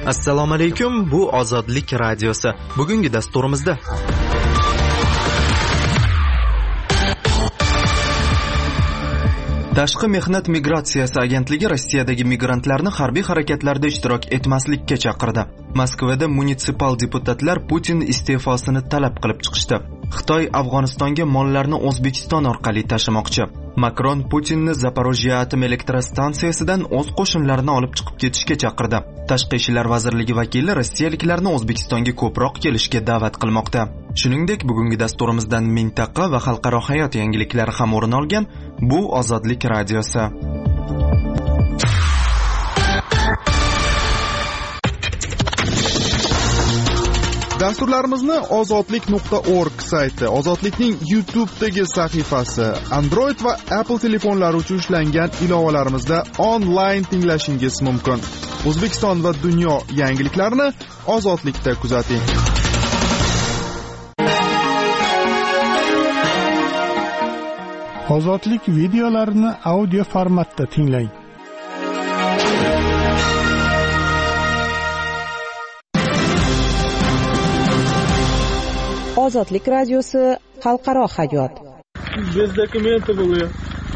Assalomu alaykum, bu Ozodlik radiosi. Bugungi dasturimizda Tashqi mehnat migratsiyasi agentligi Rossiyadagi migrantlarni harbiy harakatlarda ishtirok etmaslikka chaqirdi. Moskvada munisipal deputatlar Putin iste'fosini talab qilib chiqishdi. Xitoy Afg'onistonga mollarni O'zbekiston orqali tashimoqchi. Makron Putinni Zaporojye atom elektrostansiyasidan o'z qo'shinlarini olib chiqib ketishga chaqirdi. Tashqi ishlar vazirligi vakili rossiyaliklarni O'zbekistonga ko'proq kelishga da'vat qilmoqda. Shuningdek, bugungi dasturimizdan mintaqa va xalqaro hayot yangiliklari ham o'rin olgan. Bu Ozodlik radiosi. Dasturlarimizni ozodlik.org sayti, Ozodlikning YouTube'dagi sahifasi, Android va Apple telefonlari uchun ishlangan ilovalarimizda onlayn tinglashingiz mumkin. O'zbekiston va dunyo yangiliklarini Ozodlikda kuzating. Ozodlik videolarini audio formatda tinglang. Ozodlik radiosi xalqaro hayot. Bez dokumenti bo'lgan.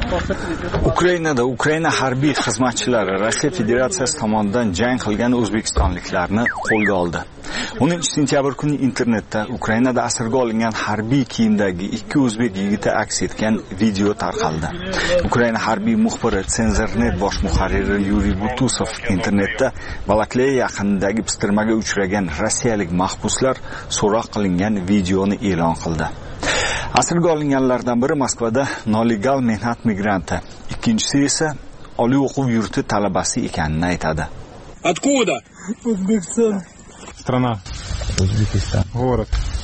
Ukrainada Ukraina harbiy xizmatchilari Rossiya Federatsiyasi tomonidan jang qilgan o'zbekistonliklarni qo'lga oldi. 10 sentyabr kuni internetda Ukrainada asirga olingan harbiy kiyimdagi ikki o'zbek yigiti aks etgan video tarqaldi. Ukraina harbiy muxbiri Senzernet bosh muharriri Yuriy Butusov internetda Balakleya yaqinidagi pistirmaga uchragan rossiyalik mahbuslar so'roq qilingan videoni e'lon qildi. Asirga olinganlardan biri Moskvada nolegal mehnat migranti, ikkinchisi esa oliy o'quv yurti talabasi ekanini aytadi. Откуда? O'zbekiston. Страна. O'zbekiston. Город.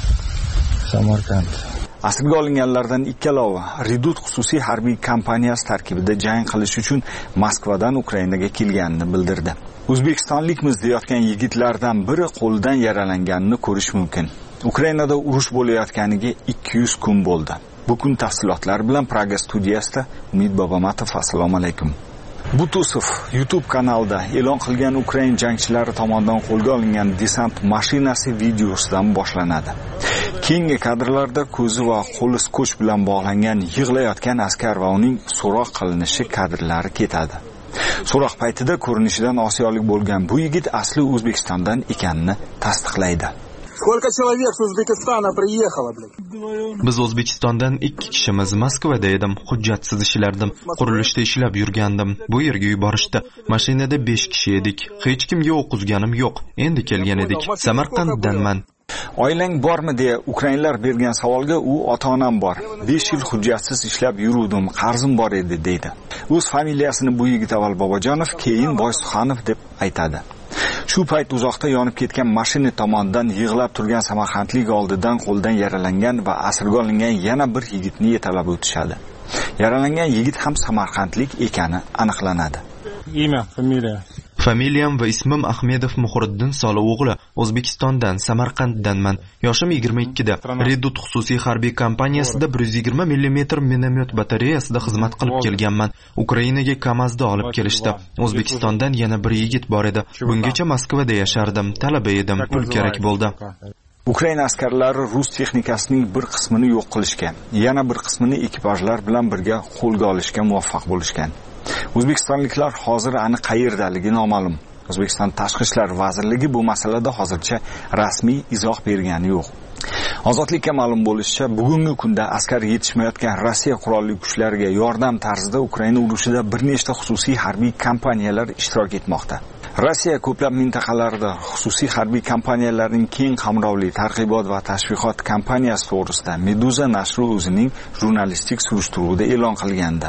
Samarqand. Asirga olinganlardan ikkalovi Redut xususiy harbiy kompaniyasi tarkibida jang qilish uchun Moskvadan Ukrainaga kelganini bildirdi. O'zbekistonlikmiz deyotgan yigitlardan biri qo'lidan yaralanganini ko'rish mumkin. Ukrainada urush bo'layotganiga 200 kun bo'ldi. Bu kun tafsilotlar bilan Praga studiyasida Umid Bobomatov. Assalomu alaykum. Butusov YouTube kanalida e'lon qilgan Ukraina jangchilari tomonidan qo'lga olingan desant mashinasi videosidan boshlanadi. Keyingi kadrlarda ko'zi va qo'li skoch bilan bog'langan yig'layotgan askar va uning so'roq qilinishi kadrlari ketadi. So'roq paytida ko'rinishidan osiyolik bo'lgan bu yigit asli O'zbekistondan ekanini tasdiqlaydi. Сколько человек с Узбекистана приехало, блядь? Biz O'zbekistondan 2 kishimiz. Moskvada edim, hujjatsiz ishlardim, qurilishda ishlab yurgandim. Bu yerga yuborishdi. Mashinada 5 kishi edik. Hech kimga o'q uzganim yo'q. Endi kelgan edik. Samarqanddanman. Oilang bormi deya ukrainlar bergan savolga u ota-onam bor. 5 yil hujjatsiz ishlab yuruvdim, qarzim bor edi deydi. O'z familiyasini bu yigit avval Bobojonov, keyin Boysuxanov deb aytadi. Shu payt uzoqda yonib ketgan mashina tomonidan yig'lab turgan samarqandlik oldidan qo'ldan yaralangan va asirga olingan yana bir yigitni yetalab o'tishadi. Yaralangan yigit ham samarqandlik ekani aniqlanadi. Imya, familiya. Familiyam va ismim Ahmedov Muhriddin Solov o'g'li. O'zbekistondan, Samarqanddanman. Yoshim 22 da. Redut xususiy harbiy kompaniyasida 120 mm minomyot batareyasida xizmat qilib kelganman. Ukrainaga Kamazda olib kelishdi. O'zbekistondan yana bir yigit bor edi. Bungacha Moskvada yashardim, talaba edim, pul kerak bo'ldi. Ukraina askarlari rus texnikasining bir qismini yo'q qilishga, yana bir qismini ekipajlar bilan birga qo'lga olishga muvaffaq bo'lishgan. O'zbekistonliklar hozir aniq qayerdaligi noma'lum. O'zbekiston Tashqi ishlar vazirligi bu masalada hozircha rasmiy izoh bergani yo'q. Ozodlikka ma'lum bo'lishicha, bugungi kunda askar yetishmayotgan Rossiya qurolli kuchlariga yordam tarzida Ukraina urushida bir nechta xususiy harbiy kompaniyalar ishtirok etmoqda. Rossiya ko'plab mintaqalarda xususiy harbiy kompaniyalarning keng qamrovli targ'ibot va tashviqot kampaniyasi to'g'risida Meduza nashri o'zining jurnalistik surishtiruvida e'lon qilgandi.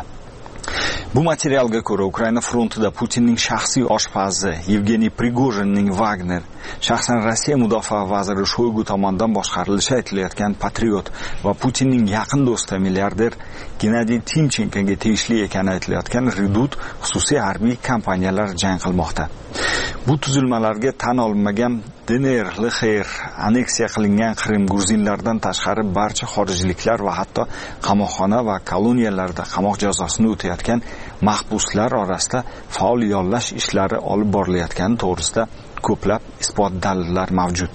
Bu materialga ko'ra Ukraina frontida Putinning shaxsiy oshpazi Yevgeniy Prigojinning Wagner, shaxsan Rossiya mudofaa vaziri Shoygu tomonidan boshqarilishi aytilayotgan Patriot va Putinning yaqin do'sti milliarder Gennadiy Timchenkoga tegishli ekani aytilayotgan Redut xususiy harbiy kompaniyalar jang qilmoqda. Bu tuzilmalarga tan olinmagan DNR, LXR, aneksiya qilingan Qrim gruzinlardan tashqari barcha xorijliklar va hatto qamoqxona va koloniyalarda qamoq jazosini o'tayotgan mahbuslar orasida faol yollash ishlari olib borilayotgani to'g'risida ko'plab isbot dalillar mavjud.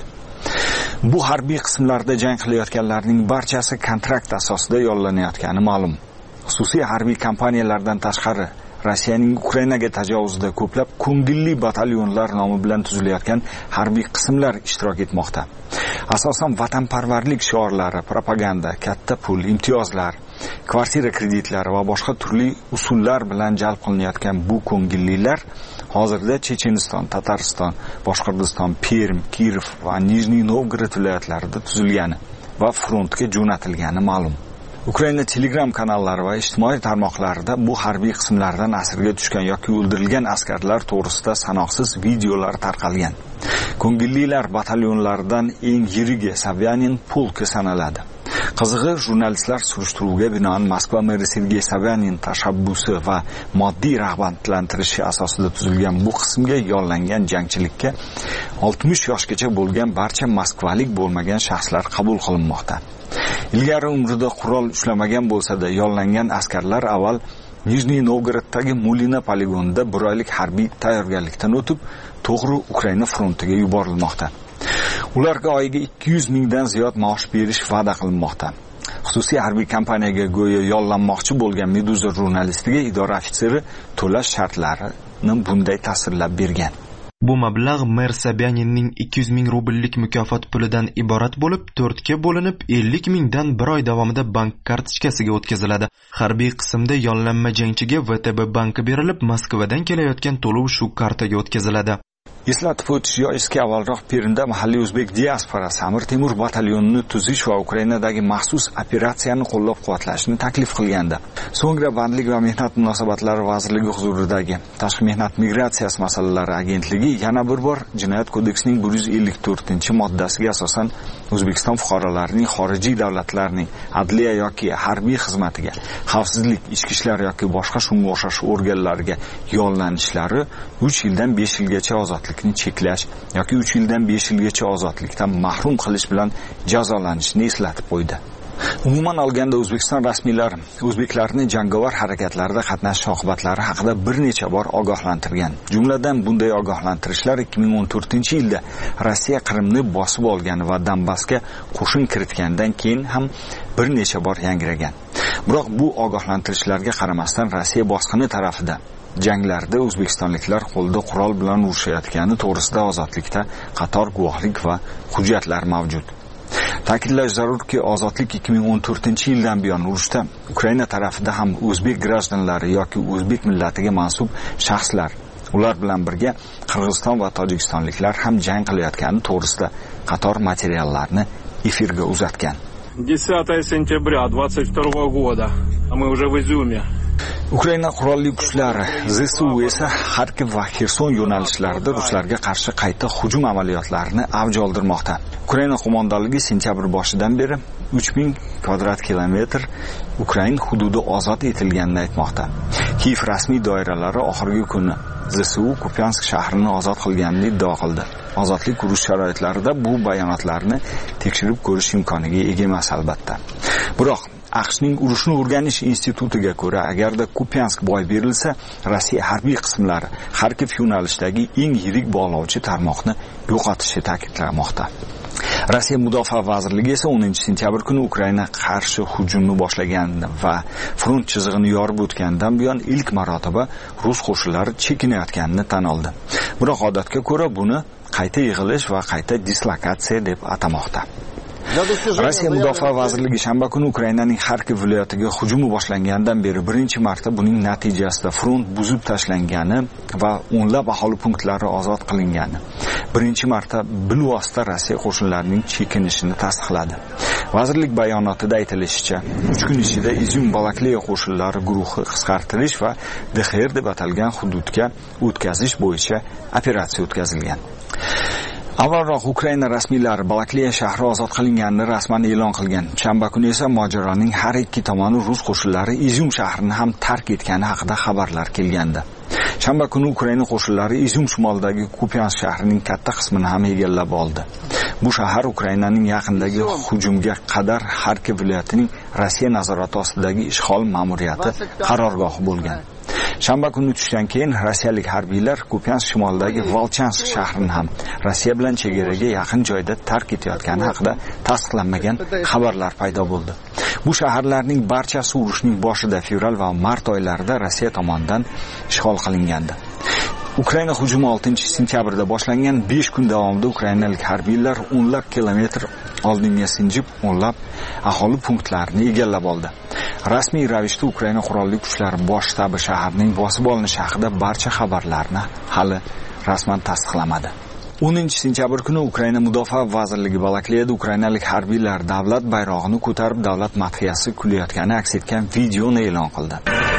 Bu harbiy qismlarda jang qilayotganlarning barchasi kontrakt asosida yollanayotgani ma'lum. Xususiy harbiy kompaniyalardan tashqari Rossiyaning Ukrainaga tajovuzida ko'plab ko'ngilli batalyonlar nomi bilan tuzilayotgan harbiy qismlar ishtirok etmoqda. Asosan vatanparvarlik shiorlari, propaganda, katta pul, imtiyozlar, kvartira kreditlari va boshqa turli usullar bilan jalb qilinayotgan bu ko'ngillilar hozirda Checheniston, Tatariston, Boshqirdiston, Perm, Kiyev va Nijniy Novgorod viloyatlarida tuzilgani va frontga jo'natilgani ma'lum. Ukraina Telegram kanallari va ijtimoiy tarmoqlarida bu harbiy qismlardan asirga tushgan yoki o'ldirilgan askarlar to'g'risida sanoqsiz videolar tarqalgan. Ko'ngillilar batalyonlaridan eng yirigi Sobyanin polki sanaladi. Qizig'i, jurnalistlar surishtiruvga binoan Moskva meri Sergey Sobyanin tashabbusi va moddiy rag'batlantirishi asosida tuzilgan bu qismga yollangan jangchilikka 60 yoshgacha bo'lgan barcha moskvalik bo'lmagan shaxslar qabul qilinmoqda. Ilgari umrida qurol ushlamagan bo'lsa-da, yollangan askarlar avval Nijniy Novgoroddagi Mulina poligonida 1 oylik harbiy tayyorgarlikdan o'tib, to'g'ri Ukraina frontiga yuborilmoqda. Ularga oyiga 200 mingdan ziyod maosh berish va'da qilinmoqda. Xususiy harbiy kompaniyaga go'yo yollanmoqchi bo'lgan Meduza jurnalistiga idora ofitseri to'lash shartlarini bunday tasvirlab bergan. Bu mablag' mer Sobyaninning 200 ming rubllik mukofot pulidan iborat bo'lib, 4 ga bo'linib 50 mingdan 1 oy davomida bank kartochkasiga o'tkaziladi. Harbiy qismda yollanma jangchiga VTB banki berilib, Moskvadan kelayotgan to'lov shu kartaga o'tkaziladi. Eslatib o'tish joizki, avvalroq Permda mahalliy o'zbek diasporasi Amir Temur batalyonini tuzish va Ukrainadagi maxsus operatsiyani qo'llab-quvvatlashni taklif qilgandi. So'ngra Bandlik va mehnat munosabatlari vazirligi huzuridagi Tashqi mehnat migratsiyasi masalalari agentligi yana bir bor Jinoyat kodeksining 154-moddasiga asosan O'zbekiston fuqarolarining xorijiy davlatlarning adliya yoki harbiy xizmatiga, xavfsizlik, ichki ishlar yoki boshqa shunga o'xshash organlarga yollanishlari 3 yildan 5 yilgacha ozodlikni cheklash yoki 3 yildan 5 yilgacha ozodlikdan mahrum qilish bilan jazolanishini eslatib qo'ydi. Umuman olganda O'zbekiston rasmiylari o'zbeklarni jangovar harakatlarda qatnashish oqibatlari haqida bir necha bor ogohlantirgan. Jumladan bunday ogohlantirishlar 2014-yilda Rossiya Qrimni bosib olgan va Donbassga qo'shin kiritgandan keyin ham bir necha bor yangragan. Biroq bu ogohlantirishlarga qaramasdan Rossiya bosqini tarafida janglarda o'zbekistonliklar qo'lda qurol bilan urushayotgani to'g'risida ozodlikda qator guvohlik va hujjatlar mavjud. Ta'kidlash zarurki, ozodlik 2014-yildan buyon urushda Ukraina tarafida ham o'zbek grajdanlari yoki o'zbek millatiga mansub shaxslar, ular bilan birga Qirg'iziston va tojikistonliklar ham jang qilayotgani to'g'risida qator materiallarni efirga uzatgan. 10 сентября 22 года, а мы уже в Изюме. Ukraina qurolli kuchlari ZSU esa Xarkov va Xerson yo'nalishlarida ruslarga qarshi qayta hujum amaliyotlarini avj oldirmoqda. Ukraina qo'mondonligi sentyabr boshidan beri 3000 kvadrat kilometr Ukraina hududi ozod etilganini aytmoqda. Kiyev rasmiy doiralari oxirgi kuni ZSU Kupiansk shahrini ozod qilganini iddao qildi. Ozodlik urush sharoitlarida bu bayonotlarni tekshirib ko'rish imkoniga ega emas albatta. Biroq AQShning urushni o'rganish institutiga ko'ra, agarda Kupiansk boy berilsa, Rossiya harbiy qismlari Xarkov yo'nalishidagi eng yirik bog'lovchi tarmoqni yo'qotishi ta'kidlanmoqda. Rossiya Mudofaa vazirligi esa 10-sentyabr kuni Ukraina qarshi hujumni boshlagan va front chizig'ini yorib o'tgandan buyon ilk marotaba rus qo'shinlari chekinayotganini tan oldi. Biroq odatga ko'ra buni qayta yig'ilish va qayta dislokatsiya deb atamoqda. Rossiya Mudofaa vazirligi shanba kuni Ukrainaning Xarkov viloyatiga hujumi boshlangandan beri birinchi marta buning natijasida front buzib tashlangani va o'nlab aholi punktlari ozod qilingani, birinchi marta bilvosita Rossiya qo'shinlarining chekinishini tasdiqladi. Vazirlik bayonotida aytilishicha, 3 kun ichida Izum Balakliya qo'shinlari guruhi qisqartirish va DXR deb atalgan hududga o'tkazish bo'yicha operatsiya o'tkazilgan. Avvalroq Ukraina rasmiylari Balakliya shahri ozod qilinganini rasman e'lon qilgan. Shanba kuni esa mojaroning har ikki tomoni rus qo'shinlari Izum shahrini ham tark etgani haqida xabarlar kelgandi. Shanba kuni Ukraina qo'shinlari Izum shimolidagi Kupiansk shahrining katta qismini ham egallab oldi. Bu shahar Ukrainaning yaqindagi hujumga qadar Xarkov viloyatining Rossiya nazorati ostidagi ishg'ol ma'muriyati qarorgohi bo'lgan. Shanba kuni tushdan keyin rossiyalik harbiylar Kupiansk shimolidagi Volchansk shahrini ham Rossiya bilan chegaraga yaqin joyda tark etayotgani haqida tasdiqlanmagan xabarlar paydo bo'ldi. Bu shaharlarning barchasi urushning boshida fevral va mart oylarida Rossiya tomonidan ishg'ol qilingandi. Ukraina hujumi 6-sentyabrda boshlangan 5 kun davomida ukrainalik harbiylar o'nlab kilometr oldinga sinjib, o'nlab aholi punktlarini egallab oldi. Rasmiy ravishda Ukraina qurolli kuchlari bosh shtabi shaharning bosib olinishi haqida barcha xabarlarni hali rasman tasdiqlamadi. 10-sentyabr kuni Ukraina Mudofaa vazirligi Balaklayada ukrainalik harbiylar davlat bayrog'ini ko'tarib davlat madhiyasi kulayotgani aks etgan videoni e'lon qildi.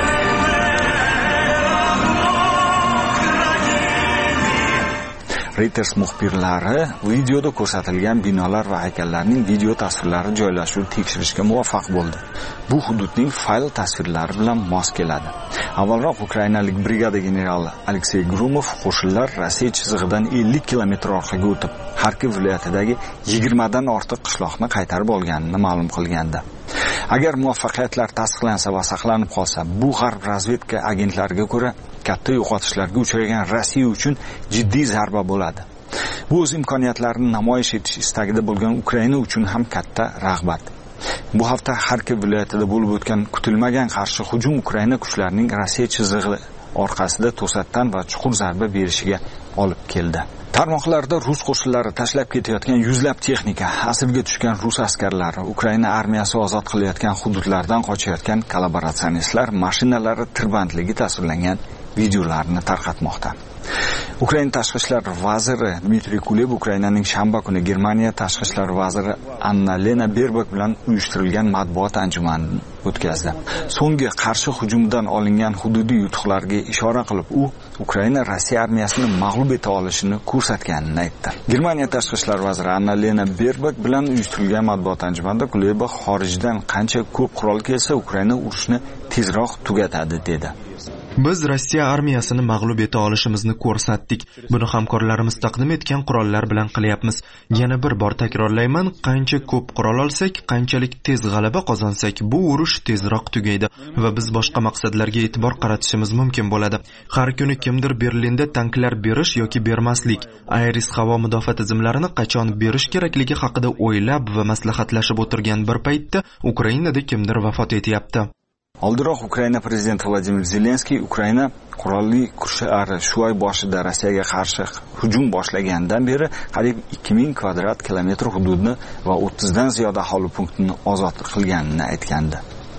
Reuters muxbirlari videoda ko'rsatilgan binolar va haykallarning video tasvirlari joylashuvini tekshirishga muvaffaq bo'ldi. Bu hududning fayl tasvirlari bilan mos keladi. Avvalroq ukrainalik brigada generali Aleksey Grumov qo'shinlar Rossiya chizig'idan 50 kilometr orqaga o'tib, Xarkov viloyatidagi 20 dan ortiq qishloqni qaytarib olganini ma'lum qilgandi. Agar muvaffaqiyatlar tasdiqlansa va saqlanib qolsa, bu g'arb razvedka agentlariga ko'ra katta yo'qotishlarga uchragan Rossiya uchun jiddiy zarba bo'ladi. Bu o'z imkoniyatlarini namoyish etish istagida bo'lgan Ukraina uchun ham katta rag'bat. Bu hafta Xarkov viloyatida bo'lib o'tgan kutilmagan qarshi hujum Ukraina kuchlarining Rossiya chizig'i orqasida to'satdan va chuqur zarba berishiga olib keldi. Tarmoqlarda rus qo'shinlari tashlab ketayotgan yuzlab texnika, asirga tushgan rus askarlari, Ukraina armiyasi ozod qilayotgan hududlardan qochayotgan kollaboratsionistlar mashinalari tirbandligi tasvirlangan videolarni tarqatmoqda. Ukraina tashqi ishlar vaziri Dmitriy Kuleb Ukrainaning shanba kuni Germaniya tashqi ishlar vaziri Anna-Lena Baerbock bilan uyushtirilgan matbuot anjumanini o'tkazdi. So'nggi qarshi hujumdan olingan hududiy yutuqlarga ishora qilib, u Ukraina Rossiya armiyasini mag'lub eta olishini ko'rsatganini aytdi. Germaniya tashqi ishlar vaziri Anna-Lena Baerbock bilan uyushtirilgan matbuot anjumanida Kuleb xorijdan qancha ko'p qurol kelsa, Ukraina urushni tezroq tugatadi dedi. Biz Rossiya armiyasini mag'lub eta olishimizni ko'rsatdik. Buni hamkorlarimiz taqdim etgan qurollar bilan qilyapmiz. Yana bir bor takrorlayman, qancha ko'p qurol olsak, qanchalik tez g'alaba qozonsak, bu urush tezroq tugaydi va biz boshqa maqsadlarga e'tibor qaratishimiz mumkin bo'ladi. Har kuni kimdir Berlinda tanklar berish yoki bermaslik, Iris havo mudofaa tizimlarini qachon berish kerakligi haqida o'ylab va maslahatlashib o'tirgan bir paytda Ukrainada kimdir vafot etyapti. Oldinroq Ukraina prezidenti Vladimir Zelenskiy Ukraina qurolli kuchlari shu oy boshida Rossiyaga qarshi hujum boshlagandan beri qariyb 2000 kvadrat kilometr hududni va 30 dan ziyod aholi punktini ozod qilganini aytgandi.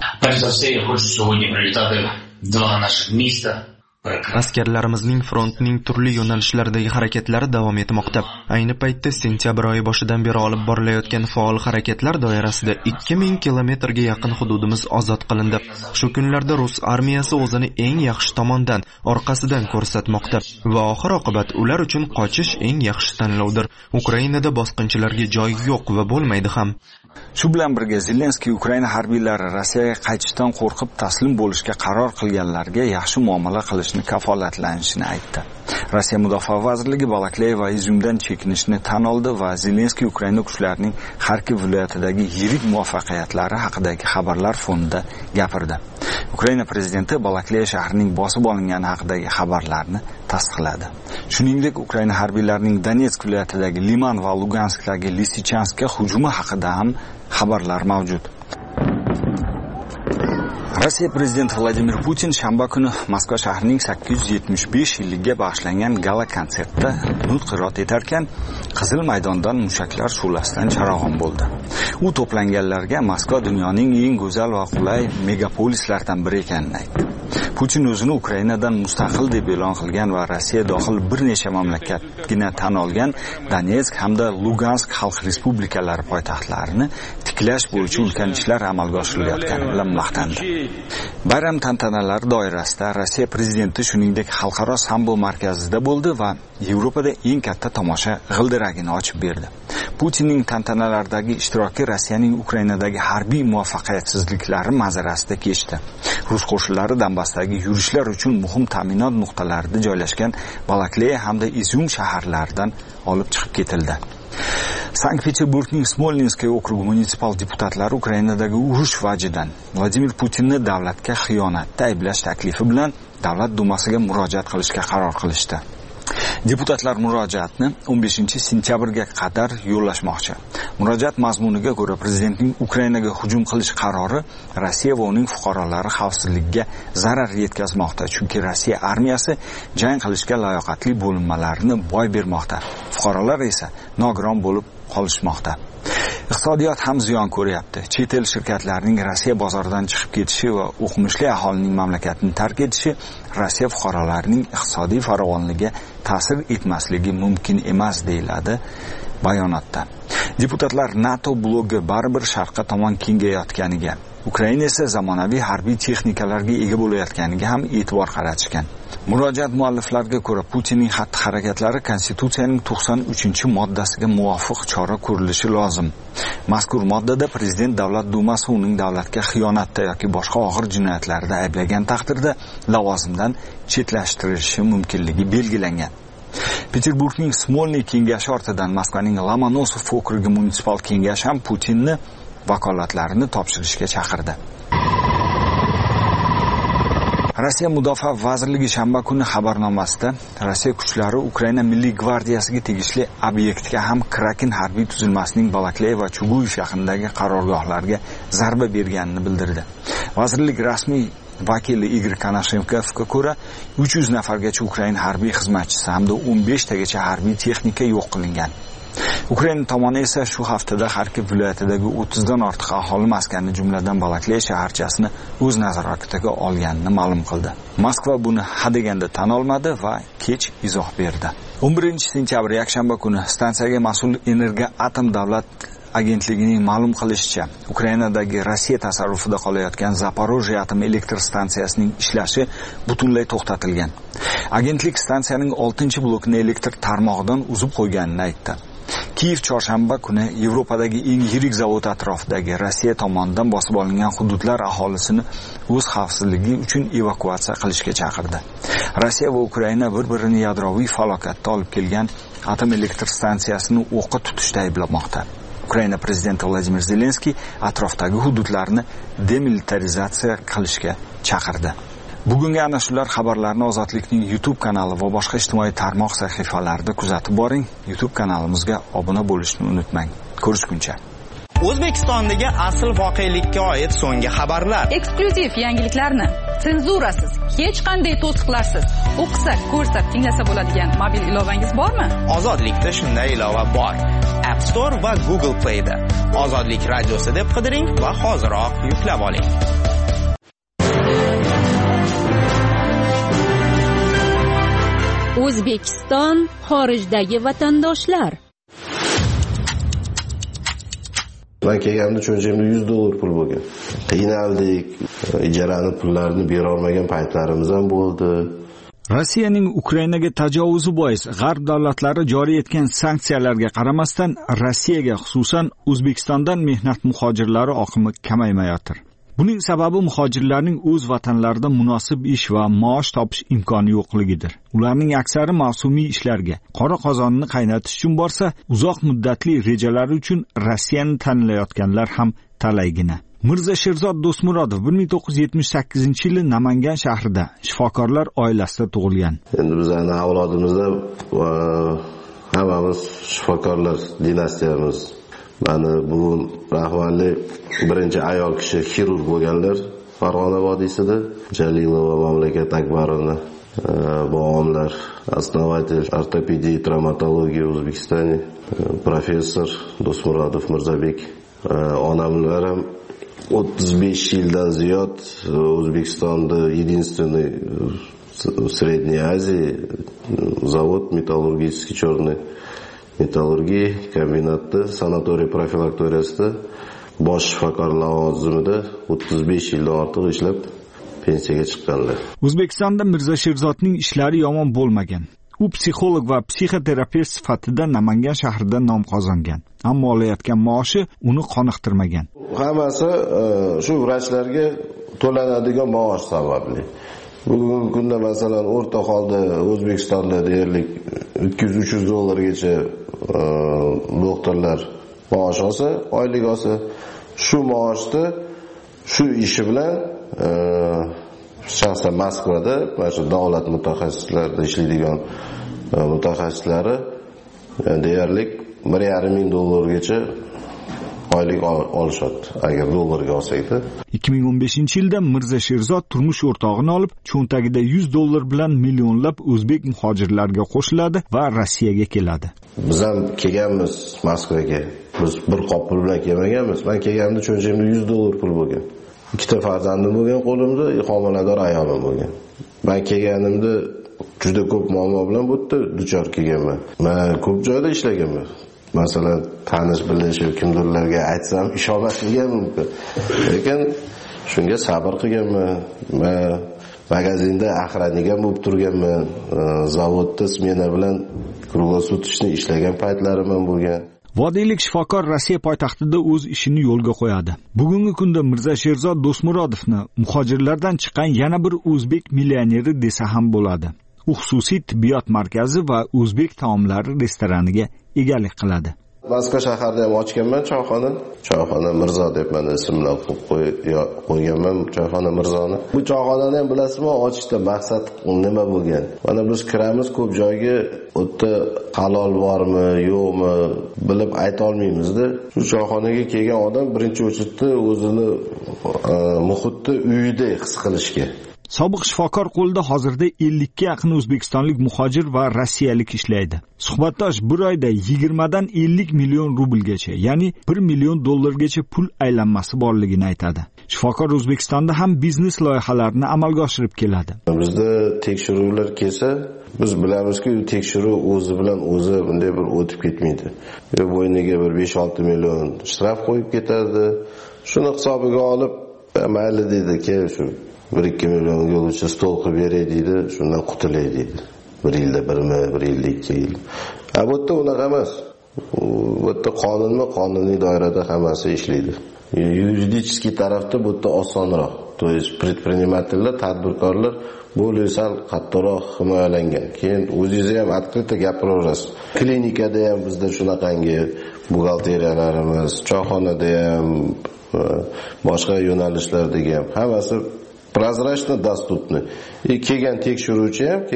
Askarlarimizning frontning turli yo'nalishlaridagi harakatlari davom etmoqda. Ayni paytda sentyabr oyi boshidan beri olib borilayotgan faol harakatlar doirasida 2000 kilometrga yaqin hududimiz ozod qilindi. Shu kunlarda rus armiyasi o'zini eng yaxshi tomondan, orqasidan ko'rsatmoqda va oxir oqibat ular uchun qochish eng yaxshi tanlovdir. Ukrainada bosqinchilarga joy yo'q va bo'lmaydi ham. Shu bilan birga Zelenskiy Ukraina harbiylari Rossiyaga qaytishdan qo'rqib taslim bo'lishga qaror qilganlarga yaxshi muomala qilishni kafolatlanishini aytdi. Rossiya mudofaa vazirligi Balakley va Izumdan chekinishni tan oldi va Zelenskiy Ukraina kuchlarining Xarkov viloyatidagi yirik muvaffaqiyatlari haqidagi xabarlar fonida gapirdi. Ukraina prezidenti Balakley shahrining bosib olingani haqidagi xabarlarni tasdiqladi. Shuningdek, Ukraina harbiylarining Donetsk viloyatidagi Liman va Luganskdagi Lisichanskka hujumi haqida ham xabarlar mavjud. Rossiya prezidenti Vladimir Putin shanba kuni Moskva shahrining 875 yilligiga bag'ishlangan gala konsertda nutq iroat etarkan, Qizil maydondan mushaklar shu'lasidan charog'on bo'ldi. U to'planganlarga Moskva dunyoning eng go'zal va qulay megapolislardan biri ekanini aytdi. Putin o'zini Ukrainadan mustaqil deb e'lon qilgan va Rossiya dohil bir necha mamlakatgina tan olgan Donetsk hamda Lugansk xalq respublikalari poytaxtlarini tiklash bo'yicha ulkan ishlar amalga oshirilayotgani bilan maqtandi. Bayram tantanalari doirasida Rossiya prezidenti shuningdek xalqaro sambo markazida bo'ldi va Yevropada eng katta tomosha g'ildiragini ochib berdi. Putinning tantanalardagi ishtiroki Rossiyaning Ukrainadagi harbiy muvaffaqiyatsizliklari manzarasida kechdi. Rus qo'shinlari Donbassdagi yurishlar uchun muhim ta'minot nuqtalarida joylashgan Balakley hamda Izum shaharlaridan olib chiqib ketildi. Sankt-Peterburgning Smolninskiy okrugi munitsipal deputatlari Ukrainadagi urush vajidan Vladimir Putinni davlatga xiyonatda ayblash taklifi bilan Davlat dumasiga murojaat qilishga qaror qilishdi. Deputatlar murojaatni 15-sentyabrga qadar yo'llashmoqchi. Murojaat mazmuniga ko'ra, prezidentning Ukrainaga hujum qilish qarori Rossiya va uning fuqarolari xavfsizligiga zarar yetkazmoqda, chunki Rossiya armiyasi jang qilishga layoqatli bo'linmalarini boy bermoqda. Fuqarolar esa nogiron bo'lib qolishmoqda. Iqtisodiyot ham ziyon ko'ryapti. Chet el shirkatlarining Rossiya bozoridan chiqib ketishi va o'qimishli aholining mamlakatni tark etishi Rossiya fuqarolarining iqtisodiy farovonligiga ta'sir etmasligi mumkin emas, deyiladi bayonotda. Deputatlar NATO blogi baribir sharqqa tomon kengayotganiga, Ukraina esa zamonaviy harbiy texnikalarga ega bo'layotganiga ham e'tibor qaratishgan. Murojaat mualliflariga ko'ra, Putinning xatti-harakatlari Konstitutsiyaning 93-moddasiga muvofiq chora ko'rilishi lozim. Mazkur moddada prezident Davlat dumasi uning davlatga xiyonatda yoki boshqa og'ir jinoyatlarda ayblagan taqdirda lavozimdan chetlashtirilishi mumkinligi belgilangan. Peterburgning Smolniy kengashi ortidan Moskvaning Lomonosov okrugi munitsipal kengashi ham Putinni vakolatlarini topshirishga chaqirdi. Rossiya Mudofaa vazirligi shanba kuni xabarnomasida Rossiya kuchlari Ukraina Milliy gvardiyasiga tegishli obyektga ham Kraken harbiy tuzilmasining Balakley va Chuguyev yaqinidagi qarorgohlarga zarba berganini bildirdi. Vazirlik rasmiy vakili Igor Konashenkovga ko'ra 300 nafargacha Ukraina harbiy xizmatchisi hamda 15 tagacha harbiy texnika yo'q qilingan. Ukraina tomoni esa shu haftada Xarkov viloyatidagi 30 dan ortiq aholi maskanini, jumladan Balakley shaharchasini o'z nazoratiga olganini ma'lum qildi. Moskva buni hadeganda tan olmadi va kech izoh berdi. 11-sentyabr yakshanba kuni stansiyaga mas'ul Energoatom davlat agentligining ma'lum qilishicha, Ukrainadagi Rossiya tasarrufida qolayotgan Zaporojye atom elektr stansiyasining ishlashi butunlay to'xtatilgan. Agentlik stansiyaning 6-blokini elektr tarmog'idan uzib qo'yganini aytdi. Kiyev chorshanba kuni Yevropadagi eng yirik zavod atrofidagi Rossiya tomonidan bosib olingan hududlar aholisini o'z xavfsizligi uchun evakuatsiya qilishga chaqirdi. Rossiya va Ukraina bir-birini yadroviy falokatga olib kelgan atom elektr stansiyasini o'qqa tutishda ayblamoqda. Ukraina prezidenti Vladimir Zelenskiy atrofdagi hududlarni demilitarizatsiya qilishga chaqirdi. Bugungi ana shular xabarlarni Ozodlikning YouTube kanali va boshqa ijtimoiy tarmoq sahifalarida kuzatib boring. YouTube kanalimizga obuna bo'lishni unutmang. Ko'rishguncha. O'zbekistondagi asl voqelikka oid so'nggi xabarlar, eksklyuziv yangiliklarni senzurasiz, hech qanday to'siqlarsiz o'qisak, ko'rsak, tinglasa bo'ladigan mobil ilovangiz bormi? Ozodlikda shunday ilova bor. App Store va Google Play da. Ozodlik radiosi deb qidiring va hoziroq yuklab oling. O'zbekiston xorijdagi vatandoshlar. Men kelganimda cho'nchimda $100 pul bo'lgan. Qiynaldik, ijarani pullarini bera olmagan paytlarimiz ham bo'ldi. Rossiyaning Ukrainaga tajovuzi bois G'arb davlatlari joriy etgan sanksiyalarga qaramasdan Rossiyaga, xususan O'zbekistondan mehnat muhojirlari oqimi kamaymayotir. Buning sababi muhojirlarning o'z vatanlarida munosib ish va maosh topish imkoni yo'qligidir. Ularning aksari mavsumiy ishlarga, qora qozonni qaynatish uchun borsa, uzoq muddatli rejalari uchun Rossiyani tanlayotganlar ham talaygina. Mirza Sherzod Do'smurodov 1978-yili Namangan shahrida shifokorlar oilasida tug'ilgan. Endi bizning avlodimizda hammamiz shifokorlar dinastiyamiz. Mana bugun rahmatli birinchi ayol kishi xirurg bo'lganlar Farg'ona vodiysida, Jalilova mamlakat akbarini bog'omlar, основатель ортопедии и травматологии O'zbekiston, professor Do'smurodov Mirzabek. Onamlar ham 35 yildan ziyod O'zbekistonda единственный в Средней Азии завод металлургический черный metallurgiya kombinatida sanatoriy profilaktoriyasida bosh shifokor lavozimida 35 yildan ortiq ishlab pensiyaga chiqqanlar. O'zbekistonda Mirza Sherzodning ishlari yomon bo'lmagan. U psixolog va psixoterapevt sifatida Namangan shahrida nom qozongan. Ammo olayotgan maoshi uni qoniqtirmagan. Hammasi shu vrachlarga to'lanadigan maosh sababli. Bugungi kunda masalan o'rta holda O'zbekistonda deyarli 200-300 dollargacha doktorlar maosh olsa, oylik olsa, shu maoshni shu ishi bilan shaxsan Moskvada mana shu davlat mutaxassislarida ishlaydigan mutaxassislari deyarli 1,5 ming dollargacha oylik olishadi, agar dollarga olsak-da. 2015-yilda Mirza Sherzod turmush o'rtog'ini olib, cho'ntagida 100 dollar bilan millionlab o'zbek muhojirlarga qo'shiladi va Rossiyaga keladi. Biz ham kelganmiz Moskvaga. Biz bir qop pul bilan kelmaganmiz. Men kelganimda cho'ntagimda 100 dollar pul bo'lgan. Ikkita farzandim bo'lgan qo'limda, homilador ayolim bo'lgan. Men kelganimda juda ko'p muammo bilan bu yerda duchor kelganman. Men ko'p joyda ishlaganman. Masalan, tanish bilish kimdirlarga aytsam ishonmasligi mumkin. Lekin shunga sabr qilganman. Men magazinda охранник ham bo'lib turganman. Zavodda smena bilan kruglosutishni ishlagan paytlarim ham bo'lgan. Vodiylik shifokor Rossiya poytaxtida o'z ishini yo'lga qo'yadi. Bugungi kunda Mirza Sherzod Do'smurodovni muhojirlardan chiqqan yana bir o'zbek millioneri desa ham bo'ladi. U xususiy tibbiyot markazi va o'zbek taomlari restoraniga egalik qiladi. Moskva shaharida ham ochganman choyxona Mirzo deb men ism bilan qo'yganman choyxona Mirzoni. Bu choyxonani ham bilasizmi, ochishda maqsad nima bo'lgan? Mana biz kiramiz ko'p joyga, o'tda halol bormi, yo'qmi bilib ayta olmaymiz-da. Shu choyxonaga kelgan odam birinchi o'chitda o'zini muhitda uyidek his qilishga. Sobiq shifokor qo'lida hozirda 50 ga yaqin o'zbekistonlik muhojir va rossiyalik ishlaydi. Suhbatdosh bir oyda 20 dan 50 million rublgacha, ya'ni 1 million dollargacha pul aylanmasi borligini aytadi. Shifokor O'zbekistonda ham biznes loyihalarini amalga oshirib keladi. Bizda tekshiruvlar kelsa, biz bilamizki, tekshiruv o'zi bilan o'zi bunday bir o'tib ketmaydi. Bo'yniga bir 5-6 million shtraf qo'yib ketadi. Shuni hisobiga olib, mayli deydi, "Kel shu 1-2 million yo'lovchi stol qilib beray" deydi, shundan qutulay deydi. 1 yilda 1mi, 1 yilda 2 yil. Bu yerda unaqa emas. Bu yerda qonuniy doirada hammasi ishlaydi. Yuridik tarafda bu yerda osonroq. To есть предпринимательlar, tadbirkorlar bu sal qattiqroq himoyalangan. Keyin o'zingiz ham открыто gapiraverasiz. Klinikada ham bizda shunaqangi buxgalteriyalarimiz, choyxonada ham, boshqa yo'nalishlardagi ham hammasi prozrachno dostupni. Kelgan tekshiruvchi ham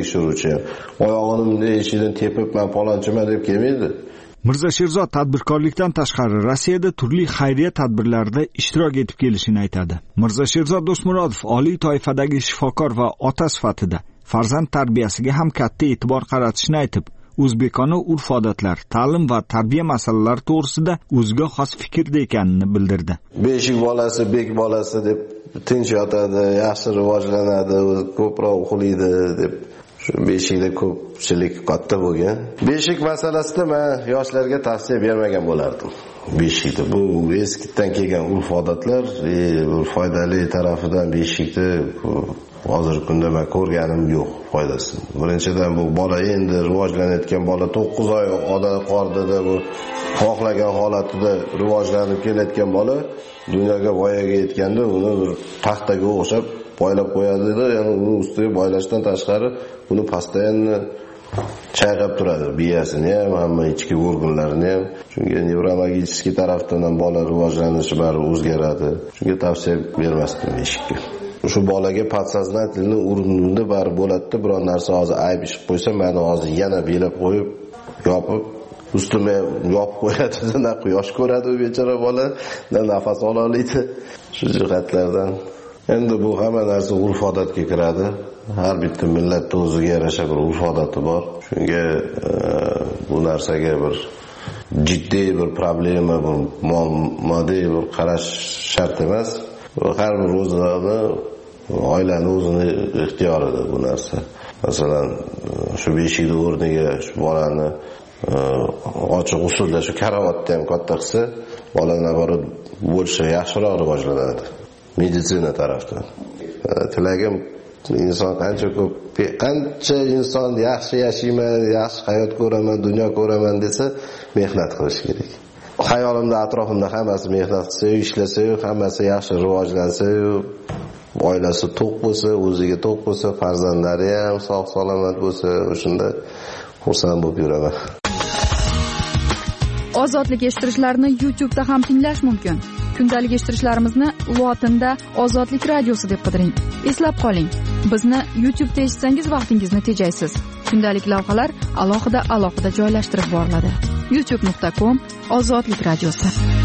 oyog'ini bunday eshidan tepib, "Men palonchiman" deb kelmaydi. Mirza Sherzod tadbirkorlikdan tashqari Rossiyada turli xayriya tadbirlarida ishtirok etib kelishini aytadi. Mirza Sherzod Do'smurodov oliy toifadagi shifokor va ota sifatida farzand tarbiyasiga ham katta e'tibor qaratishini aytib, o'zbekona urf-odatlar, ta'lim va tarbiya masalalari to'g'risida o'ziga xos fikrda ekanini bildirdi. Beshik bolasi, bek bolasi deb tinch yotadi, yaxshi rivojlanadi, ko'proq uxlaydi deb shu beshikda ko'pchilik katta bo'lgan. Beshik masalasida men yoshlarga tavsiya bermagan bo'lardim. Beshikda bu eskidan kelgan urf-odatlar, foydali tarafidan beshikda hozirgi kunda men ko'rganim yo'q foydasi. Birinchidan bu bola endi rivojlanayotgan bola 9 oy qornida bu xohlagan holatida rivojlanib kelayotgan bola dunyoga voyaga yetganda uni bir taxtaga o'xshab boylab qo'yadi-da, ya'ni uni ustiga boylashdan tashqari uni postoyanno chayqab turadi, biyasini ham, hamma ichki organlarini ham. Shunga nevrologik tarafdan ham bola rivojlanishi bari o'zgaradi. Shunga tavsiya bermasdim beshikka. Shu bolaga podsoznательный o'rnida bari bo'ladi-da, biror narsa hozir ayb ishib qo'ysa, meni hozir yana belab qo'yib, yopib, ustimga yopib qo'yadi-da, na quyosh ko'radi u bechora bola, na nafas ola oladi. Shu jihatlardan endi bu hamma narsa urf-odatga kiradi. Har bitta millatda o'ziga yarasha bir urf-odati bor. Shunga bu narsaga bir jiddiy bir problema, bir moddiy bir qarash shart emas. Har bir o'zini, oilani o'zini ixtiyorida bu narsa. Masalan, shu beshikda o'rniga shu bolani ochiq usulda shu karavotda ham katta qilsa, bola naborot bo'lsa yaxshiroq rivojlanadi. Meditsina tarafdan. Tilagim inson qancha inson yaxshi yashayman, yaxshi hayot ko'raman, dunyo ko'raman desa, mehnat qilish kerak. Hayolimda, atrofimda hammasi mehnat qilsa, ishlasa, hammasi yaxshi rivojlansa, oilasi to'q bo'lsa, o'ziga to'q bo'lsa, farzandlari ham sog' salomat bo'lsa, o'shanda xursand bo'lib yuraman. Ozodlik eshittirishlarni YouTube'da ham tinglash mumkin. Kundalik eshittirishlarimizni lotinda Ozodlik radiosi deb qidiring. Eslab qoling, bizni YouTube'da eshitsangiz vaqtingizni tejaysiz. Kundalik lavhalar alohida joylashtirib boriladi. youtube.com/Ozodlik radiosi.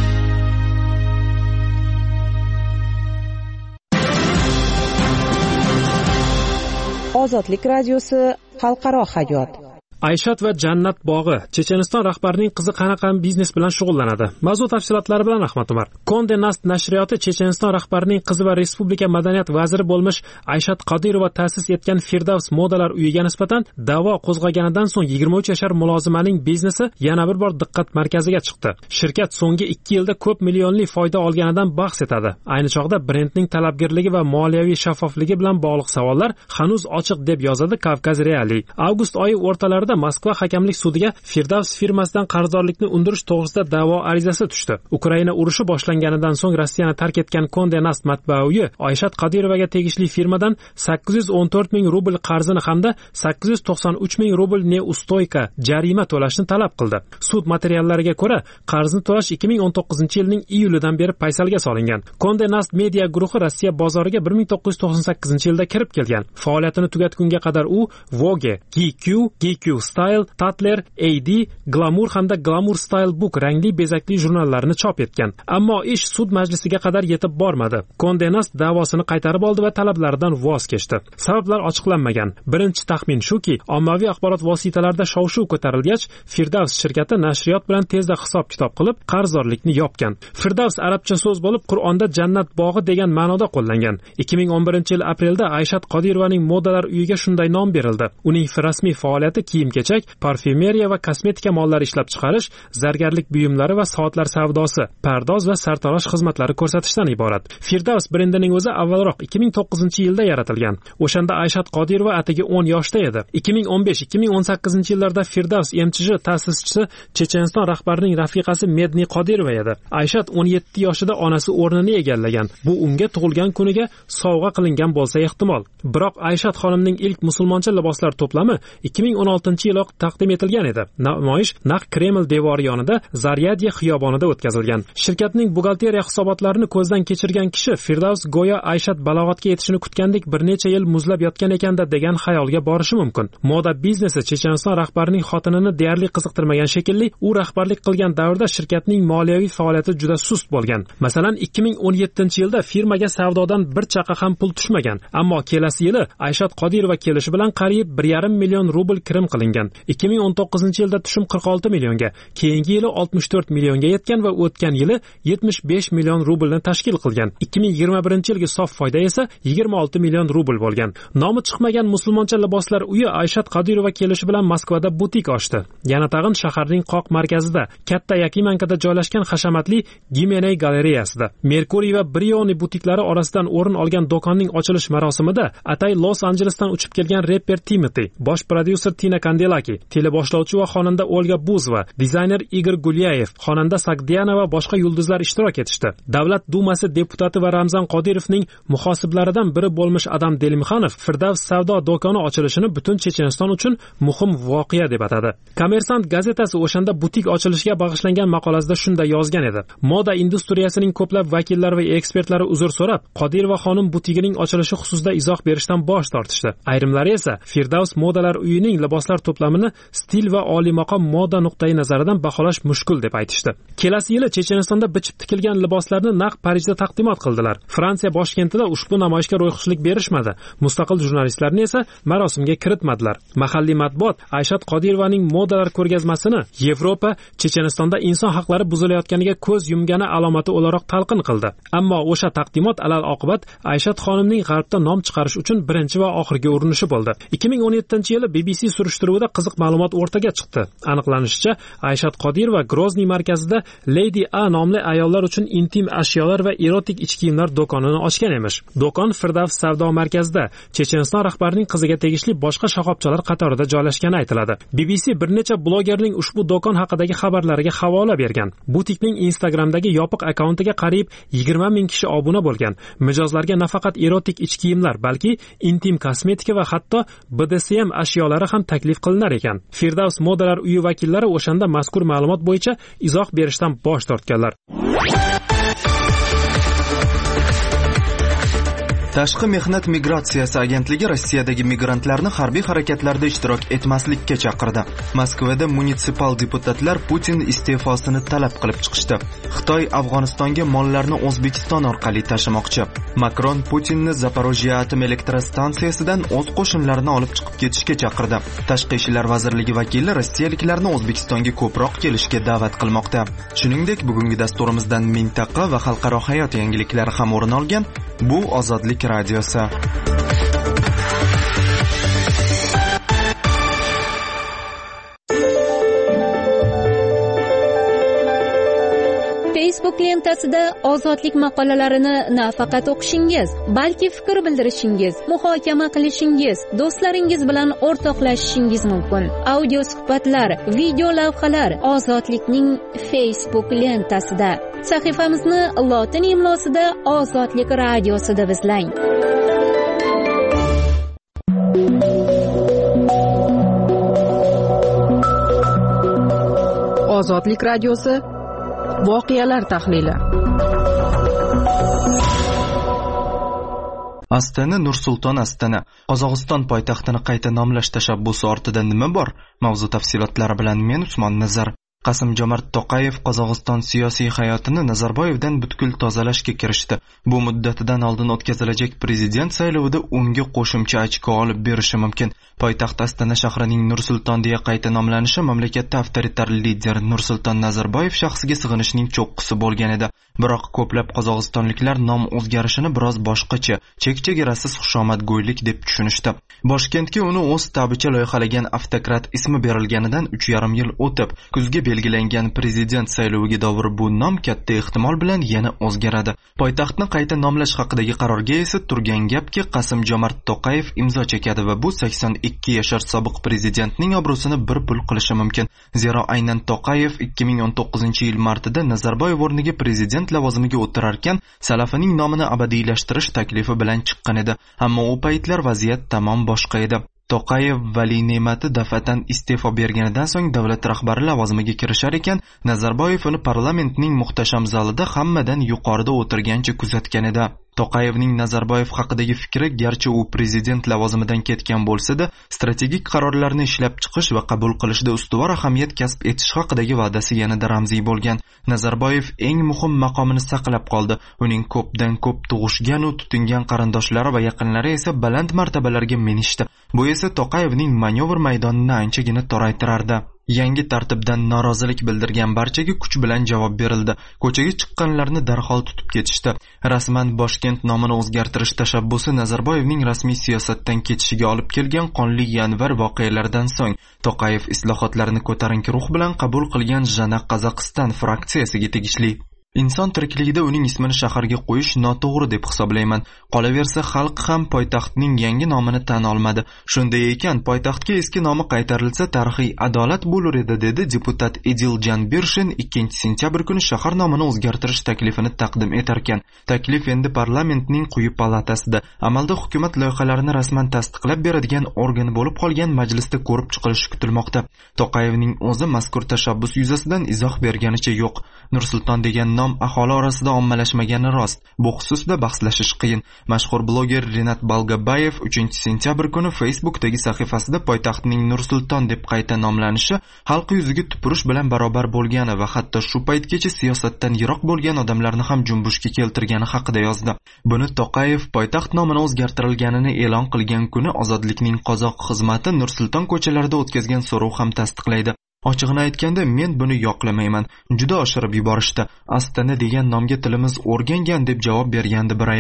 Ozodlik radiosi xalqaro hayot. Ayshat va Jannat bog'i. Checheniston rahbarining qizi qanaqa biznes bilan shug'ullanadi? Mavzu tafsilotlari bilan Ahmad Umar. Konde Nast nashriyoti Checheniston rahbarining qizi va respublika madaniyat vaziri bo'lmish Ayshat Qodirova ta'sis etgan Firdavs modalar uyiga nisbatan da'vo qo'zg'aganidan so'ng 23 yashar mulozimaning biznesi yana bir bor diqqat markaziga chiqdi. Shirkat so'nggi 2 yilda ko'p millionli foyda olganidan bahs etadi. Ayni chog'da brendning talabgirligi va moliyaviy shaffofligi bilan bog'liq savollar hanuz ochiq deb yozadi Kavkaz Reali. Avgust oyi o'rtalarida Moskva hakamlik sudiga Firdavs firmasidan qarzdorlikni undirish to'g'risida da'vo arizasi tushdi. Ukraina urushi boshlanganidan so'ng Rossiyani tark etgan Konde Nast matbaa uyi Ayshat Qodirovaga tegishli firmadan 814 ming rubl qarzini hamda 893 ming rubl neustoyka jarima to'lashni talab qildi. Sud materiallariga ko'ra, qarzni to'lash 2019-yilning iyulidan beri paysalga solingan. Konde Nast media guruhi Rossiya bozoriga 1998-yilda kirib kelgan. Faoliyatini tugatgunga qadar u Vogue, GQ Style, Tatler, AD, Glamour hamda Glamour Style Book rangli bezakli jurnallarini chop etgan. Ammo ish sud majlisiga qadar yetib bormadi. Konde Nast da'vosini qaytarib oldi va talablaridan voz kechdi. Sabablar ochiqlanmagan. Birinchi taxmin shuki, ommaviy axborot vositalarida shov-shuv ko'tarilgach, Firdavs shirkati nashriyot bilan tezda hisob-kitob qilib, qarzdorlikni yopgan. Firdavs arabcha so'z bo'lib, Qur'onda Jannat bog'i degan ma'noda qo'llangan. 2011-yil aprelda Ayshat Qodirovaning modalar uyiga shunday nom berildi. Uning rasmiy faoliyati kiyim-kechak, parfyumeriya va kosmetika mollari ishlab chiqarish, zargarlik buyumlari va soatlar savdosi, pardoz va sartarosh xizmatlari ko'rsatishdan iborat. Firdavs brendining o'zi avvalroq 2009-yilda yaratilgan. O'shanda Ayshat Qodirova atigi 10 yoshda edi. 2015-2018-yillarda Firdavs MChJ ta'sischisi Checheniston rahbarining rafiqasi Medni Qodirova edi. Ayshat 17 yoshida onasi o'rnini egallagan. Bu unga tug'ilgan kuniga sovg'a qilingan bo'lsa ehtimol. Biroq Ayshat xonimning ilk musulmoncha liboslar to'plami 2016-yiloq taqdim etilgan edi. Namoyish naq Kreml devori yonida Zaryadye xiyobonida o'tkazilgan. Shirkatning buxgalteriya hisobotlarini ko'zdan kechirgan kishi Firdavs go'yo Ayshat balog'atga yetishini kutgandek bir necha yil muzlab yotgan ekanda degan xayolga borishi mumkin. Moda biznesi Checheniston rahbarining xotinini deyarli qiziqtirmagan shekilli, u rahbarlik qilgan davrda shirkatning moliyaviy faoliyati juda sust bo'lgan. Masalan, 2017-yilda firmaga savdodan bir chaqa ham pul tushmagan. Ammo kelasi yili Ayshat Qodirova kelishi bilan qariyb 1,5 million rubl kirim qilingan. 2019-yilda tushum 46 millionga, keyingi yili 64 millionga yetgan va o'tgan yili 75 million rublni tashkil qilgan. 2021-yilgi sof foyda esa 26 million rubl bo'lgan. Nomi chiqmagan musulmoncha liboslar uyi Ayshat Qodirova kelishi bilan Moskvada butik ochdi. Yana tag'in shaharning qoq markazida, katta Yakimankada joylashgan hashamatli Gimeney galereyasida. Mercury va Brioni butiklari orasidan o'rin olgan do'konning ochilish marosimida atay Los Anjelesdan uchib kelgan reper Timothy, bosh prodyuser Tina Kandelaki, teleboshlovchi va xonanda Olga Buzova, dizayner Igor Gulyayev, xonanda Sagdiana va boshqa yulduzlar ishtirok etishdi. Davlat dumasi deputati va Ramzan Qodirovning muhosiblaridan biri bo'lmish Adam Delimxanov Firdavs savdo do'koni ochilishini butun Checheniston uchun muhim voqea deb atadi. Kommersant gazetasi o'shanda butik ochilishiga bag'ishlangan maqolasida shunday yozgan edi. Moda industriyasining ko'plab vakillari va ekspertlari uzr so'rab, Qodirova xonim butigining ochilishi xususida izoh berishdan bosh tortishdi. Ayrimlari esa Firdavs modalar uyining liboslar to'plamini stil va oliymoqom moda nuqtai nazaridan baholash mushkul deb aytishdi. Kelasi yili Chechenistonda bichib tikilgan liboslarni naq Parijda taqdimot qildilar. Fransiya boshkentida ushbu namoyishga ro'yxatchilik berishmadi. Mustaqil jurnalistlarni esa marosimga kiritmadilar. Mahalliy matbuot Ayshat Qodirovaning modalar ko'rgazmasini Yevropa Chechenistonda inson haqlari buzilayotganiga ko'z yumgani alomati o'laroq talqin qildi. Ammo o'sha taqdimot alal oqibat Ayshat xonimning g'arbda nom chiqarish uchun birinchi va oxirgi urinishi bo'ldi. 2017-yili BBC surishtiruv surishtiruvda qiziq ma'lumot o'rtaga chiqdi. Aniqlanishicha, Ayshat Qodirova Grozniy markazida Lady A nomli ayollar uchun intim ashyolar va erotik ichki kiyimlar do'konini ochgan emish. Do'kon Firdavs savdo markazida Checheniston rahbarining qiziga tegishli boshqa shoxobchalar qatorida joylashgani aytiladi. BBC bir necha blogerning ushbu do'kon haqidagi xabarlariga havola bergan. Butikning Instagramdagi yopiq akkauntiga qariyb 20 ming kishi obuna bo'lgan. Mijozlarga nafaqat erotik ichki kiyimlar, balki intim kosmetika va hatto BDSM ashyolari ham taklif qilinar ekan. Firdavs modalar uyi vakillari o'shanda mazkur ma'lumot bo'yicha izoh berishdan bosh tortganlar. Tashqi mehnat migratsiyasi agentligi Rossiyadagi migrantlarni harbiy harakatlarda ishtirok etmaslikka chaqirdi. Moskvada munitsipal deputatlar Putin iste'fosini talab qilib chiqishdi. Xitoy Afg'onistonga mollarni O'zbekiston orqali tashimoqchi. Makron Putinni Zaporojye atom elektrostansiyasidan o'z qo'shinlarini olib chiqib ketishga chaqirdi. Tashqi ishlar vazirligi vakili rossiyaliklarni O'zbekistonga ko'proq kelishga da'vat qilmoqda. Shuningdek, bugungi dasturimizdan mintaqa va xalqaro hayot yangiliklari ham o'rin olgan. Bu Ozodlik radiosi. Facebook lentasida ozodlik maqolalarini nafaqat o'qishingiz, balki fikr bildirishingiz, muhokama qilishingiz, do'stlaringiz bilan o'rtoqlashishingiz mumkin. Audio suhbatlar, video lavhalar Ozodlikning Facebook lentasida. Sahifamizni lotin imlosida Ozodlik radiosida izlang. Ozodlik radiosi voqealar tahlili. Astana Nur-Sulton Astana. Qozog'iston poytaxtini qayta nomlash tashabbusi ortida nima bor? Mavzu tafsilotlari bilan men Usmon Nazar. Qasim-Jomart To'qayev Qozog'iston siyosiy hayotini Nazarboyevdan butkul tozalashga kirishdi. Bu muddatidan oldin o'tkazilajak prezident saylovida unga qo'shimcha ochko olib berishi mumkin. Poytaxt Astana shahrining Nur-Sulton deya qayta nomlanishi mamlakatda avtoritar lider Nursulton Nazarboyev shaxsiga sig'inishning cho'qqisi bo'lgan edi. Biroq ko'plab qozog'istonliklar nom o'zgarishini biroz boshqacha, chek-chegarasiz xushomadgo'ylik deb tushunishdi. Boshkentga uni o'z tabicha loyihalagan avtokrat ismi berilganidan 3,5 yil o'tib, kuzga belgilangan prezident sayloviga davr bu nom katta ehtimol bilan yana o'zgaradi. Poytaxtni qayta nomlash haqidagi qarorga esa turgan gapki Qasim-Jomart To'qayev imzo chekadi va bu 82 yashar sobiq prezidentning obro'sini bir pul qilishi mumkin. Zero aynan To'qayev 2019-yil martida Nazarboyev o'rniga prezident lavozimiga o'tirarkan, salafining nomini abadiylashtirish taklifi bilan chiqqan edi. Ammo u paytlar vaziyat tamom boshqa edi. To'qayev Vali Ne'mati dafatan iste'fo berganidan so'ng davlat rahbari lavozimiga kirishar ekan, Nazarboyev uni parlamentning muhtasham zalida hammadan yuqorida o'tirgancha kuzatgan edi. To'qayevning Nazarboyev haqidagi fikri garchi u prezident lavozimidan ketgan bo'lsa-da, strategik qarorlarni ishlab chiqish va qabul qilishda ustuvor ahamiyat kasb etish haqidagi va'dasi yanada ramziy bo'lgan. Nazarboyev eng muhim maqomini saqlab qoldi. Uning ko'pdan ko'p tug'ishgan va tutingan qarindoshlari va yaqinlari esa baland martabalarga minishdi. Bu esa To'qayevning manevr maydonini anchagina toraytirardi. Yangi tartibdan norozilik bildirgan barchaga kuch bilan javob berildi. Ko'chaga chiqqanlarni darhol tutib ketishdi. Rasman Boshkent nomini o'zgartirish tashabbusi Nazarboyevning rasmiy siyosatdan ketishiga olib kelgan qonli yanvar voqealaridan so'ng To'qayev islohotlarni ko'tarinki ruh bilan qabul qilgan Jana Qozog'iston fraksiyasiga tegishli. Inson tirikligida uning ismini shaharga qo'yish noto'g'ri deb hisoblayman. Qolaversa, xalq ham poytaxtning yangi nomini tan olmadi. Shunday ekan, poytaxtga eski nomi qaytarilsa tarixiy adolat bo'lar edi, dedi deputat Ediljan Birshin 2-sentyabr kuni shahar nomini o'zgartirish taklifini taqdim etarkan. Taklif endi parlamentning quyi palatasida, amalda hukumat loyihalarini rasman tasdiqlab beradigan organ bo'lib qolgan majlisda ko'rib chiqilishi kutilmoqda. To'qayevning o'zi mazkur tashabbus yuzasidan izoh berganicha yo'q. Nursulton degan nom aholi orasida ommalashmagani rost. Bu xususda bahslashish qiyin. Mashhur bloger Renat Balgabayev 3-sentyabr kuni Facebookdagi sahifasida poytaxtning Nursulton deb qayta nomlanishi xalq yuziga tupurish bilan barobar bo'lgani va hatto shu paytgacha siyosatdan yiroq bo'lgan odamlarni ham junbushga keltirgani haqida yozdi. Buni To'qayev poytaxt nomini o'zgartirilganini e'lon qilgan kuni Ozodlikning qozoq xizmati Nursulton ko'chalarida o'tkazgan so'rov ham tasdiqlaydi. Ochig'ini aytganda, men buni yoqlamayman. Juda oshirib yuborishdi. Astana degan nomga tilimiz o'rgangan deb javob bergandi bir ayol.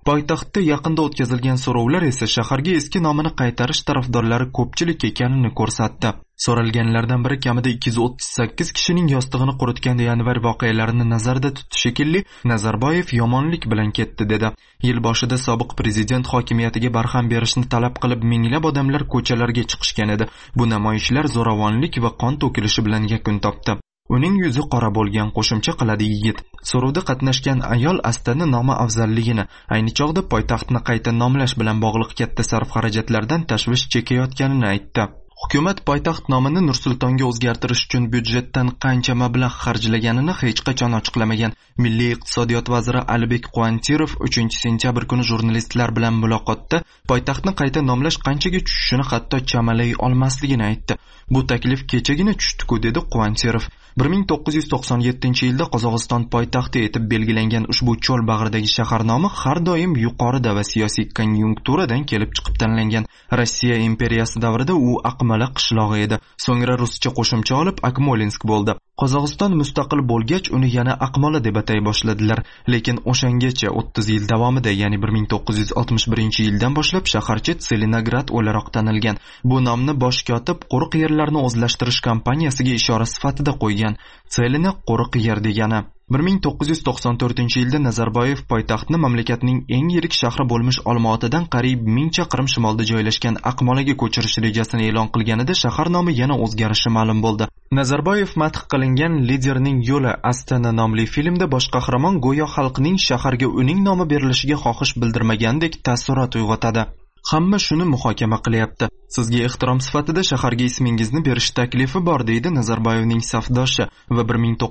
Poytaxtda yaqinda o'tkazilgan so'rovlar esa shaharga eski nomini qaytarish tarafdorlari ko'pchilik ekanini ko'rsatdi. So'ralganlardan biri kamida 238 kishining yostig'ini quritgan yanvar voqealarini nazarda tutishi shekilli Nazarboyev yomonlik bilan ketdi dedi. Yil boshida sobiq prezident hokimiyatiga barham berishni talab qilib minglab odamlar ko'chalarga chiqishgan edi. Bu namoyishlar zo'ravonlik va qon to'kilishi bilan yakun topdi. Uning yuzi qora bo'lgan, qo'shimcha qiladi yigit. So'rovda qatnashgan ayol Astana nomi afzalligini, ayni chog'da poytaxtni qayta nomlash bilan bog'liq katta sarf xarajatlardan tashvish chekayotganini aytdi. Hukumat poytaxt nomini Nur-Sultonga o'zgartirish uchun byudjetdan qancha mablag' xarjlaganini hech qachon ochiqlamagan. Milliy iqtisodiyot vaziri Alibek Quantirov 3-sentyabr kuni jurnalistlar bilan muloqotda poytaxtni qayta nomlash qanchaga tushishini hatto chamalay olmasligini aytdi. Bu taklif kechagina tushdi-ku, dedi Quantirov. 1997-yilda Qozog'iston poytaxti etib belgilangan ushbu cho'l bag'ridagi shahar nomi har doim yuqorida va siyosiy konjunkturadan kelib chiqib tanlangan. Rossiya imperiyasi davrida u Aqmala qishlog'i edi. So'ngra ruscha qo'shimcha olib Akmolinsk bo'ldi. Qozog'iston mustaqil bo'lgach uni yana Aqmola deb atay boshladilar. Lekin o'shangacha 30 yil davomida, ya'ni 1961-yildan boshlab shaharcha Tselinograd o'laroq tanilgan. Bu nomni bosh kotib quruq yerlarni o'zlashtirish kompaniyasiga ishora sifatida qo'ygan. Tselina quruq yer degani. 1994-yilda Nazarboyev poytaxtni mamlakatning eng yirik shahri bo'lmish Olmaotadan qariyb 1000 chaqirim shimolda joylashgan Aqmolaga ko'chirish rejasini e'lon qilganida shahar nomi yana o'zgarishi ma'lum bo'ldi. Nazarboyev madh qilingan Liderning yo'li Astana nomli filmda bosh qahramon go'yo xalqning shaharga uning nomi berilishiga xohish bildirmagandek taassurot uyg'otadi. Hamma shuni muhokama qilyapti. Sizga ehtirom sifatida shaharga ismingizni berish taklifi bor, deydi Nazarboyevning safdoshi va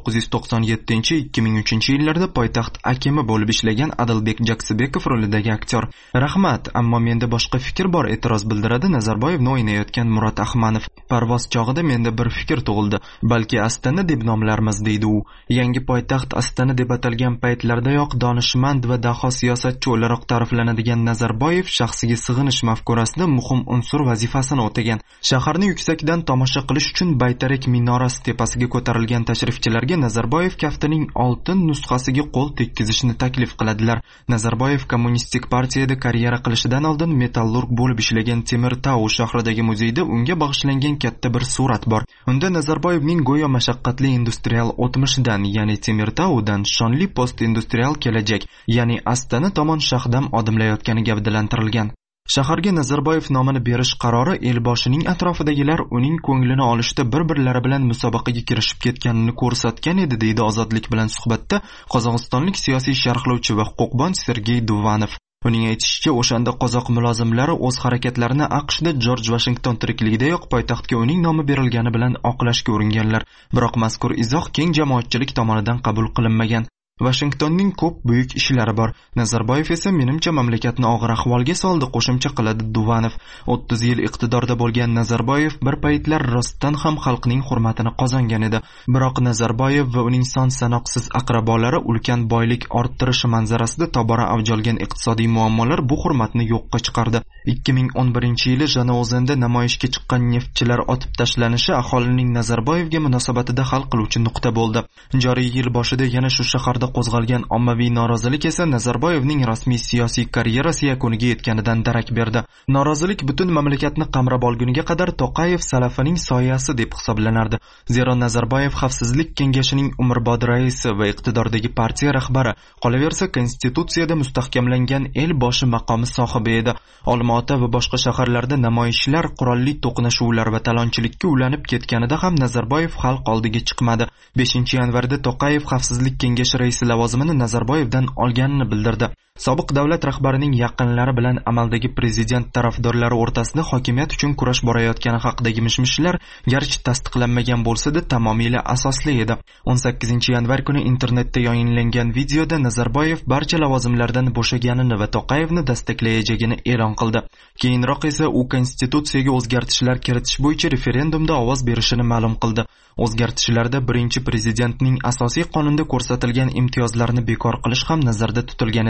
1997-2003-yillarda poytaxt akimi bo'lib ishlagan Adilbek Jaksibekov rolidagi aktyor. Rahmat, ammo menda boshqa fikr bor, e'tiroz bildiradi Nazarboyevni o'ynayotgan Murod Ahmanov. Parvoz chog'ida menda bir fikr tug'ildi. Balki Astana deb nomlarmiz, deydi u. Yangi poytaxt Astana deb atalgan paytlardayoq donishmand va daho siyosatchi o'laroq ta'riflanadigan Nazarboyev shaxsiga sig'inish mafkurasida muhim unsur vazifasini o'tagan. Shaharni yuksakdan tomosha qilish uchun Baytarak minorasi tepasiga ko'tarilgan tashrifchilarga Nazarboyev kaftining oltin nusxasiga qo'l tekkizishni taklif qiladilar. Nazarboyev kommunistik partiyada karyera qilishidan oldin metallurg bo'lib ishlagan Temirtau shahridagi muzeyda unga bag'ishlangan katta bir surat bor. Unda Nazarboyevning go'yo mashaqqatli industrial o'tmishidan, ya'ni Temirtaudan shonli post-industrial kelajak, ya'ni Astana tomon shahdam odimlayotgani gavdalantirilgan. Shaharga Nazarboyev nomini berish qarori elboshining atrofidagilar uning ko'nglini olishda bir-birlari bilan musobaqaga kirishib ketganini ko'rsatgan edi, deydi Ozodlik bilan suhbatda qozog'istonlik siyosiy sharhlovchi va huquqbon Sergey Duvanov. Uning aytishicha, o'shanda qozoq mulozimlari o'z harakatlarini AQShda Jorj Vashington tirikligidayoq poytaxtga uning nomi berilgani bilan oqlashga uringanlar. Biroq mazkur izoh keng jamoatchilik tomonidan qabul qilinmagan. Washingtonning ko'p buyuk ishlari bor. Nazarboyev esa menimcha mamlakatni og'ir ahvolga soldi, qo'shimcha qiladi Duvanov. 30 yil iqtidorda bo'lgan Nazarboyev bir paytlar rostdan ham xalqning hurmatini qozongan edi. Biroq Nazarboyev va uning son sanoqsiz aqrabolari ulkan boylik orttirishi manzarasida tobora avj olgan iqtisodiy muammolar bu hurmatni yo'qqa chiqardi. 2011-yili Jano'zanda namoyishga chiqqan neftchilar otib tashlanishi aholining Nazarboyevga munosabatida hal qiluvchi nuqta bo'ldi. Joriy yil boshida yana shu shaharda qo'zg'algan ommaviy norozilik esa Nazarboyevning rasmiy siyosiy karyerasi yakuniga yetganidan darak berdi. Norozilik butun mamlakatni qamrab olguniga qadar To'qayev salafining soyasi deb hisoblanardi. Zero Nazarboyev Xavfsizlik kengashining umrbod raisi va iqtidordagi partiya rahbari, qolaversa konstitutsiyada mustahkamlangan el boshi maqomi sohibi edi. Olmaota va boshqa shaharlarda namoyishlar, qurolli to'qnashuvlar va talonchilikka ulanib ketganida ham Nazarboyev xalq oldiga chiqmadi. 5-yanvarda To'qayev Xavfsizlik kengashi raisi lavozimini Nazarboyevdan olganini bildirdi. Sobiq davlat rahbarining yaqinlari bilan amaldagi prezident tarafdorlari o'rtasida hokimiyat uchun kurash borayotgani haqidagi mishmishlar garchi tasdiqlanmagan bo'lsa-da tamomila asosli edi. 18-yanvar kuni internetda yayinlangan videoda Nazarboyev barcha lavozimlardan bo'shaganini va To'qayevni dastaklayajagini e'lon qildi. Keyinroq esa u konstitutsiyaga o'zgartishlar kiritish bo'yicha referendumda ovoz berishini ma'lum qildi. O'zgartishlarda birinchi prezidentning asosiy qonunda ko'rsatilgan imtiyozlarni bekor qilish ham nazarda tutilgan edi.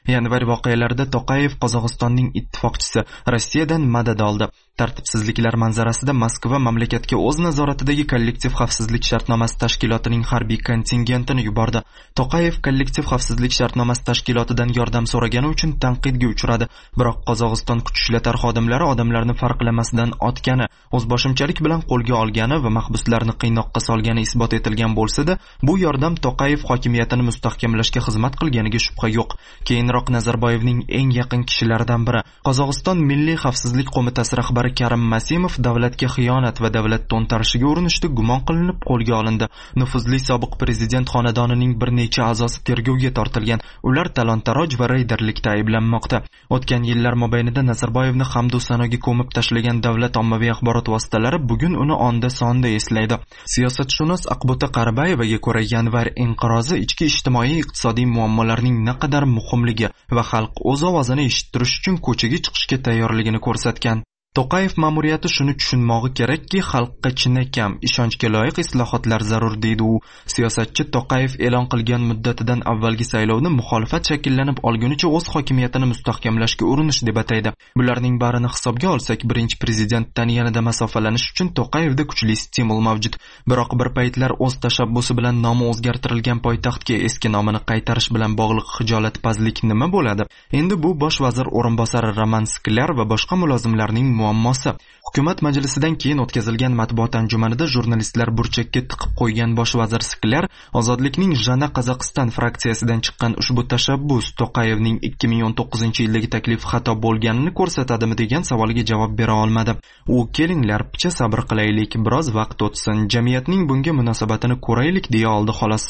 Yanvar voqealarida To'qayev Qozog'istonning ittifoqchisi Rossiyadan madad oldi. Tartibsizliklar manzarasida Moskva mamlakatga o'z nazoratidagi kollektiv xavfsizlik shartnomasi tashkilotining harbiy kontingentini yubordi. To'qayev kollektiv xavfsizlik shartnomasi tashkilotidan yordam so'ragani uchun tanqidga uchradi. Biroq Qozog'iston kuch ishlatar xodimlari odamlarni farqlamasdan otgani, o'zboshimchalik bilan qo'lga olgani va mahbuslarni qiynoqqa solgani isbot etilgan bo'lsa-da, bu yordam To'qayev hokimiyatini mustahkamlashga xizmat qilganiga shubha yo'q. Keyinroq Nazarboyevning eng yaqin kishilaridan biri, Qozog'iston Milliy xavfsizlik qo'mitasi rahbari Karim Masimov davlatga xiyonat va davlat to'ntarishiga urinishda gumon qilinib qo'lga olindi. Nufuzli sobiq prezident xonadonining bir necha a'zosi tergovga tortilgan. Ular talon-taroj va reyderlikda ayblanmoqda. O'tgan yillar mobaynida Nazarboyevni hamdu sanoga ko'mib tashlagan davlat ommaviy axborot vositalari bugun uni onda-sonda eslaydi. Siyosatshunos Aqbuta Qaribayevaga ko'ra, yanvar inqirozi ichki ijtimoiy iqtisodiy muammolarning naqadar muhimligi va xalq o'z ovozini eshittirish uchun ko'chaga chiqishga tayyorligini ko'rsatgan. To'qayev ma'muriyati shuni tushunmog'i kerakki, xalqqa chinakam, ishonchga loyiq islohotlar zarur deydi u. Siyosatchi To'qayev e'lon qilgan muddatidan avvalgi saylovni muxolifat shakllanib olgunicha o'z hokimiyatini mustahkamlashga urinish deb ataydi. Bularning barini hisobga olsak, birinchi prezidentdan yanada masofalanish uchun To'qayevda kuchli stimul mavjud. Biroq bir paytlar o'z tashabbusi bilan nomi o'zgartirilgan poytaxtga eski nomini qaytarish bilan bog'liq hijolatpazlik nima bo'ladi? Endi bu bosh vazir o'rinbosari Roman Sklar va boshqa mulozimlarning muammosi. Hukumat majlisidan keyin o'tkazilgan matbuot anjumanida jurnalistlar burchakka tiqib qo'ygan bosh vazir Sklar Ozodlikning Jana Qozog'iston fraksiyasidan chiqqan ushbu tashabbus To'qayevning 2019-yildagi taklifi xato bo'lganini ko'rsatadimi degan savolga javob bera olmadi. U kelinglar, picha sabr qilaylik, biroz vaqt o'tsin, jamiyatning bunga munosabatini ko'raylik deya oldi xolos.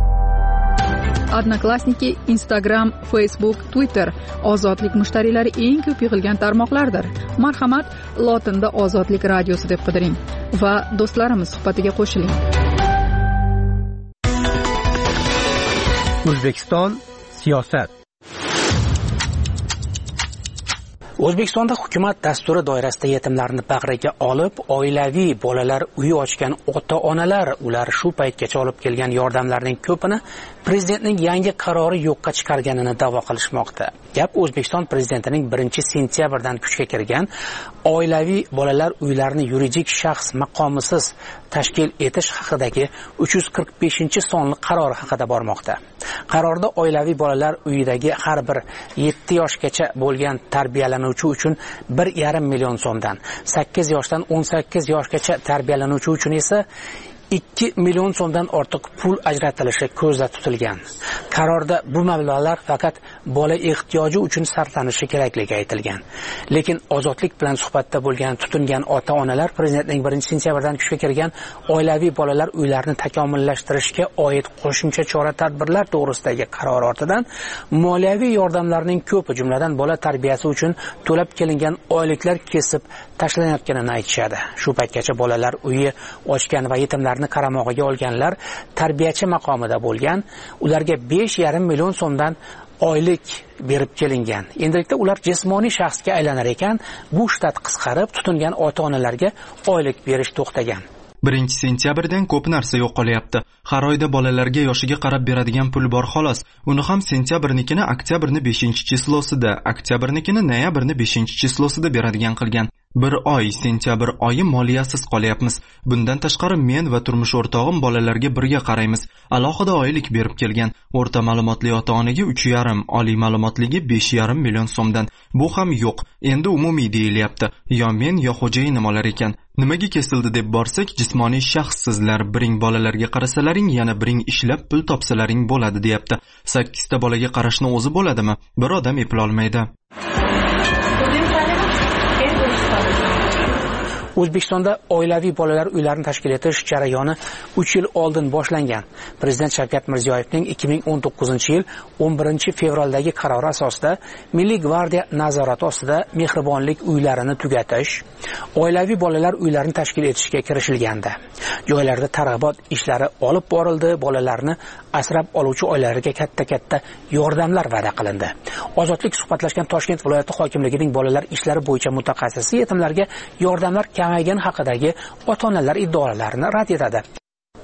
Odnoklassniki, Instagram, Facebook, Twitter ozodlik mushtariylari eng ko'p yig'ilgan tarmoqlardir. Marhamat, lotinda Ozodlik radiosi deb qidiring va do'stlarimiz suhbatiga qo'shiling. O'zbekiston siyosat. O'zbekistonda hukumat dasturi doirasida yetimlarni bag'riga olib, oilaviy bolalar uyi ochgan ota-onalar ular shu paytgacha olib kelgan yordamlarning ko'pini prezidentning yangi qarori yo'qqa chiqarganini da'vo qilishmoqda. Gap O'zbekiston prezidentining 1-sentyabrdan kuchga kirgan oilaviy bolalar uylarini yuridik shaxs maqomisiz tashkil etish haqidagi 345-sonli qaror haqida bormoqda. Qarorda oilaviy bolalar uyidagi har bir 7 yoshgacha bo'lgan tarbiyalanuvchi uchun 1,5 million so'mdan, 8 yoshdan 18 yoshgacha tarbiyalanuvchi uchun esa 2 million so'mdan ortiq pul ajratilishi ko'zda tutilgan. Qarorda bu mablag'lar faqat bola ehtiyoji uchun sarflanishi kerakligi aytilgan. Lekin Ozodlik bilan suhbatda bo'lgan tutingan ota-onalar prezidentning 1-sentyabrdan kuchga kirgan oilaviy bolalar uylarini takomillashtirishga oid qo'shimcha chora-tadbirlar to'g'risidagi qaror ortidan moliyaviy yordamlarning ko'pi, jumladan bola tarbiyasi uchun to'lab kelingan oyliklar kesib tashlanayotganini aytishadi. Shu paytgacha bolalar uyi ochgan va yetimlarni qaramog'iga olganlar tarbiyachi maqomida bo'lgan, ularga 5,5 million so'mdan oylik berib kelingan. Endilikda ular jismoniy shaxsga aylanar ekan, bu shtat qisqarib, tutingan ota-onalarga oylik berish to'xtagan. 1-sentyabrdan ko'p narsa yo'qolyapti. Har oyda bolalarga yoshiga qarab beradigan pul bor xolos. Uni ham sentyabrnikini oktyabrni 5-chislosida, oktyabrnikini noyabrni 5-chislosida beradigan qilgan. Bir oy, sentyabr oyi moliyasiz qolyapmiz. Bundan tashqari men va turmush o'rtog'im bolalarga birga qaraymiz. Alohida oylik berib kelgan. O'rta ma'lumotli ota-onaga 3,5, oliy ma'lumotligi 5,5 million so'mdan. Bu ham yo'q. Endi umumiy deyilyapti. Yo men, yo xo'jayinim olar ekan. Nimaga kesildi deb borsak, jismoniy shaxssizlar, biring bolalarga qarasalaring, yana biring ishlab pul topsalaring bo'ladi deyapti. 8 ta bolaga qarashni o'zi bo'ladimi? Bir odam eplolmaydi. O'zbekistonda oilaviy bolalar uylarini tashkil etish jarayoni 3 yil oldin boshlangan. Prezident Shavkat Mirziyoyevning 2019-yil 11-fevraldagi qarori asosida Milliy gvardiya nazorati ostida mehribonlik uylarini tugatish, oilaviy bolalar uylarini tashkil etishga kirishilgandi. Joylarda targ'ibot ishlari olib borildi, bolalarni asrab oluvchi oilalarga katta-katta yordamlar va'da qilindi. Ozodlik suhbatlashgan Toshkent viloyati hokimligining bolalar ishlari bo'yicha mutaxassisi yetimlarga yordamlar kamaygani haqidagi ota-onalar iddaolarini rad etadi.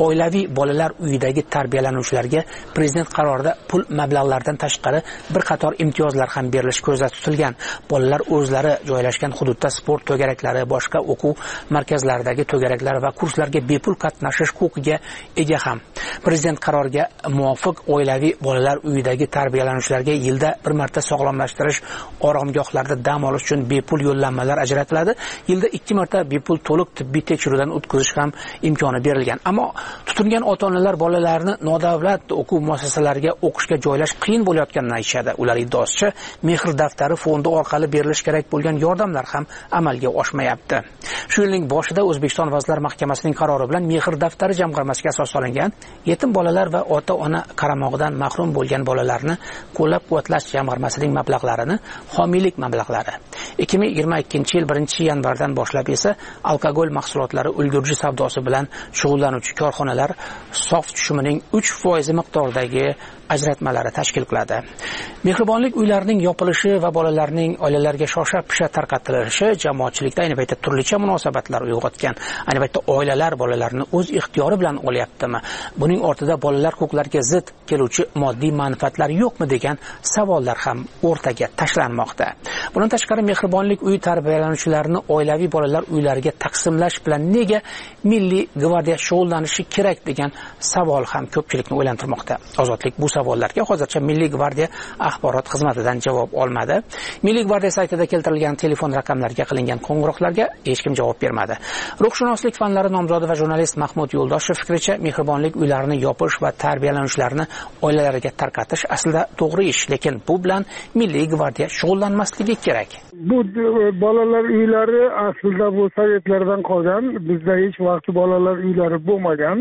oilaviy bolalar uyidagi tarbiyalanuvchilarga prezident qarorida pul mablag'laridan tashqari bir qator imtiyozlar ham berilishi ko'zda tutilgan. Bolalar o'zlari joylashgan hududda sport to'garaklari, boshqa o'quv markazlaridagi to'garaklar va kurslarga bepul qatnashish huquqiga ega ham. Prezident qaroriga muvofiq oilaviy bolalar uyidagi tarbiyalanuvchilarga yilda bir marta sog'lomlashtirish oromgohlarida dam olish uchun bepul yo'llanmalar ajratiladi. Yilda 2 marta bepul to'liq tibbiy tekshiruvdan o'tkazish ham imkoni berilgan. Ammo tutingan ota-onalar bolalarni nodavlat o'quv muassasalariga o'qishga joylash qiyin bo'layotganini aytishadi. Ular iddaosicha mehr daftari fondi orqali berilishi kerak bo'lgan yordamlar ham amalga oshmayapti. Shu yilning boshida O'zbekiston Vazirlar Mahkamasining qarori bilan mehr daftari jamg'armasiga asoslagan yetim bolalar va ota-ona qaramog'idan mahrum bo'lgan bolalarni qo'llab-quvvatlash jamg'armasining mablag'larini homiylik mablag'lari 2022-yil 1-yanvardan boshlab esa alkogol mahsulotlari ulgurji savdosi bilan shug'ullanuvchi korxonalar sof tushumining 3% miqdoridagi ajratmalari tashkil qiladi. Mehribonlik uylarining yopilishi va bolalarning oilalarga shosha-pisha tarqatilishi jamoatchilikda ayni paytda turlicha munosabatlar uyg'otgan. Ayni paytda oilalar bolalarni o'z ixtiyori bilan olyaptimi? Buning ortida bolalar huquqlariga zid keluvchi moddiy manfaatlar yo'qmi degan savollar ham o'rtaga tashlanmoqda. Bundan tashqari mehribonlik uyi tarbiyalanuvchilarini oilaviy bolalar uylariga taqsimlash bilan nega Milliy gvardiya shug'ullanishi kerak degan savol ham ko'pchilikni o'ylantirmoqda. Ozodlik bu savollarga hozircha Milliy gvardiya axborot xizmatidan javob olmadi. Milliy gvardiya saytida keltirilgan telefon raqamlariga qilingan qo'ng'iroqlarga hech kim javob bermadi. Ruhshunoslik fanlari nomzodi va jurnalist Mahmud Yo'ldoshev fikricha, mehribonlik uylarini yopish va tarbiyalanuvchilarni oilalariga tarqatish aslida to'g'ri ish, lekin bu bilan Milliy gvardiya shug'ullanmasligi kerak. Bu bolalar uylari aslida bu sovetlardan qolgan. Bizda hech vaqt bolalar uylari bo'lmagan.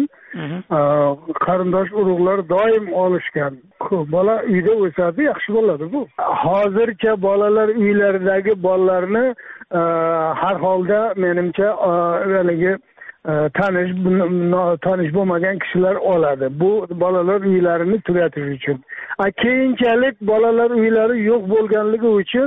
Qarindosh urug'lar doim olishgan. Bola uyda o'sadi, yaxshi bo'ladi bu. Hozircha bolalar uylaridagi bolalarni har holda menimcha haligi tanish bo'lmagan kishilar oladi. Bu bolalar uylarini tugatish uchun. Keyinchalik bolalar uylari yo'q bo'lganligi uchun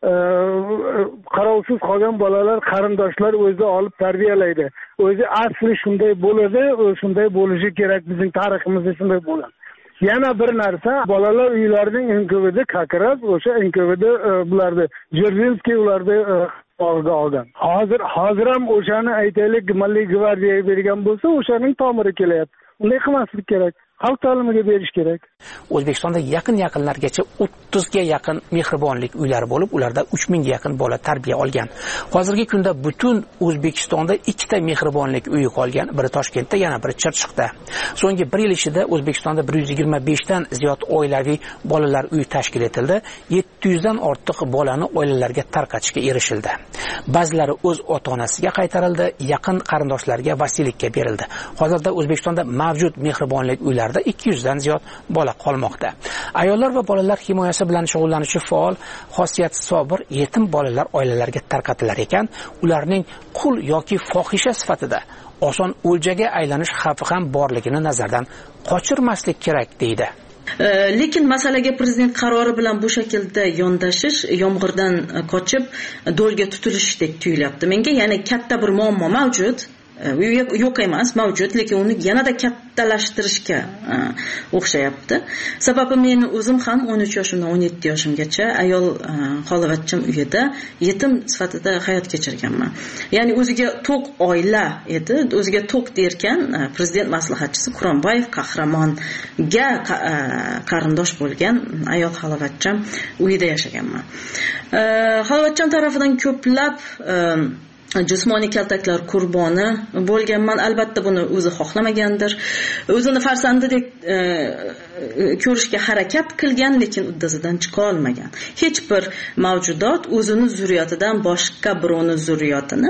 qarovsiz qolgan bolalar qarindoshlar o'zi olib tarbiyalaydi. O'zi asli shunday bo'ladi, shunday bo'lishi kerak, bizning tariximizda shunday bo'lgan. Yana bir narsa, bolalar uylarining NKVD Kakiras, o'sha NKVD bularni Jerzinskiy ularni olgan. Hozir ham o'shani aytaylik, Milliy gvardiyaga bergan bo'lsa, o'shaning tomiri kelyapti. Unday qilmaslik kerak. Xalq ta'limiga berish kerak. O'zbekistonda yaqinlargacha 30 ga yaqin mehribonlik uylari bo'lib, ularda 3000 ga yaqin bola tarbiya olgan. Hozirgi kunda butun O'zbekistonda 2 ta mehribonlik uyi qolgan, biri Toshkentda, yana biri Chirchiqda. So'nggi 1 yil ichida O'zbekistonda 125 dan ziyod oilaviy bolalar uyi tashkil etildi. 700 dan ortiq bolani oilalarga tarqatishga erishildi. Ba'zilari o'z ota-onasiga qaytarildi, yaqin qarindoshlarga vasiylikka berildi. Hozirda O'zbekistonda mavjud mehribonlik uylarida 200 dan ziyod bola qolmoqda. Ayollar va bolalar himoyasi bilan shug'ullanuvchi faol Xosiyat Sobir yetim bolalar oilalariga tarqatilar ekan, ularning qul yoki fohisha sifatida oson o'ljaga aylanish xavfi ham borligini nazardan qochirmaslik kerak deydi. Lekin masalaga prezident qarori bilan bu shaklda yondashish, yomg'irdan qochib do'lga tutilishdek tuyulyapti menga. Ya'ni katta bir muammo mavjud. Yo'q emas, mavjud, lekin uni yanada kattalashtirishga o'xshayapti. Sababi men o'zim ham 13 yoshimdan 17 yoshimgacha ayol xolovatchim uyida yetim sifatida hayot kechirganman. Ya'ni o'ziga to'q oila edi, o'ziga to'q derkan, prezident maslahatchisi Quronboyev Qahramonga qarindosh bo'lgan ayol xolovatcham uyida yashaganman. Xolovatcham tarafidan ko'plab jismoniy kaltaklar qurboni bo'lganman. Albatta buni o'zi xohlamagandir. O'zini farzandidek ko'rishga harakat qilgan, lekin uddasidan chiqa olmagan. Hech bir mavjudot o'zini zurriyatidan boshqa birovning zurriyatini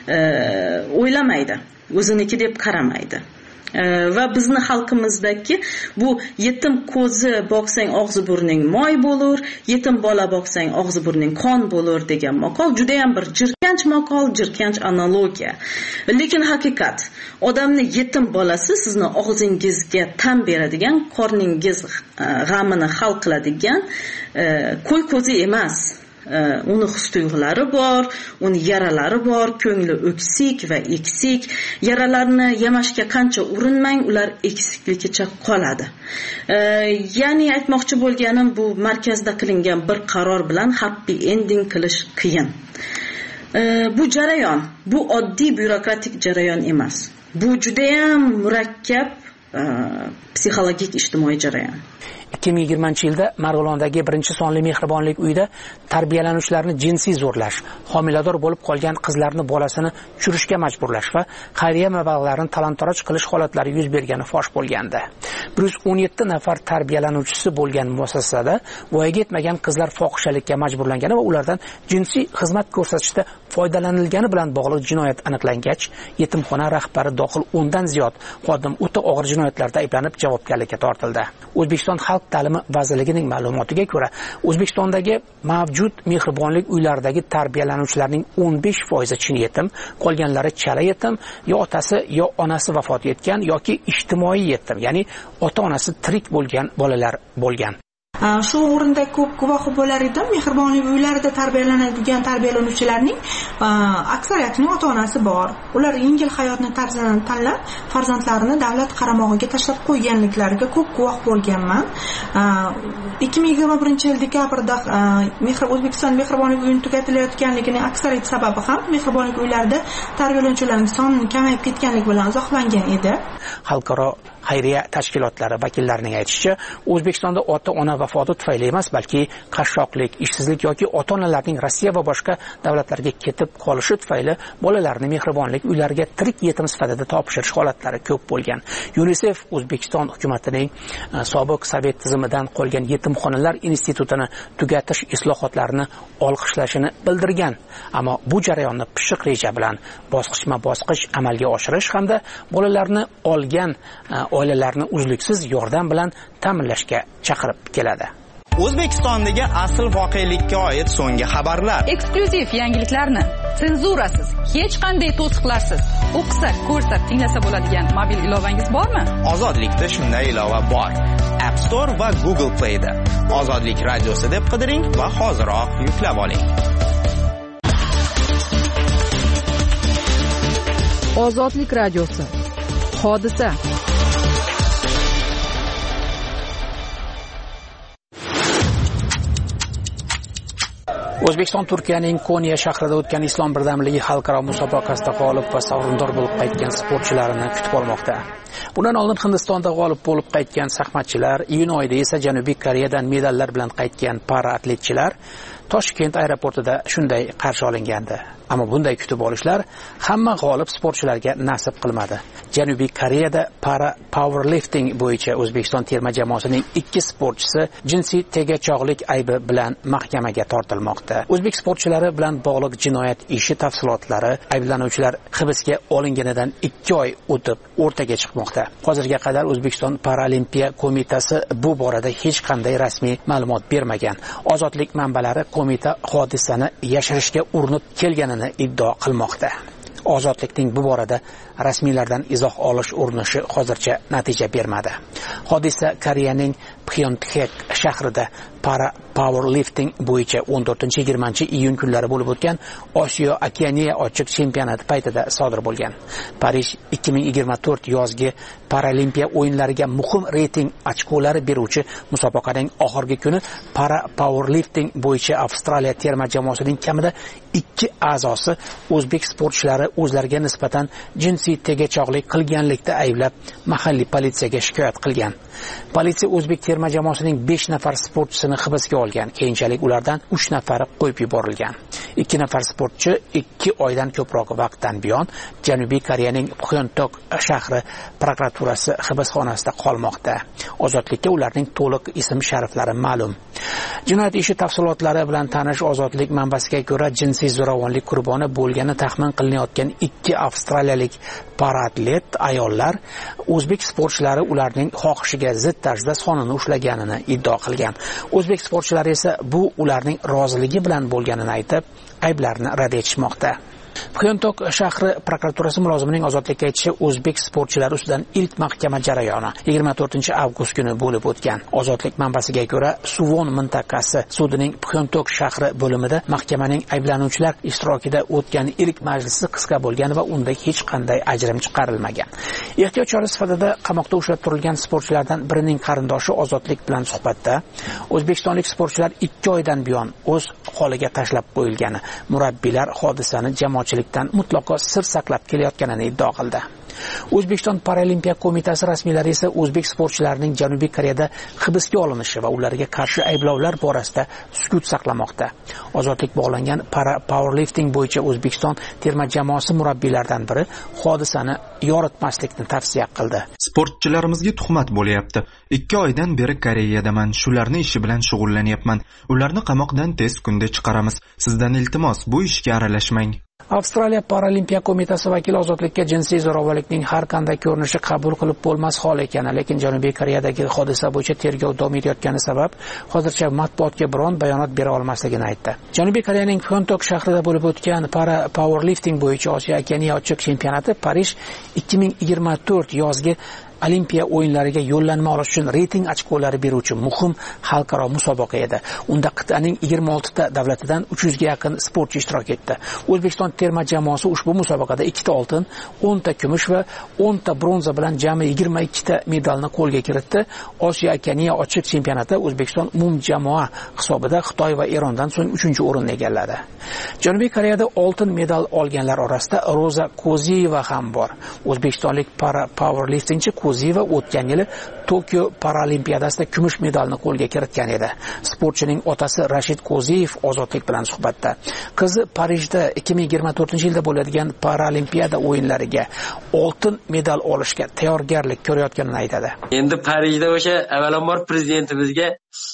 o'ylamaydi. O'ziniki deb qaramaydi. Va bizni xalqimizdagi bu yetim ko'zi boqsang og'zi burning moy bo'lur, yetim bola boqsang og'zi burning qon bo'lur degan maqol juda ham bir jirkanch maqol, jirkanch analogiya. Lekin haqiqat, odamni yetim bolasi sizni og'zingizga ta'm beradigan, qorningiz g'amini hal qiladigan qo'y ko'zi emas. uni his-tuyg'ulari bor, uni yaralari bor, ko'ngli o'ksik va eksik. Yaralarni yamashga qancha urinmang, ular eksikligicha qoladi. Ya'ni aytmoqchi bo'lganim, bu markazda qilingan bir qaror bilan happy ending qilish qiyin. Bu jarayon, bu oddiy byurokratik jarayon emas. Bu juda ham murakkab psixologik ijtimoiy jarayon. 2020-yilda Marg'ilondagi 1-sonli mehribonlik uyida tarbiyalanuvchilarni jinsiy zo'rlash, homilador bo'lib qolgan qizlarni bolasini tushirishga majburlash va xayriya mablag'larini talon-taroj qilish holatlari yuz bergani fosh bo'lgandi. 117 nafar tarbiyalanuvchisi bo'lgan muassasada voyaga yetmagan qizlar fohishalikka majburlangani va ulardan jinsiy xizmat ko'rsatishda foydalanilgani bilan bog'liq jinoyat aniqlangach, yetimxona rahbari dohil 10 dan ziyod xodim o'ta og'ir jinoyatlarda ayblanib javobgarlikka tortildi. O'zbekiston Xalq ta'limi vazirligining ma'lumotiga ko'ra, O'zbekistondagi mavjud mehribonlik uylaridagi tarbiyalanuvchilarning 15% chin yetim, qolganlari chala yetim, yo otasi yo onasi vafot etgan yoki ijtimoiy yetim, ya'ni ota-onasi tirik bo'lgan bolalar bo'lgan. Shu o'rinda ko'p guvohi bo'lar edim, mehribonlik uylarida tarbiyalanadigan tarbiyalanuvchilarning aksariyatining ota-onasi bor. Ular yengil hayotni tanlab, farzandlarini davlat qaramog'iga tashlab qo'yganliklariga ko'p guvoh bo'lganman. 2021-yil dekabrda O'zbekiston mehribonlik uyini tugatilayotganligining aksariyat sababi ham mehribonlik uylarida tarbiyalanuvchilarning sonining kamayib ketganligi bilan izohlangan edi. Xalqaro xayriya tashkilotlari vakillarining aytishicha, O'zbekistonda ota-ona vafoti tufayli emas, balki qashshoqlik, ishsizlik yoki ota-onalarning Rossiya va boshqa davlatlarga ketib qolishi tufayli bolalarni mehribonlik uylariga tirik yetim sifatida topshirish holatlari ko'p bo'lgan. UNICEF O'zbekiston hukumatining sobiq sovet tizimidan qolgan yetimxonalar institutini tugatish islohotlarini olqishlashini bildirgan, ammo bu jarayonni pishiq reja bilan bosqichma-bosqich amalga oshirish hamda bolalarni olgan oilalarni uzluksiz yordam bilan ta'minlashga chaqirib keladi. O'zbekistondagi asl voqelikka oid so'nggi xabarlar, eksklyuziv yangiliklarni senzurasiz, hech qanday to'siqlarsiz o'qisa, ko'rsa, tinglasa bo'ladigan mobil ilovangiz bormi? Ozodlikda shunday ilova bor. App Store va Google Play da Ozodlik radiosi deb qidiring va hoziroq yuklab oling. Ozodlik radiosi. Hodisa. O'zbekiston Turkiyaning Konya shahrida o'tgan Islom birdamligi xalqaro musobaqasida g'olib va sovrindor bo'lib qaytgan sportchilarini kutib olmoqda. Bundan oldin Hindistonda g'olib bo'lib qaytgan shaxmatchilar, iyun oyida esa Janubiy Koreyadan medallar bilan qaytgan para-atletchilar Toshkent aeroportida shunday qarshi olingandi. Ammo bunday kutib olishlar hamma g'olib sportchilarga nasib qilmadi. Janubiy Koreyada para powerlifting bo'yicha O'zbekiston terma jamoasining 2 sportchisi jinsiy tegajog'lik aybi bilan mahkamaga tortilmoqda. O'zbek sportchilari bilan bog'liq jinoyat ishi tafsilotlari ayblanuvchilar hibsga olinganidan 2 oy o'tib o'rtaga chiqmoqda. Hozirga qadar O'zbekiston Paralimpiya qo'mitasi bu borada hech qanday rasmiy ma'lumot bermagan. Ozodlik manbalari qo'mita hodisani yashirishga urinib kelganini iddao qilmoqda. Ozodlikning bu borada rasmiylardan izoh olish urinishi hozircha natija bermadi. Hodisa Koreyaning Pyeongtaek shahrida para powerlifting bo'yicha 14-20 kunlari bo'lib o'tgan Osiyo Okeaniya ochiq chempionati paytida sodir bo'lgan. Parij 2024 yozgi Paralimpiya o'yinlariga muhim reyting ochkolari beruvchi musobaqaning oxirgi kuni para powerlifting bo'yicha Avstraliya terma jamoasining kamida 2 a'zosi o'zbek sportchilari o'zlariga nisbatan jinsiy tegajog'lik qilganlikda ayblab mahalliy politsiyaga shikoyat qilgan. Politsiya o'zbek terma jamoasining 5 nafar sportchisini hibsga olgan. Keyinchalik ulardan 3 nafari qo'yib yuborilgan. 2 nafar sportchi 2 oydan ko'proq vaqtdan buyon Janubiy Koreyaning Pyeongtaek shahri prokuraturasi hibsxonasida qolmoqda. Ozodlikka ularning to'liq ism-shariflari ma'lum. Jinoyat ishi tafsilotlari bilan tanish Ozodlik manbasiga ko'ra, jinsiy zo'ravonlik qurboni bo'lgani taxmin qilinayotgan 2 avstraliyalik paraatlet ayollar o'zbek sportchilari ularning xohishiga zid tarzda sonini ushlaganini iddao qilgan. O'zbek sportchilari esa bu ularning roziligi bilan bo'lganini aytib, ayblarni rad etishmoqda. Pxyontok shahri prokuraturasi mulozimining ozodlikka aytishi o'zbek sportchilari ustidan ilk mahkama jarayoni 24-avgust kuni bo'lib o'tgan. Ozodlik manbasiga ko'ra, Suvon mintaqasi sudining Pxyontok shahri bo'limida mahkamaning ayblanuvchilar ishtirokida o'tgan ilk majlisi qisqa bo'lgan va unda hech qanday ajrim chiqarilmagan. Ehtiyot chora sifatida qamoqda ushlab turilgan sportchilardan birining qarindoshi Ozodlik bilan suhbatda o'zbekistonlik sportchilar 2 oydan buyon o'z holiga tashlab qo'yilgani, murabbiylar hodisani jamoatchilikdan mutlaqo sir saqlab kelayotganini iddao qildi. O'zbekiston Paralimpiya qo'mitasi rasmiylari esa o'zbek sportchilarining Janubiy Koreyada hibsga olinishi va ularga qarshi ayblovlar borasida sukut saqlamoqda. Ozodlik bog'langan powerlifting bo'yicha O'zbekiston terma jamoasi murabbiylaridan biri hodisani yoritmaslikni tavsiya qildi. Sportchilarimizga tuhmat bo'lyapti. 2 oydan beri Koreyadaman, shularning ishi bilan shug'ullanyapman. Ularni qamoqdan tez kunda chiqaramiz. Sizdan iltimos, bu ishga aralashmang. Avstraliya Paralimpiya qo'mitasi vakili ozodlikka jinsiy zo'ravonlikning har qanday ko'rinishi qabul qilib bo'lmas hol ekani, lekin Janubiy Koreyadagi hodisa bo'yicha tergov davom etayotgani sabab hozircha matbuotga biron bayonot bera olmasligini aytdi. Janubiy Koreyaning Pxyontok shahrida bo'lib o'tgan powerlifting bo'yicha Osiyo Okeniya ochiq chempionati Parij 2024 yozgi Olimpiya o'yinlariga yo'llanma olish uchun reyting ochkolari beruvchi muhim xalqaro musobaqa edi. Unda qit'aning 26 ta davlatidan 300 ga yaqin sportchi ishtirok etdi. O'zbekiston terma jamoasi ushbu musobaqada 2 ta oltin, 10 ta kumush va 10 ta bronza bilan jami 22 ta medalni qo'lga kiritdi. Osiyo Okeniya ochiq chempionatida O'zbekiston umumjamoa hisobida Xitoy va Erondan so'ng 3-o'rinni egalladi. Janubiy Koreyada oltin medal olganlar orasida Roza Koziyeva ham bor. O'zbekistonlik powerliftingchi Koziyeva o'tgan yili Tokio Paralimpiyadasida kumush medalni qo'lga kiritgan edi. Sportchining otasi Rashid Koziyev ozodlik bilan suhbatda qizi Parijda 2024-yilda bo'ladigan Paralimpiyada o'yinlariga oltin medal olishga tayyorgarlik ko'rayotganini aytadi. Endi Parijda o'sha avvalambor prezidentimizga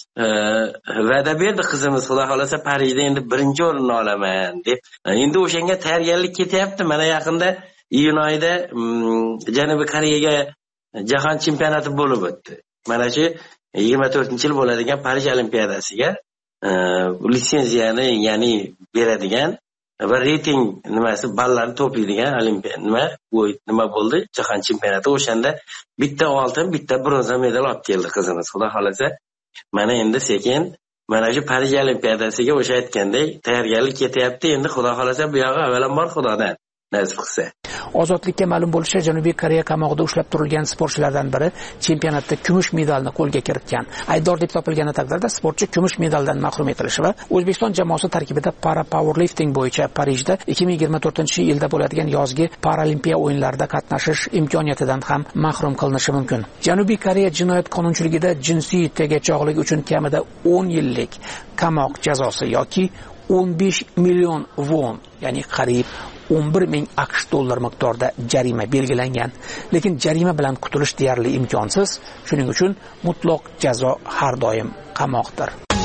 va'da berdi qizimiz, xudo xolasa Parijda endi 1-o'rinni olaman deb. Endi o'shanga tayyorgarlik ketyapti. Mana yaqinda iyun oyida Janubiy Koreyaga jahon chempionati bo'lib o'tdi. Mana shu 24-yil bo'ladigan Parij Olimpiadasiga litsenziyani, ya'ni beradigan va reyting ballarni to'playdigan olimpiya nima bo'ldi? Jahon chempionati. O'shanda bitta oltin, bitta bronza medal olib keldi qizimiz. Xudo xolasa, mana endi sekin mana shu Parij Olimpiadasiga o'sha aytgandek tayyorgarlik ketyapti. Endi xudo xolasa bu yog'i avvalambor Xudodan nasib qilsa. Ozodlikka ma'lum bo'lishicha, Janubiy Koreya qamoqda ushlab turilgan sportchilardan biri chempionatda kumush medalni qo'lga kiritgan. Aybdor deb topilgani taqdirda sportchi kumush medaldan mahrum etilishi va O'zbekiston jamoasi tarkibida powerlifting bo'yicha Parijda 2024-yilda bo'ladigan yozgi Paralimpiya o'yinlarida qatnashish imkoniyatidan ham mahrum qilinishi mumkin. Janubiy Koreya jinoyat qonunchiligida jinsiy tegajog'lik uchun kamida 10 yillik qamoq jazosi yoki 15 million won, ya'ni qariyb 11 ming AQSh dollar miqdorida jarima belgilangan. Lekin jarima bilan qutulish deyarli imkonsiz. Shuning uchun mutlaq jazo har doim qamoqdir.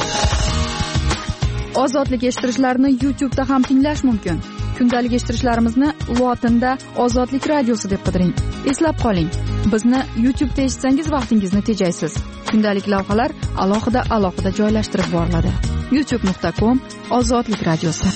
Ozodlik eshittirishlarni YouTube'da ham tinglash mumkin. Kundalik eshittirishlarimizni lotinda Ozodlik radiosi deb qidiring. Eslab qoling, bizni YouTube'da eshitsangiz vaqtingizni tejaysiz. Kundalik lavhalar alohida joylashtirib boriladi. youtube.com/Ozodlik radiosi.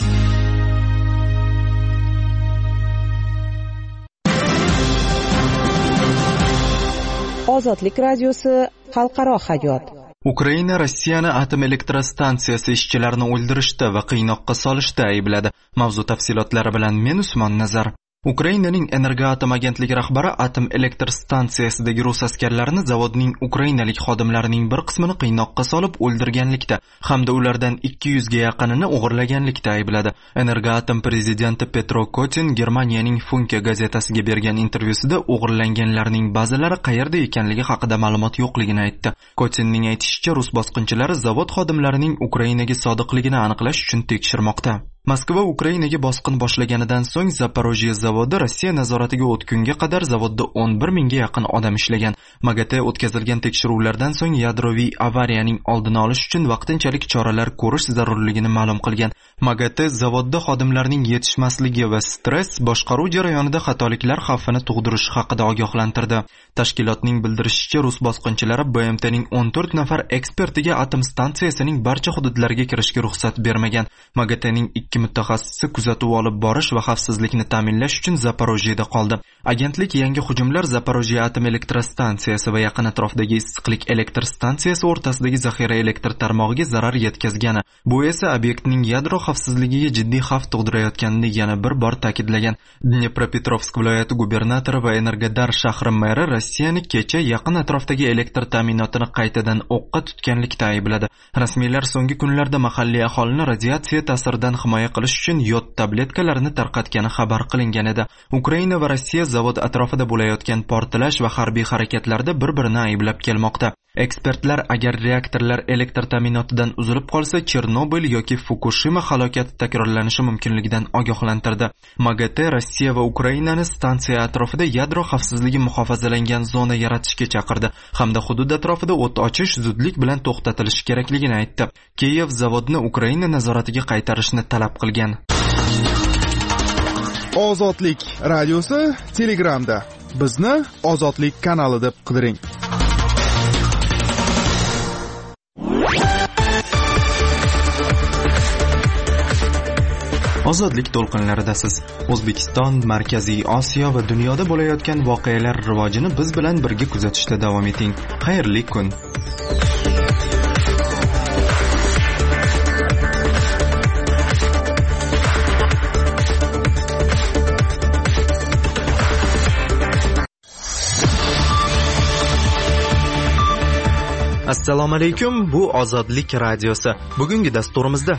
Ozodlik radiosi xalqaro hayot. Ukraina Rossiyani atom elektrostansiyasi ishchilarini o'ldirishda va qiynoqqa solishda aybladi. Mavzu tafsilotlari bilan men Usmon Nazar. Ukrainaning Energoatom agentligi rahbari atom elektrostansiyasidagi rus askarlarini zavodning ukrainalik xodimlarining bir qismini qiynoqqa solib o'ldirganlikda hamda ulardan 200 ga yaqinini o'g'irlaganlikda aybladi. Energoatom prezidenti Petro Kotin Germaniyaning Funke gazetasiga bergan intervyusida o'g'irlanganlarning ba'zilari qayerda ekanligi haqida ma'lumot yo'qligini aytdi. Kotinning aytishicha, rus bosqinchilari zavod xodimlarining Ukrainaga sodiqligini aniqlash uchun tekshirmoqda. Moskva Ukrainaga bosqin boshlaganidan so'ng Zaporojye zavodi Rossiya nazoratiga o'tgunga qadar zavodda 11 mingga yaqin odam ishlagan. MAGATE o'tkazilgan tekshiruvlardan so'ng yadroviy avariyaning oldini olish uchun vaqtinchalik choralar ko'rish zarurligini ma'lum qilgan. MAGATE zavodda xodimlarning yetishmasligi va stress boshqaruv jarayonida xatoliklar xavfini tug'dirishi haqida ogohlantirdi. Tashkilotning bildirishicha, rus bosqinchilari BMTning 14 nafar ekspertiga atom stansiyasining barcha hududlariga kirishga ruxsat bermagan. MAGATEning 2 ikki mutaxassisi kuzatuv olib borish va xavfsizlikni ta'minlash uchun Zaporojyeda qoldi. Agentlik yangi hujumlar Zaporojye atom elektrostansiyasi va yaqin atrofdagi issiqlik elektr stansiyasi o'rtasidagi zaxira elektr tarmog'iga zarar yetkazgani, bu esa obyektning yadro xavfsizligiga jiddiy xavf tug'dirayotganini yana bir bor ta'kidlagan. Dnepropetrovsk viloyati gubernatori va Energodar shahri meri Rossiyani kecha yaqin atrofdagi elektr ta'minotini qaytadan o'qqa tutganlikda aybladi. Rasmiylar so'nggi kunlarda mahalliy aholini radiatsiya ta'siridan himoya qilish uchun yod tabletkalarini tarqatgani xabar qilingan edi. Ukraina va Rossiya zavod atrofida bo'layotgan portlash va harbiy harakatlarda bir-birini ayblab kelmoqda. Ekspertlar agar reaktorlar elektr ta'minotidan uzilib qolsa, Chernobil yoki Fukushima halokati takrorlanishi mumkinligidan ogohlantirdi. MAGATE Rossiya va Ukrainani stansiya atrofida yadro xavfsizligi muhofazalangan zona yaratishga chaqirdi hamda hudud atrofida o't ochish zudlik bilan to'xtatilishi kerakligini aytdi. Kiyev zavodni Ukraina nazoratiga qaytarishni talab qilgan. Ozodlik radiosi Telegramda. Bizni Ozodlik kanali deb qidiring. Ozodlik to'lqinlaridasiz. O'zbekiston, Markaziy Osiyo va dunyoda bo'layotgan voqealar rivojini biz bilan birga kuzatishda davom eting. Xayrli kun. Assalomu alaykum, bu Ozodlik radiosi. Bugungi dasturimizda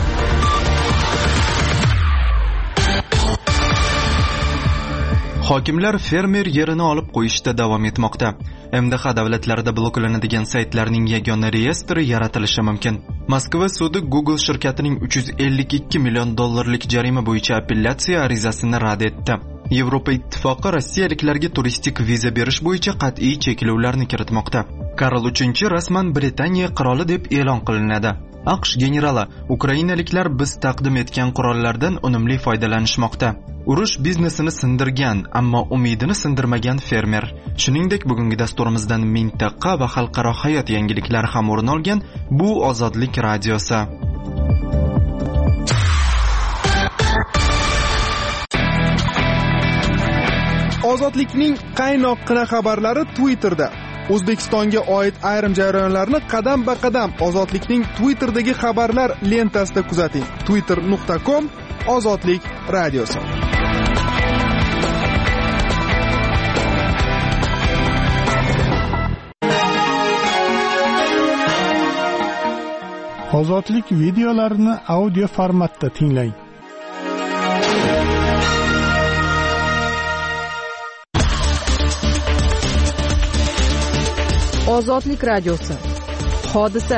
hokimlar fermer yerini olib qo'yishda davom etmoqda. MDH davlatlarida bloklanadigan saytlarning yagona reyestri yaratilishi mumkin. Moskva sudi Google shirkatining $352 million jarima bo'yicha apellyatsiya arizasini rad etdi. Yevropa ittifoqi rossiyaliklarga turistik viza berish bo'yicha qat'iy cheklovlarni kiritmoqda. Karl III rasman Britaniya qiroli deb e'lon qilinadi. AQSh generali: Ukrainaliklar biz taqdim etgan qurollardan unumli foydalanishmoqda. Urush biznesini sindirgan, ammo umidini sindirmagan fermer. Shuningdek, bugungi dasturimizdan mintaqa va xalqaro hayot yangiliklari ham o'rin olgan. Bu Ozodlik radiosi. Ozodlikning qaynoqqina xabarlari Twitterda. O'zbekistonga oid ayrim jarayonlarni qadam-ba-qadam Ozodlikning Twitterdagi xabarlar lentasida kuzating. twitter.com Ozodlik radiosi. Ozodlik videolarini audio formatda tinglang. Ozodlik radiosi. Hodisa.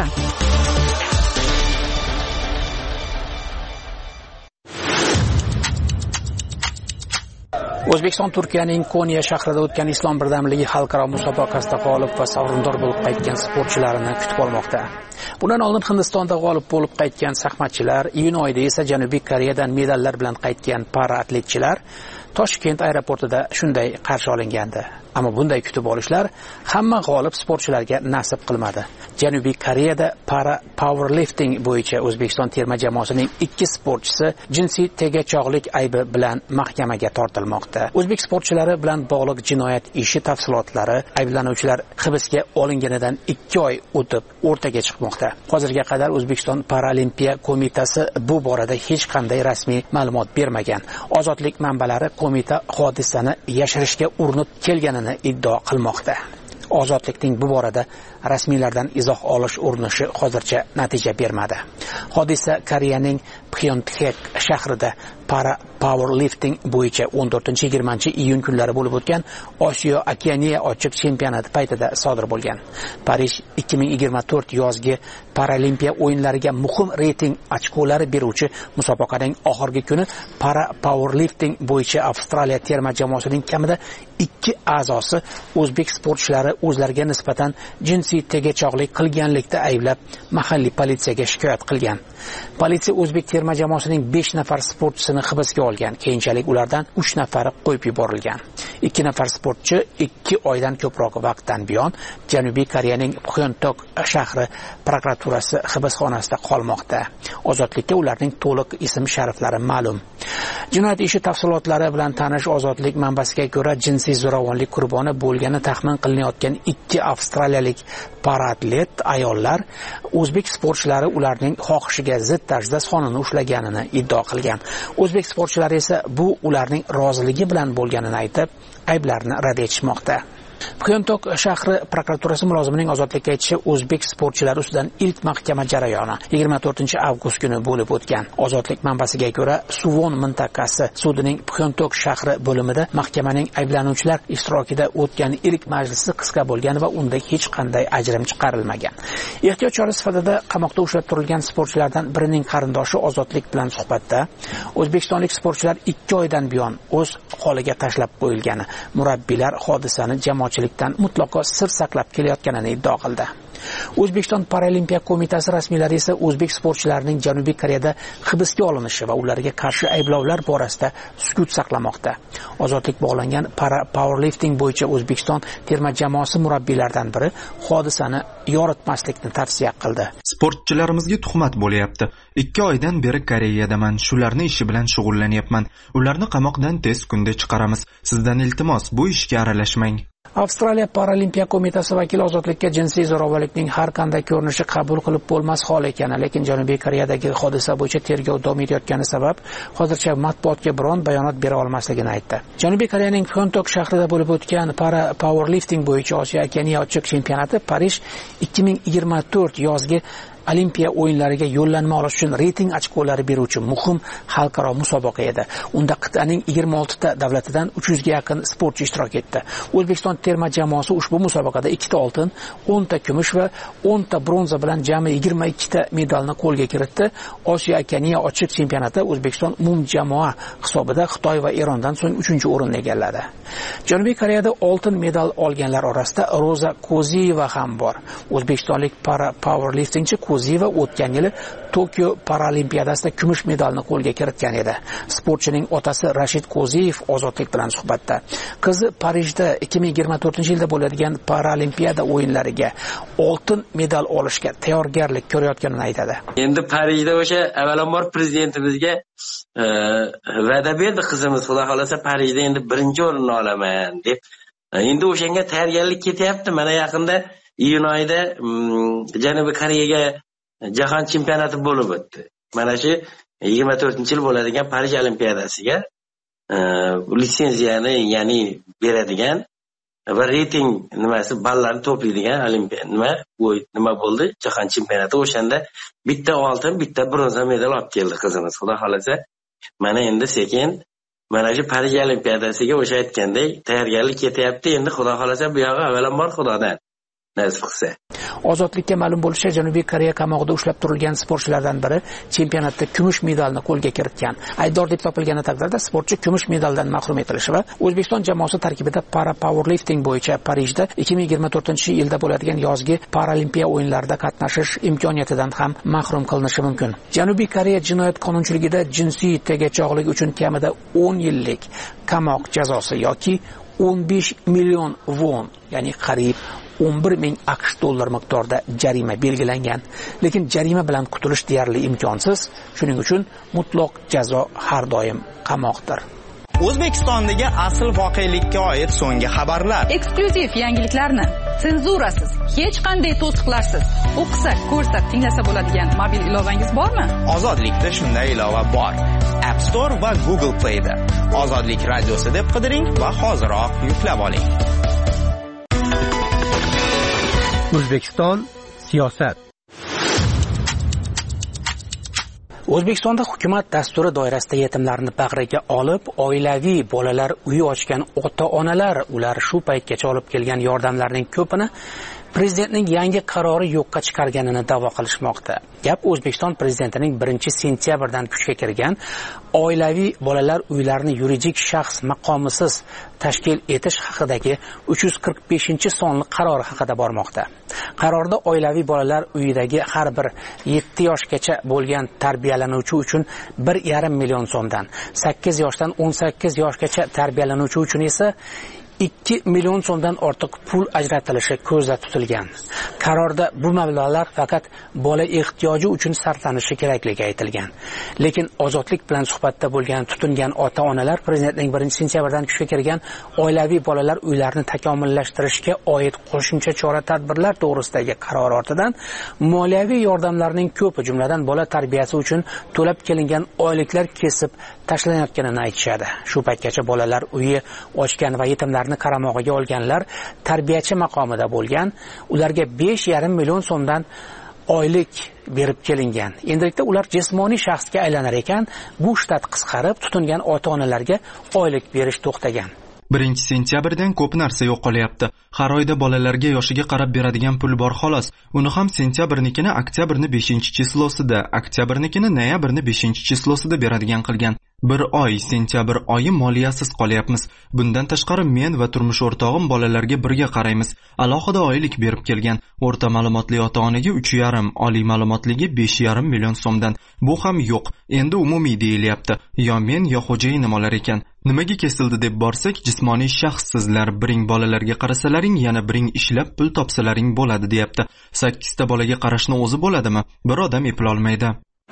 O'zbekiston Turkiyaning Konya shahrida o'tgan Islom birdamligi xalqaro musobaqasida g'olib va sovrindor bo'lib qaytgan sportchilarini kutib olmoqda. Bundan oldin Hindistonda g'olib bo'lib qaytgan shaxmatchilar, iyun oyida esa Janubiy Koreyadan medallar bilan qaytgan paraatletchilar Toshkent aeroportida shunday qarshi olingandi. Ammo bunday kutib olishlar hamma g'olib sportchilarga nasib qilmadi. Janubiy Koreyada para powerlifting bo'yicha O'zbekiston terma jamoasining 2 sportchisi jinsiy tegajog'lik aybi bilan mahkamaga tortilmoqda. O'zbek sportchilari bilan bog'liq jinoyat ishi tafsilotlari ayblanuvchilar hibsga olinganidan 2 oy o'tib o'rtaga chiqmoqda. Hozirga qadar O'zbekiston Paralimpiya qo'mitasi bu borada hech qanday rasmiy ma'lumot bermagan. Ozodlik manbalari qo'mita hodisani yashirishga urinib kelganini iddao qilmoqda. Ozodlikning bu borada rasmiylardan izoh olish urinishi hozircha natija bermadi. Hodisa Koreyaning Pyeongtaek shahrida para powerlifting bo'yicha 14-20 kunlari bo'lib o'tgan Osiyo Okeaniya ochiq chempionati paytida sodir bo'lgan. Parij 2024 yozgi Paralimpiya o'yinlariga muhim reyting ochkolari beruvchi musobaqaning oxirgi kuni para powerlifting bo'yicha Avstraliya terma jamoasining kamida 2 a'zosi o'zbek sportchilari o'zlariga nisbatan jinsiy tegajog'lik qilganlikda ayblab mahalliy politsiyaga shikoyat qilgan. Politsiya o'zbek terma jamoasining 5 nafar sportchisini hibsga olgan. Keyinchalik ulardan 3 nafari qo'yib yuborilgan. Ikki nafar sportchi 2 oydan ko'proq vaqtdan buyon Janubiy Koreyaning Pxyontok shahri prokuraturasi hibsxonasida qolmoqda. Ozodlikka ularning to'liq ism-shariflari ma'lum. Jinoyat ishi tafsilotlari bilan tanish Ozodlik manbasiga ko'ra, jinsiy zo'ravonlik qurboni bo'lgani taxmin qilinayotgan 2 avstraliyalik paraatlet ayollar o'zbek sportchilari ularning xohishiga zid tarzda sonini ushlaganini iddao qilgan. O'zbek sportchilari esa bu ularning roziligi bilan bo'lganini aytib, ayblarni rad etishmoqda. Pxyontok shahri prokuraturasi mulozimining ozodlikka aytishi, o'zbek sportchilari ustidan ilk mahkama jarayoni 24-avgust kuni bo'lib o'tgan. Ozodlik manbasiga ko'ra, Suvon mintaqasi sudining Pxyontok shahri bo'limida mahkamaning ayblanuvchilar ishtirokida o'tgan ilk majlisi qisqa bo'lgan va unda hech qanday ajrim chiqarilmagan. Ehtiyot chora sifatida qamoqda ushlab turilgan sportchilardan birining qarindoshi Ozodlik bilan suhbatda o'zbekistonlik sportchilar 2 oydan buyon o'z holiga tashlab qo'yilgani, murabbiylar hodisani jamoatchilikdan mutlaqo sir saqlab kelayotganini iddao qildi. O'zbekiston Paralimpiya qo'mitasi rasmiylari esa o'zbek sportchilarining Janubiy Koreyada hibsga olinishi va ularga qarshi ayblovlar borasida sukut saqlamoqda. Ozodlik bog'langan powerlifting bo'yicha O'zbekiston terma jamoasi murabbiylaridan biri hodisani yoritmaslikni tavsiya qildi. Sportchilarimizga tuhmat bo'lyapti. 2 oydan beri Koreyadaman, shularni ishi bilan shug'ullanyapman. Ularni qamoqdan tez kunda chiqaramiz. Sizdan iltimos, bu ishga aralashmang. Avstraliya Paralimpiya qo'mitasi vakili Ozodlikka jinsiy zo'ravonlikning har qanday ko'rinishi qabul qilib bo'lmas hol ekani, lekin Janubiy Koreyadagi hodisa bo'yicha tergov davom etayotgani sabab hozircha matbuotga biron bayonot bera olmasligini aytdi. Janubiy Koreyaning Pxyontok shahrida bo'lib o'tgan powerlifting bo'yicha Osiyo Okeniya ochiq chempionati Parij 2024 yozgi Olimpiya o'yinlariga yo'llanma olish uchun reyting ochkolari beruvchi muhim xalqaro musobaqa edi. Unda qit'aning 26 ta davlatidan 300 ga yaqin sportchi ishtirok etdi. O'zbekiston terma jamoasi ushbu musobaqada 2 ta oltin, 10 ta kumush va 10 ta bronza bilan jami 22 ta medalni qo'lga kiritdi. Osiyo Okeniya ochiq chempionatida O'zbekiston umumjamoa hisobida Xitoy va Erondan so'ng 3-o'rinni egalladi. Janubiy Koreyada oltin medal olganlar orasida Roza Koziyeva ham bor. O'zbekistonlik powerliftingchi Koziyeva o'tgan yili Tokio Paralimpiyadasida kumush medalni qo'lga kiritgan edi. Sportchining otasi Rashid Koziyev Ozodlik bilan suhbatda qizi Parijda 2024-yilda bo'ladigan Paralimpiyada o'yinlariga oltin medal olishga tayyorgarlik ko'rayotganini aytadi. Endi Parijda o'sha avvalambor prezidentimizga va'da berdi qizimiz, xudo xolasa Parijda endi 1-o'rinni olaman deb. Endi o'shanga tayyorgarlik ketyapti. Mana yaqinda iyun oyida Janubiy Koreyaga jahon chempionati bo'lib o'tdi. Mana shu 24-yil bo'ladigan Parij Olimpiadasiga litsenziyani, ya'ni beradigan va reyting ballarni to'playdigan olimpiya nima bo'ldi? Jahon chempionati. O'shanda bitta oltin, bitta bronza medal olib keldi qizimiz. Xudo xolasa, mana endi sekin mana shu Parij Olimpiadasiga o'sha aytgandek tayyorgarlik ketyapti. Endi xudo xolasa bu yog'i avvalambor Xudodan nasib qilsa. Ozodlikka ma'lum bo'lishicha, Janubiy Koreya qamoqida ushlab turilgan sportchilardan biri chempionatda kumush medalni qo'lga kiritgan. Aybdor deb topilgani taqdirda sportchi kumush medaldan mahrum etilishi va O'zbekiston jamoasi tarkibida powerlifting bo'yicha Parijda 2024-yilda bo'ladigan yozgi Paralimpiya o'yinlarida qatnashish imkoniyatidan ham mahrum qilinishi mumkin. Janubiy Koreya jinoyat qonunchiligida jinsiy tegajog'lik uchun kamida 10 yillik qamoq jazosi yoki 15 million won, ya'ni qariyb 11 ming AQSh dollar miqdorida jarima belgilangan. Lekin jarima bilan qutulish deyarli imkonsiz. Shuning uchun mutloq jazo har doim qamoqdir. O'zbekistondagi asl voqelikka oid so'nggi xabarlar. Eksklyuziv yangiliklarni senzurasiz, hech qanday to'siqlarsiz o'qisak, ko'rsak, tinglasa bo'ladigan mobil ilovangiz bormi? Ozodlikda shunday ilova bor. App Store va Google Play da Ozodlik radiosi deb qidiring va hoziroq yuklab oling. O'zbekiston siyosat. O'zbekistonda hukumat dasturi doirasida yetimlarni bag'riga olib, oilaviy bolalar uyi ochgan ota-onalar ular shu paytgacha olib kelgan yordamlarning ko'pini prezidentning yangi qarori yo'qqa chiqarganini da'vo qilishmoqda. Gap O'zbekiston prezidentining 1-sentyabrdan kuchga kirgan oilaviy bolalar uylarini yuridik shaxs maqomisiz tashkil etish haqidagi 345-sonli qarori haqida bormoqda. Qarorda oilaviy bolalar uyidagi har bir 7 yoshgacha bo'lgan tarbiyalanuvchi uchun 1,5 million so'mdan, 8 yoshdan 18 yoshgacha tarbiyalanuvchi uchun esa 2 million so'mdan ortiq pul ajratilishi ko'zda tutilgan. Qarorda bu mablag'lar faqat bola ehtiyoji uchun sarflanishi kerakligi aytilgan. Lekin Ozodlik bilan suhbatda bo'lgan tutingan ota-onalar prezidentning 1-sentyabrdan kuchga kirgan oilaviy bolalar uylarini takomillashtirishga oid qo'shimcha chora-tadbirlar to'g'risidagi qaror ortidan moliyaviy yordamlarning ko'pi, jumladan bola tarbiyasi uchun to'lab kelingan oyliklar kesib tashlanayotganini aytishadi. Shu paytgacha bolalar uyi ochgan va yetimlarni qaramog'iga olganlar tarbiyachi maqomida bo'lgan, ularga 5,5 million so'mdan oylik berib kelingan. Endilikda ular jismoniy shaxsga aylanar ekan, bu shtat qisqarib, tutingan ota-onalarga oylik berish to'xtagan. 1-sentyabrdan ko'p narsa yo'qolyapti. Har oyda bolalarga yoshiga qarab beradigan pul bor xolos. Uni ham sentyabrnikini oktyabrni 5-chislosida, oktyabrnikini noyabrni 5-chislosida beradigan qilgan. Bir oy sentyabr oyi moliyasiz qolyapmiz. Bundan tashqari men va turmush o'rtog'im bolalarga birga qaraymiz. Alohida oylik berib kelgan. O'rta ma'lumotli ota-onaga 3,5, oliy ma'lumotligi 5,5 million so'mdan. Bu ham yo'q. Endi umumiy deyilyapti. Yo men yo xo'jayinim olar ekan. Nimaga kesildi deb borsak, jismoniy shaxssizlar biring bolalarga qarasalaring, yana biring ishlab pul topsalaring bo'ladi deyapti. 8 ta bolaga qarashni o'zi bo'ladimi? Bir odam eplolmaydi.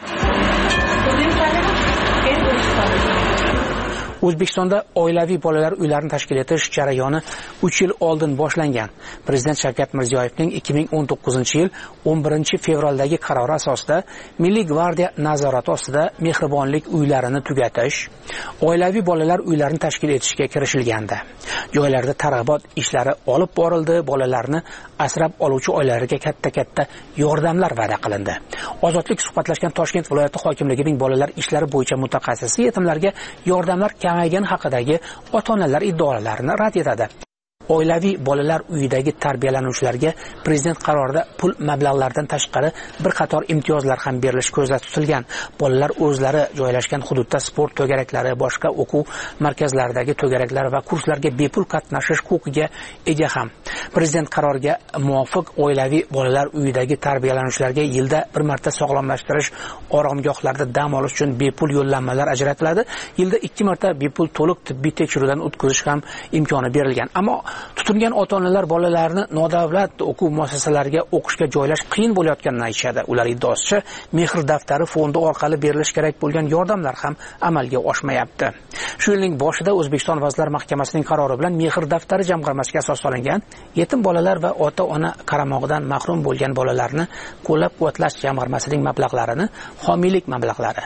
O'zbekistonda oilaviy bolalar uylarini tashkil etish jarayoni 3 yil oldin boshlangan. Prezident Shavkat Mirziyoyevning 2019-yil 11-fevraldagi qarori asosida Milliy gvardiya nazorati ostida mehribonlik uylarini tugatish, oilaviy bolalar uylarini tashkil etishga kirishilgandi. Joylarda targ'ibot ishlari olib borildi, bolalarni asrab oluvchi oilalarga katta-katta yordamlar va'da qilindi. Ozodlik suhbatlashgan Toshkent viloyati hokimligining bolalar ishlari bo'yicha mutaxassisi yetimlarga yordamlar kamaygan haqidagi ota-onalar iddaolarini rad etadi. Oilaviy bolalar uyidagi tarbiyalanuvchilarga prezident qarorida pul mablag'laridan tashqari bir qator imtiyozlar ham berilishi ko'zda tutilgan. Bolalar o'zlari joylashgan hududda sport to'garaklari, boshqa o'quv markazlaridagi to'garaklar va kurslarga bepul qatnashish huquqiga ega ham. Prezident qaroriga muvofiq oilaviy bolalar uyidagi tarbiyalanuvchilarga yilda bir marta sog'lomlashtirish oromgohlarida dam olish uchun bepul yo'llanmalar ajratiladi. Yilda 2 marta bepul to'liq tibbiy tekshiruvdan o'tkazish ham imkoni berilgan. Ammo tutingan ota-onalar bolalarni nodavlat o'quv muassasalariga o'qishga joylash qiyin bo'layotganini aytishadi. Ular iddaosicha, mehr daftari fondi orqali berilish kerak bo'lgan yordamlar ham amalga oshmayapti. Shu yilning boshida O'zbekiston Vazirlar Mahkamasining qarori bilan mehr daftari jamg'armasiga asos solingan yetim bolalar va ota-ona qaramog'idan mahrum bo'lgan bolalarni qo'llab-quvvatlash jamg'armasining mablag'larini homiylik mablag'lari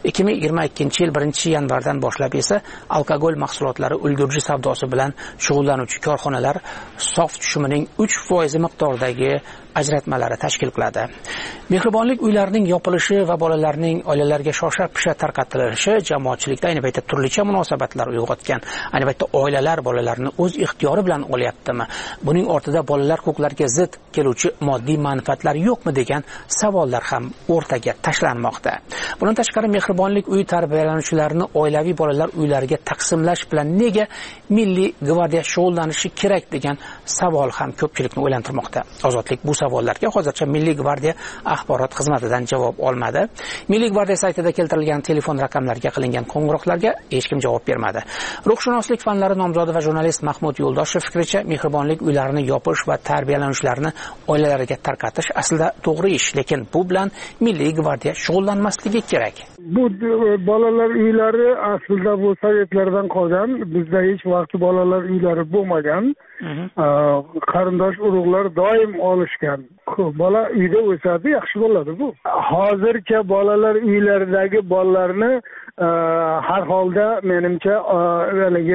2022-yil 1-yanvardan boshlab esa alkogol mahsulotlari ulgurji savdosi bilan shug'ullanuvchi korxonalar sof tushumining 3% miqdoridagi ajratmalari tashkil qiladi. Mehribonlik uylarining yopilishi va bolalarning oilalarga shosha-pisha tarqatilishi jamoatchilikda ayni paytda turlicha munosabatlar uyg'otgan. Ayni paytda oilalar bolalarni o'z ixtiyori bilan olyaptimi? Buning ortida bolalar huquqlariga zid keluvchi moddiy manfaatlar yo'qmi degan savollar ham o'rtaga tashlanmoqda. Bundan tashqari mehribonlik uy tarbiyalanuvchilarini oilaviy bolalar uylariga taqsimlash bilan nega Milliy gvardiya shug'ullanishi kerak degan savol ham ko'pchilikni o'ylantirmoqda. Ozodlik bu savollarga hozircha Milliy gvardiya axborot xizmatidan javob olmadi. Milliy gvardiya saytida keltirilgan telefon raqamlariga qilingan qo'ng'iroqlarga hech kim javob bermadi. Ruhshunoslik fanlari nomzodi va jurnalist Mahmud Yo'ldoshev fikricha, mehribonlik uylarini yopish va tarbiyalanuvchilarni oilalariga tarqatish aslida to'g'ri ish, lekin bu bilan Milliy gvardiya shug'ullanmasligi kerak. Bu bolalar uylari aslida bu sovetlardan qolgan. Bizda hech vaqt bolalar uylari bo'lmagan. Qarindosh urug'lar doim olishgan. Bola uyda o'sadi, yaxshi bo'ladi bu. Hozircha bolalar uylaridagi bolalarni har holda menimcha haligi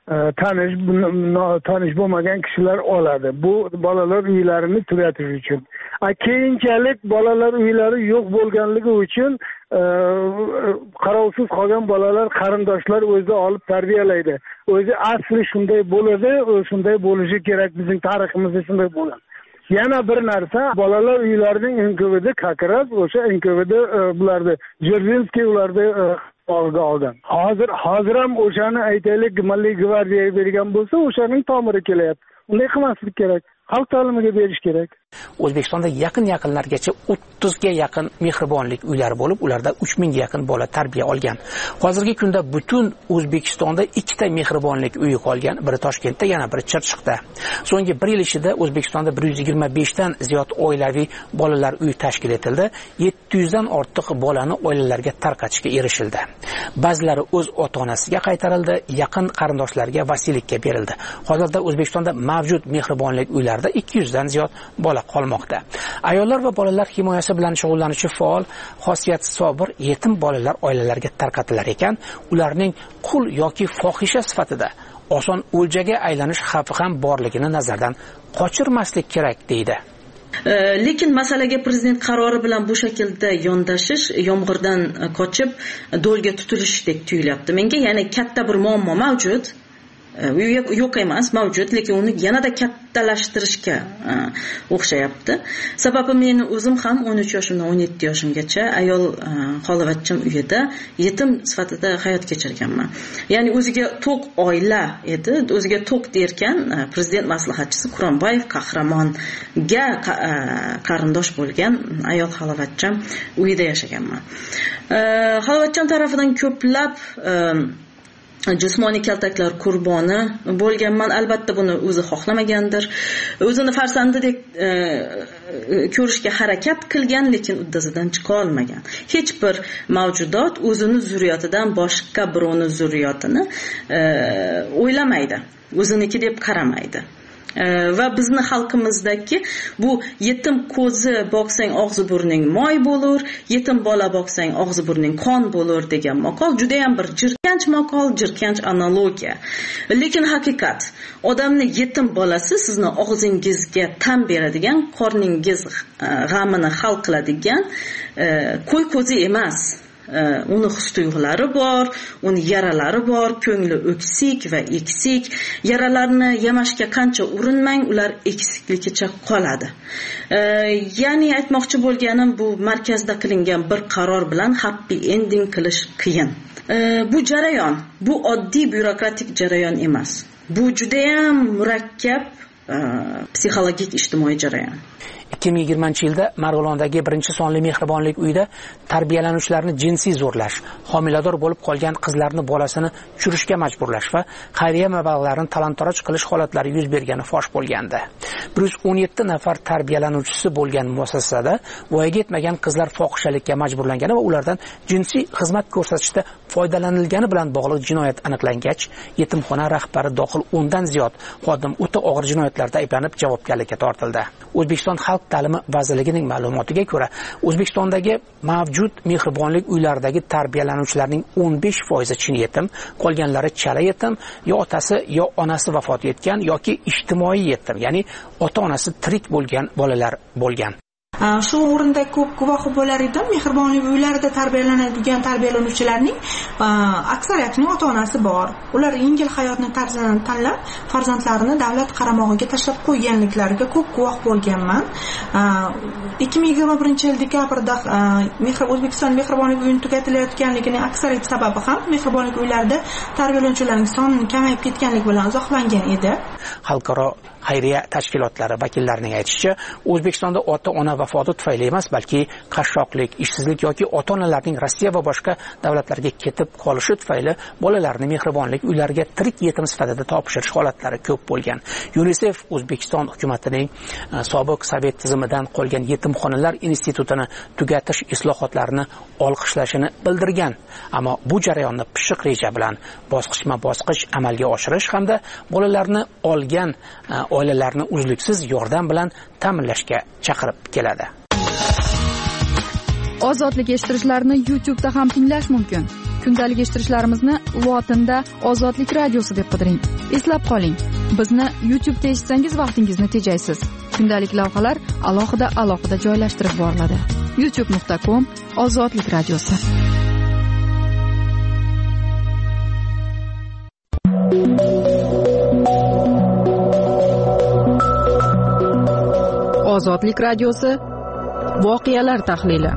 tanish bo'lmagan kishilar oladi. Bu bolalar uylarini tugatish uchun. Keyinchalik bolalar uylari yo'q bo'lganligi uchun qarovsiz qolgan bolalar qarindoshlar o'zi olib tarbiyalaydi. O'zi asli shunday bo'ladi, shunday bo'lishi kerak, bizning tariximizda shunday bo'lgan. yana bir narsa, bolalar uylarining NKVD kakirab, o'sha NKVD bularni Jerzinskiy ularni olga olgan. Hozir ham o'shani aytaylik, Milliy gvardiyaga bergan bo'lsa, o'shaning tomiri kelyapti. Unday qilmaslik kerak. Xalq ta'limiga berish kerak. O'zbekistonda yaqinlargacha 30 ga yaqin mehribonlik uylari bo'lib, ularda 3000 ga yaqin bola tarbiya olgan. Hozirgi kunda butun O'zbekistonda 2 ta mehribonlik uyi qolgan, biri Toshkentda, yana biri Chirchiqda. So'nggi 1 yil ichida O'zbekistonda 125 dan ziyod oilaviy bolalar uyi tashkil etildi. 700 dan ortiq bolani oilalarga tarqatishga erishildi. Ba'zilari o'z ota-onasiga qaytarildi, yaqin qarindoshlariga vasiylikka berildi. Hozirda O'zbekistonda mavjud mehribonlik uylarida 200 dan ziyod bola qolmoqda. Ayollar va bolalar himoyasi bilan shug'ullanuvchi faol, xosiyati sobir yetim bolalar oilalariga tarqatilar ekan, ularning qul yoki fohisha sifatida oson o'ljaga aylanish xavfi ham borligini nazardan qochirmaslik kerak deydi. Lekin masalaga prezident qarori bilan bu shaklda yondashish, yomg'irdan qochib do'lga tutilishdek tuyulyapti. Menga ya'ni katta bir muammo mavjud. Yo'q emas, mavjud, lekin uni yanada kattalashtirishga o'xshayapti. Sababi men o'zim ham 13 yoshimdan 17 yoshimgacha ayol xolivachchim uyida yetim sifatida hayot kechirganman. Ya'ni o'ziga to'q oila edi, o'ziga to'q derkan, prezident maslahatchisi Quronboyev Qahramonga qarindosh bo'lgan ayol xolivachcham uyida yashaganman. Xolivachcham tarafidan ko'plab jismoniy kaltaklar qurboni bo'lganman. Albatta buni o'zi xohlamagandir. O'zini farzandidek ko'rishga harakat qilgan, lekin uddasidan chiqa olmagan. Hech bir mavjudot o'zini zurriyotidan boshqa birovning zurriyotini o'ylamaydi. O'ziniki deb qaramaydi. Va bizni xalqimizdagi bu yetim ko'zi boqsang og'zi burning moy bo'lur, yetim bola boqsang og'zi burning qon bo'lur degan maqol juda ham bir jirkanch maqol, jirkanch analogiya. Lekin haqiqat, odamni yetim bolasi sizni og'zingizga ta'm beradigan, qorningiz g'amini hal qiladigan qo'y ko'zi emas. Uni his-tuyg'ulari bor, uni yaralari bor, ko'ngli o'ksik va eksik. Yaralarni yamashga qancha urinmang, ular eksikligicha qoladi. Ya'ni aytmoqchi bo'lganim, bu markazda qilingan bir qaror bilan happy ending qilish qiyin. Bu jarayon, bu oddiy byurokratik jarayon emas. Bu juda ham murakkab psixologik ijtimoiy jarayon. 2020-yilda Marg'ilondagi 1-sonli mehribonlik uyida tarbiyalanuvchilarni jinsiy zo'rlash, homilador bo'lib qolgan qizlarni bolasini tushirishga majburlash va xayriya mablag'larini talon-toroj qilish holatlari yuz bergani fosh bo'lgandi. 117 nafar tarbiyalanuvchisi bo'lgan muassasada voyaga yetmagan qizlar fohishalikka majburlangani va ulardan jinsiy xizmat ko'rsatishda foydalanilgani bilan bog'liq jinoyat aniqlangach, yetimxona rahbari dohil 10 dan ziyod xodim o'ta og'ir jinoyatlarda ayblanib javobgarlikka tortildi. O'zbekiston Xalq ta'limi vazirligining ma'lumotiga ko'ra, O'zbekistondagi mavjud mehribonlik uylaridagi tarbiyalanuvchilarning 15% chin yetim, qolganlari chala yetim, yo otasi yo onasi vafot etgan yoki ijtimoiy yetim, ya'ni ota-onasi tirik bo'lgan bolalar bo'lgan. Shu o'rinda ko'p guvohi bo'lar edim, mehribonlik uylarida tarbiyalanadigan tarbiyalanuvchilarning aksariyatining ota-onasi bor. Ular yengil hayotni tarzini tanlab, farzandlarini davlat qaramog'iga tashlab qo'yganliklariga ko'p guvoh bo'lganman. 2021-yil dekabrda O'zbekiston mehribonlik uyini tugatilayotganligining aksariyat sababi ham mehribonlik uylarida tarbiyalanuvchilarning sonining kamayib ketganligi bilan izohlangan edi. Xalqaro xayriya tashkilotlari vakillarining aytishicha, O'zbekistonda ota-ona vafoti tufayli emas, balki qashshoqlik, ishsizlik yoki ota-onalarning Rossiya va boshqa davlatlarga ketib qolishi tufayli bolalarni mehribonlik uylariga tirik yetim sifatida topshirish holatlari ko'p bo'lgan. UNICEF O'zbekiston hukumatining sobiq sovet tizimidan qolgan yetimxonalar institutini tugatish islohotlarini olqishlashini bildirgan. Ammo bu jarayonni pishiq reja bilan bosqichma-bosqich amalga oshirish hamda bolalarni olgan oilalarni uzluksiz yordam bilan ta'minlashga chaqirib keladi. Ozodlik eshittirishlarni YouTube'da ham tinglash mumkin. Kundalik eshittirishlarimizni Lotinda Ozodlik radiosi deb qidiring. Eslab qoling, bizni YouTube'da eshitsangiz vaqtingizni tejaysiz. Kundalik lavhalar alohida joylashtirib boriladi. youtube.com/Ozodlik radiosi. Ozodlik radiosi voqealar tahlili.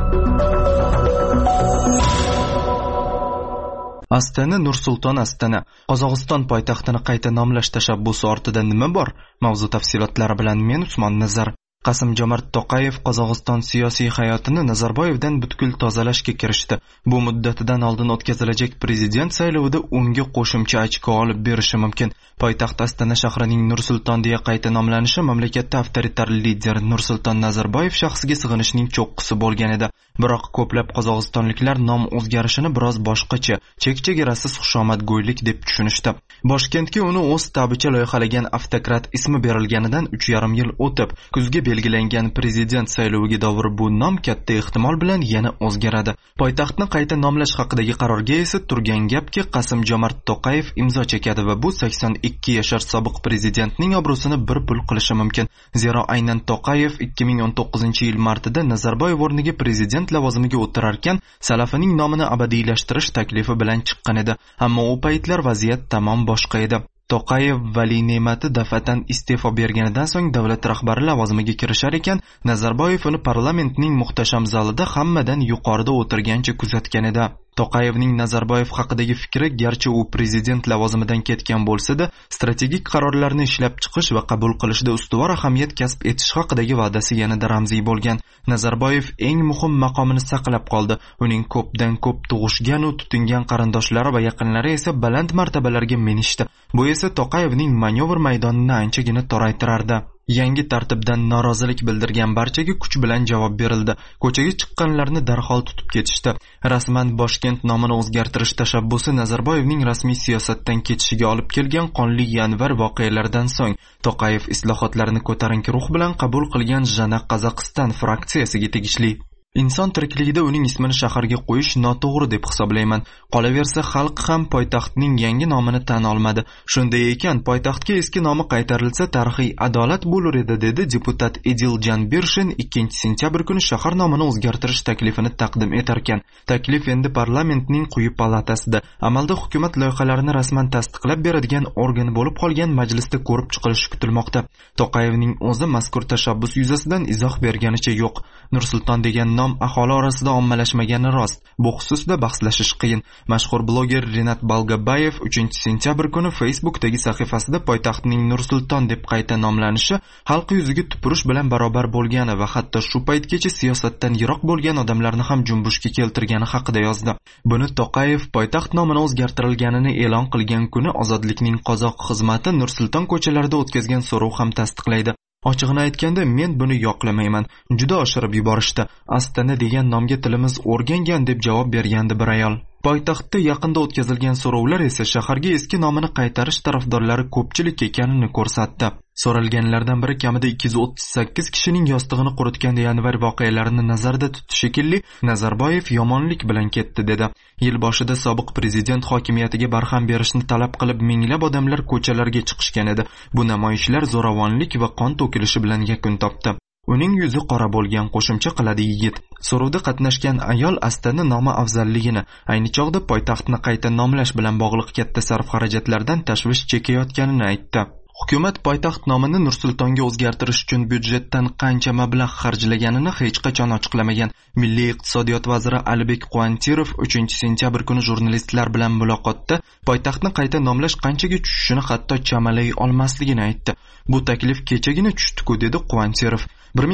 Astana Nur-Sulton Astana. Qozog'iston poytaxtini qayta nomlash tashabbusi ortida nima bor? Mavzu tafsilotlari bilan men Usmon Nazar. Qasim-Jomart To'qayev Qozog'iston siyosiy hayotini Nazarboyevdan butkul tozalashga kirishdi. Bu muddatidan oldin o'tkazilajak prezident saylovida unga qo'shimcha ochko olib berishi mumkin. Poytaxt Astana shahrining Nur-Sulton deya qayta nomlanishi mamlakatda avtoritar lider Nursulton Nazarboyev shaxsiga sig'inishning cho'qqisi bo'lgan edi. Biroq ko'plab qozog'istonliklar nom o'zgarishini biroz boshqacha, chek-chegarasiz xushomadgo'ylik deb tushunishdi. Boshkentga uni o'z tabicha loyihalagan avtokrat ismi berilganidan 3,5 yil o'tib, kuzga belgilangan prezident sayloviga davr bu nom katta ehtimol bilan yana o'zgaradi. Poytaxtni qayta nomlash haqidagi qarorga esa turgan gapki Qasim-Jomart To'qayev imzo chekadi va bu 82 yashar sobiq prezidentning obro'sini bir pul qilishi mumkin. Zero aynan To'qayev 2019-yil martida Nazarboyev o'rniga prezident lavozimiga o'tirarkan, salafining nomini abadiylashtirish taklifi bilan chiqqan edi. Ammo u paytlar vaziyat tamom boshqa edi. To'qayev Vali Ne'mati dafatan iste'fo berganidan so'ng davlat rahbari lavozimiga kirishar ekan, Nazarboyev uni parlamentning muhtasham zalida hammadan yuqorida o'tirgancha kuzatgan edi. To'qayevning Nazarboyev haqidagi fikri garchi u prezident lavozimidan ketgan bo'lsa-da, strategik qarorlarni ishlab chiqish va qabul qilishda ustuvor ahamiyat kasb etish haqidagi va'dasi yanada ramziy bo'lgan. Nazarboyev eng muhim maqomini saqlab qoldi. Uning ko'pdan ko'p tug'ishgan u tutingan qarindoshlari va yaqinlari esa baland martabalarga minishdi. Bu esa To'qayevning manevr maydonini anchagina toraytirardi. Yangi tartibdan norozilik bildirgan barchaga kuch bilan javob berildi. Ko'chaga chiqqanlarni darhol tutib ketishdi. Rasman Boshkent nomini o'zgartirish tashabbusi Nazarboyevning rasmiy siyosatdan ketishiga olib kelgan qonli yanvar voqealaridan so'ng To'qayev islohotlarni ko'tarinki ruh bilan qabul qilgan Jana Qozog'iston fraksiyasiga tegishli. Inson tirikligida uning ismini shaharga qo'yish noto'g'ri deb hisoblayman. Qolaversa, xalq ham poytaxtning yangi nomini tan olmadi. Shunday ekan, poytaxtga eski nomi qaytarilsa tarixiy adolat bo'lar edi, dedi deputat Edil Janbirshin 2-sentyabr kuni shahar nomini o'zgartirish taklifini taqdim etarkan. Taklif endi parlamentning quyi palatasida, amalda hukumat loyihalarini rasman tasdiqlab beradigan organ bo'lib qolgan majlisda ko'rib chiqilishi kutilmoqda. To'qayevning o'zi mazkur tashabbus yuzasidan izoh berganicha yo'q. Nur-Sulton degan nom aholi orasida ommalashmagani rost. Bu xususda bahslashish qiyin. Mashhur bloger Renat Balgabayev 3-sentyabr kuni Facebookdagi sahifasida poytaxtning Nur-Sulton deb qayta nomlanishi xalq yuziga tupurish bilan barobar bo'lgani va hatto shu paytgacha siyosatdan yiroq bo'lgan odamlarni ham jumbushga keltirgani haqida yozdi. Buni To'qayev poytaxt nomini o'zgartirilganini e'lon qilgan kuni Ozodlikning qozoq xizmati Nur-Sulton ko'chalarida o'tkazgan so'rov ham tasdiqlaydi. Ochig'ini aytganda, men buni yoqlamayman. Juda oshirib yuborishdi. Astana degan nomga tilimiz o'rgangan deb javob bergandi bir ayol. Poytaxtda yaqinda o'tkazilgan so'rovlar esa shaharga eski nomini qaytarish tarafdorlari ko'pchilik ekanini ko'rsatdi. So'ralganlardan biri kamida 238 kishining yostig'ini quritgan yanvar voqealarini nazarda tutishi shekilli Nazarboyev yomonlik bilan ketdi dedi. Yil boshida sobiq prezident hokimiyatiga barham berishni talab qilib minglab odamlar ko'chalarga chiqishgan edi. Bu namoyishlar zo'ravonlik va qon to'kilishi bilan yakun topdi. Uning yuzi qora bo'lgan, qo'shimcha qiladi yigit. So'rovda qatnashgan ayol Astana nomi afzalligini, ayni chog'da poytaxtni qayta nomlash bilan bog'liq katta sarf-xarajatlardan tashvish chekayotganini aytdi. Hukumat poytaxt nomini Nur-Sultonga o'zgartirish uchun byudjetdan qancha mablag' xarjlaganini hech qachon ochiqlamagan. Milliy iqtisodiyot vaziri Alibek Quantirov 3-sentyabr kuni jurnalistlar bilan muloqotda poytaxtni qayta nomlash qanchaga tushishini hatto chamalay olmasligini aytdi. Bu taklif kechagina tushdi-ku, dedi Quantirov.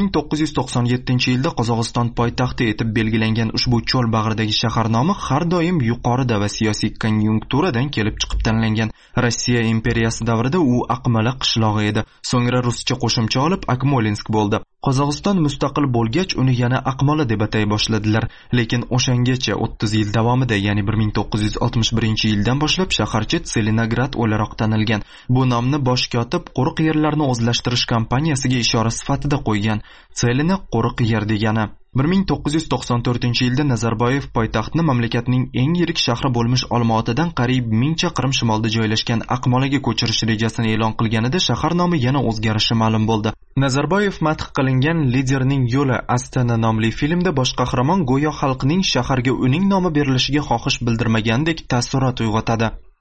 1997-yilda Qozog'iston poytaxti etib belgilangan ushbu cho'l bag'ridagi shahar nomi har doim yuqorida va siyosiy konjunkturadan kelib chiqib tanlangan. Rossiya imperiyasi davrida u Aqmala qishlog'i edi. So'ngra ruscha qo'shimcha olib Akmolinsk bo'ldi. Qozog'iston mustaqil bo'lgach uni yana Aqmola deb atay boshladilar. Lekin o'shangacha 30 yil davomida, ya'ni 1961-yildan boshlab shaharcha Tselinograd o'laroq tanilgan. Bu nomni bosh kotib quruq yerlarni o'zlashtirish kompaniyasiga ishora sifatida qo'ygan. Tselina quruq yer degani. 1994-yilda Nazarboyev poytaxtni mamlakatning eng yirik shahri bo'lmish Olmaotadan qariyb 1000 chaqirim shimolda joylashgan Aqmolaga ko'chirish rejasini e'lon qilganida shahar nomi yana o'zgarishi ma'lum bo'ldi. Nazarboyev madh qilingan Liderning yo'li Astana nomli filmda bosh qahramon go'yo xalqning shaharga uning nomi berilishiga xohish bildirmagandek taassurot uyg'otadi.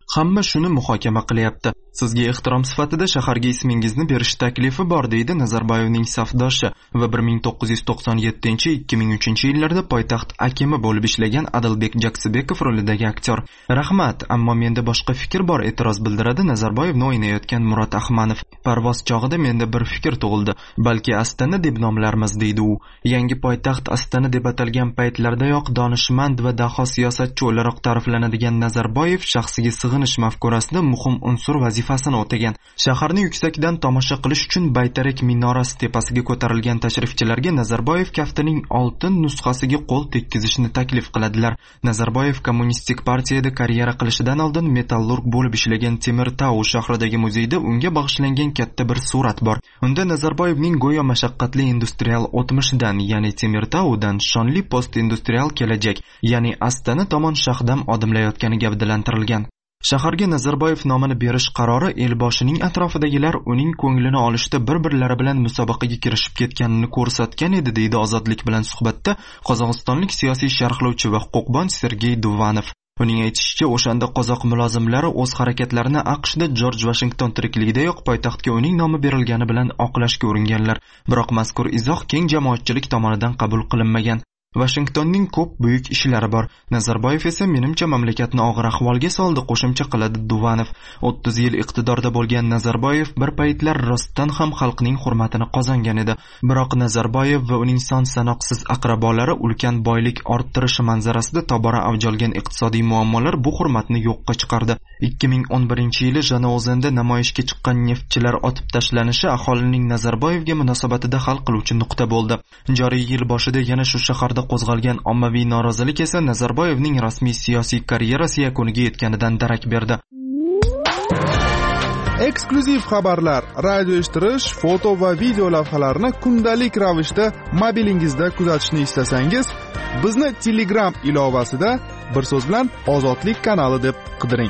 Hamma shuni muhokama qilyapti. Sizga ehtirom sifatida shaharga ismingizni berish taklifi bor, deydi Nazarboyevning safdoshi va 1997-2003 yillarda poytaxt akimi bo'lib ishlagan Adilbek Jaksibekov rolidagi aktyor. Rahmat, ammo menda boshqa fikr bor, e'tiroz bildiradi Nazarboyevni o'ynayotgan Murod Ahmanov. Parvoz chog'ida menda bir fikr tug'ildi. Balki Astana deb nomlarmiz, deydi u. Yangi poytaxt Astana deb atalgan paytlardayoq donishmand va daho siyosatchi o'laroq ta'riflanadigan Nazarboyev shaxsiga sig'inish mafkurasida muhim unsur vazifasini o'tagan. Shaharni yuksakdan tomosha qilish uchun Baytarak minorasi tepasiga ko'tarilgan tashrifchilarga Nazarboyev kaftining oltin nusxasiga qo'l tekkizishni taklif qiladilar. Nazarboyev kommunistik partiyada karyera qilishidan oldin metallurg bo'lib ishlagan Temirtau shahridagi muzeyda unga bag'ishlangan katta bir surat bor. Unda Nazarboyevning go'yo mashaqqatli industrial o'tmishidan, ya'ni Temirtaudan shonli post-industrial kelajak, ya'ni Astana tomon shahdam odimlayotgani gavdalantirilgan. Shaharga Nazarboyev nomini berish qarori elboshining atrofidagilar uning ko'nglini olishda bir-birlari bilan musobaqaga kirishib ketganini ko'rsatgan edi, deydi Ozodlik bilan suhbatda qozog'istonlik siyosiy sharhlovchi va huquqbon Sergey Duvanov. Uning aytishicha, o'shanda qozoq mulozimlari o'z harakatlarini AQShda Jorj Vashington tirikligidayoq poytaxtga uning nomi berilgani bilan oqlashga uringanlar. Biroq mazkur izoh keng jamoatchilik tomonidan qabul qilinmagan. Washingtonning ko'p buyuk ishlari bor. Nazarboyev esa menimcha mamlakatni og'ir ahvolga soldi, qo'shimcha qiladi Duvanov. 30 yil iqtidorda bo'lgan Nazarboyev bir paytlar rostdan ham xalqning hurmatini qozongan edi. Biroq Nazarboyev va uning son sanoqsiz aqrabolari ulkan boylik orttirishi manzarasida tobora avj olgan iqtisodiy muammolar bu hurmatni yo'qqa chiqardi. 2011-yili Jano'zanda namoyishga chiqqan neftchilar otib tashlanishi aholining Nazarboyevga munosabatida hal qiluvchi nuqta bo'ldi. Joriy yil boshida yana shu shaharda qo'zg'algan ommaviy norozilik esa Nazarboyevning rasmiy siyosiy karyerasi yakuniga yetganidan darak berdi. Eksklyuziv xabarlar, radio eshittirish, foto va video lavhalarni kundalik ravishda mobilingizda kuzatishni istasangiz, bizni Telegram ilovasida bir so'z bilan Ozodlik kanali deb qidiring.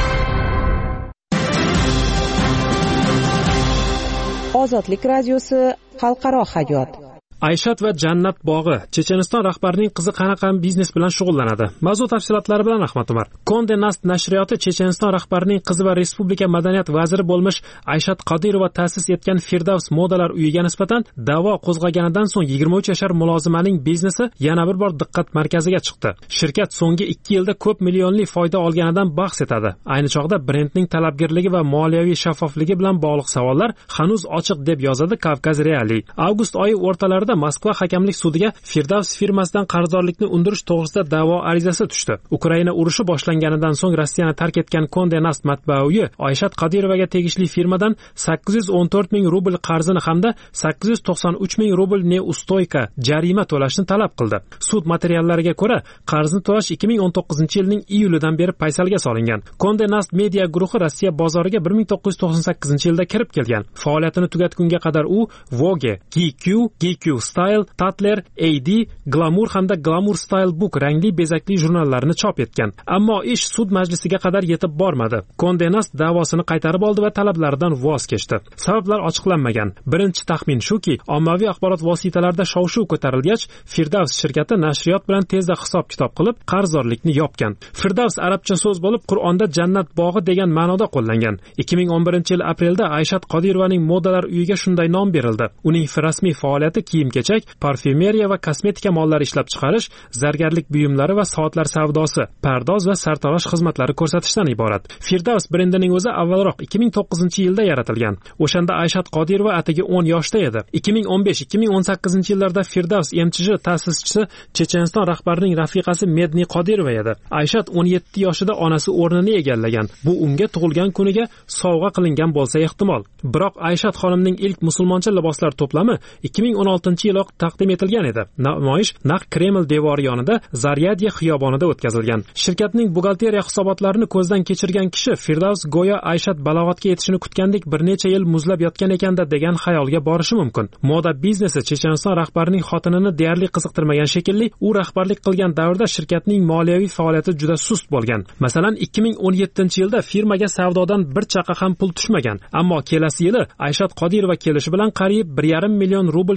Ozodlik radiosi xalqaro hayot. Ayshat va Jannat bog'i. Checheniston rahbarining qizi qanaqa biznes bilan shug'ullanadi? Mavzu tafsilotlari bilan Ahmad Umar. Konde Nast nashriyoti Checheniston rahbarining qizi va respublika madaniyat vaziri bo'lmish Ayshat Qodirova ta'sis etgan Firdavs modalar uyiga nisbatan da'vo qo'zg'aganidan so'ng 23 yashar mulozimaning biznesi yana bir bor diqqat markaziga chiqdi. Shirkat so'nggi 2 yilda ko'p millionli foyda olganidan bahs etadi. Ayni chog'da brendning talabgirligi va moliyaviy shaffofligi bilan bog'liq savollar hanuz ochiq deb yozadi Kavkaz Reali. Avgust oyi o'rtalarida Moskva hakamlik sudiga Firdavs firmasidan qarzdorlikni undirish to'g'risida da'vo arizasi tushdi. Ukraina urushi boshlanganidan so'ng Rossiyani tark etgan Konde Nast matbaa uyi Ayshat Qodirovaga tegishli firmadan 814 ming rubl qarzini hamda 893 ming rubl neustoyka jarima to'lashni talab qildi. Sud materiallariga ko'ra, qarzni to'lash 2019-yilning iyulidan beri paysalga solingan. Konde Nast media guruhi Rossiya bozoriga 1998-yilda kirib kelgan. Faoliyatini tugatgunga qadar u Vogue, GQ Style, Tatler, AD, Glamour hamda Glamour Style Book rangli bezakli jurnallarini chop etgan. Ammo ish sud majlisiga qadar yetib bormadi. Konde Nast da'vosini qaytarib oldi va talablaridan voz kechdi. Sabablar ochiqlanmagan. Birinchi taxmin shuki, ommaviy axborot vositalarida shov-shuv ko'tarilgach, Firdavs shirkati nashriyot bilan tezda hisob-kitob qilib, qarzdorlikni yopgan. Firdavs arabcha so'z bo'lib, Qur'onda Jannat bog'i degan ma'noda qo'llangan. 2011-yil aprelda Ayshat Qodirovaning modalar uyiga shunday nom berildi. Uning rasmiy faoliyati kiyim-kechak, parfyumeriya va kosmetika mollari ishlab chiqarish, zargarlik buyumlari va soatlar savdosi, pardoz va sartarosh xizmatlari ko'rsatishdan iborat. Firdavs brendining o'zi avvalroq 2009-yilda yaratilgan. O'shanda Ayshat Qodirova atigi 10 yoshda edi. 2015-2018-yillarda Firdavs MChJ ta'sischisi Checheniston rahbarining rafiqasi Medni Qodirova edi. Ayshat 17 yoshida onasi o'rnini egallagan. Bu unga tug'ilgan kuniga sovg'a qilingan bo'lsa ehtimol. Biroq Ayshat xonimning ilk musulmoncha liboslar to'plami 2016-yiloq taqdim etilgan edi. Namoyish naq Kreml devori yonida Zaryadye xiyobonida o'tkazilgan. Shirkatning buxgalteriya hisobotlarini ko'zdan kechirgan kishi Firdavs go'yo Ayshat balog'atga yetishini kutgandek bir necha yil muzlab yotgan ekanda degan xayolga borishi mumkin. Moda biznesi Checheniston rahbarining xotinini deyarli qiziqtirmagan shekilli, u rahbarlik qilgan davrda shirkatning moliyaviy faoliyati juda sust bo'lgan. Masalan, 2017-yilda firmaga savdodan bir chaqa ham pul tushmagan. Ammo kelasi yili Ayshat Qodirova kelishi bilan qariyb 1,5 million rubl kirim qilingan.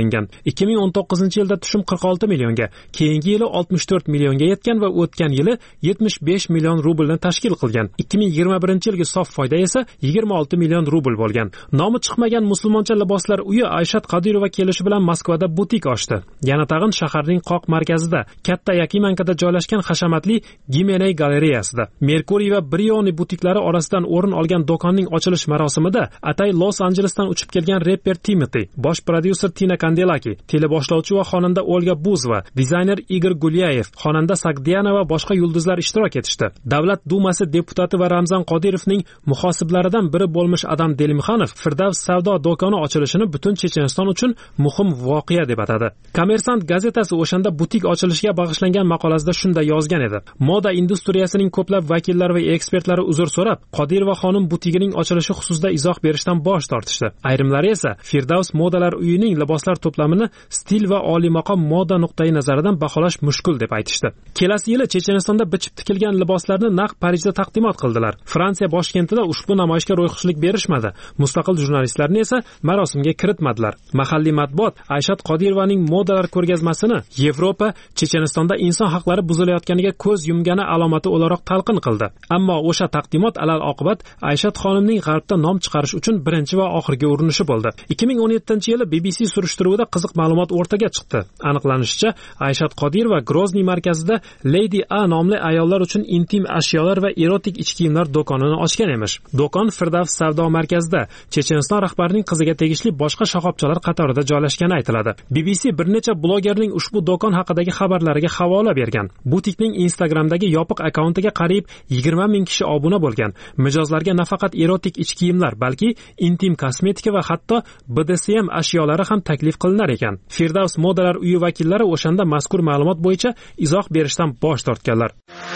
olingan. 2019-yilda tushum 46 millionga, keyingi yili 64 millionga yetgan va o'tgan yili 75 million rublni tashkil qilgan. 2021-yilgi sof foyda esa 26 million rubl bo'lgan. Nomi chiqmagan musulmoncha liboslar uyi Ayshat Qodirova kelishi bilan Moskvada butik ochdi. Yana tag'in shaharning qoq markazida, katta Yakimankada joylashgan hashamatli Gimeney galereyasida. Merkuriy va Brioni butiklari orasidan o'rin olgan do'konning ochilish marosimida atay Los Anjelesdan uchib kelgan rapper Timothy, bosh prodyuser Tina Kandelaki, teleboshlovchi va xonanda Olga Buzova, dizayner Igor Gulyayev, xonanda Sagdiana va boshqa yulduzlar ishtirok etishdi. Davlat dumasi deputati va Ramzan Qodirovning muhosiblaridan biri bo'lmish Adam Delimxanov Firdavs savdo do'koni ochilishini butun Checheniston uchun muhim voqea deb atadi. Kommersant gazetasi o'shanda butik ochilishiga bag'ishlangan maqolasida shunday yozgan edi. Moda industriyasining ko'plab vakillari va ekspertlari uzr so'rab, Qodirova xonim butigining ochilishi xususida izoh berishdan bosh tortishdi. Ayrimlari esa Firdavs modalar uyining liboslar to'plamini stil va oliymoqom moda nuqtai nazaridan baholash mushkul deb aytishdi. Kelasi yili Chechenistonda bichib tikilgan liboslarni naq Parijda taqdimot qildilar. Fransiya boshkentida ushbu namoyishga ro'yxatchilik berishmadi. Mustaqil jurnalistlarni esa marosimga kiritmadilar. Mahalliy matbuot Ayshat Qodirovaning modalar ko'rgazmasini Yevropa Chechenistonda inson haqlari buzilayotganiga ko'z yumgani alomati o'laroq talqin qildi. Ammo o'sha taqdimot alal oqibat Ayshat xonimning g'arbda nom chiqarish uchun birinchi va oxirgi urinishi bo'ldi. 2017-yili BBC surishtiruvida qiziq ma'lumot o'rtaga chiqdi. Aniqlanishicha, Ayshat Qodirova Grozniy markazida Lady A nomli ayollar uchun intim ashyolar va erotik ichki kiyimlar do'konini ochgan emish. Do'kon Firdavs savdo markazida Checheniston rahbarining qiziga tegishli boshqa shoxobchalar qatorida joylashgani aytiladi. BBC bir necha blogerning ushbu do'kon haqidagi xabarlariga havola bergan. Butikning Instagramdagi yopiq akkauntiga qariyb 20 ming kishi obuna bo'lgan. Mijozlarga nafaqat erotik ichki kiyimlar, balki intim kosmetika va hatto BDSM ashyolari ham taklif qilinar ekan. Firdavs modalar uyi vakillari o'shanda mazkur ma'lumot bo'yicha izoh berishdan bosh tortganlar.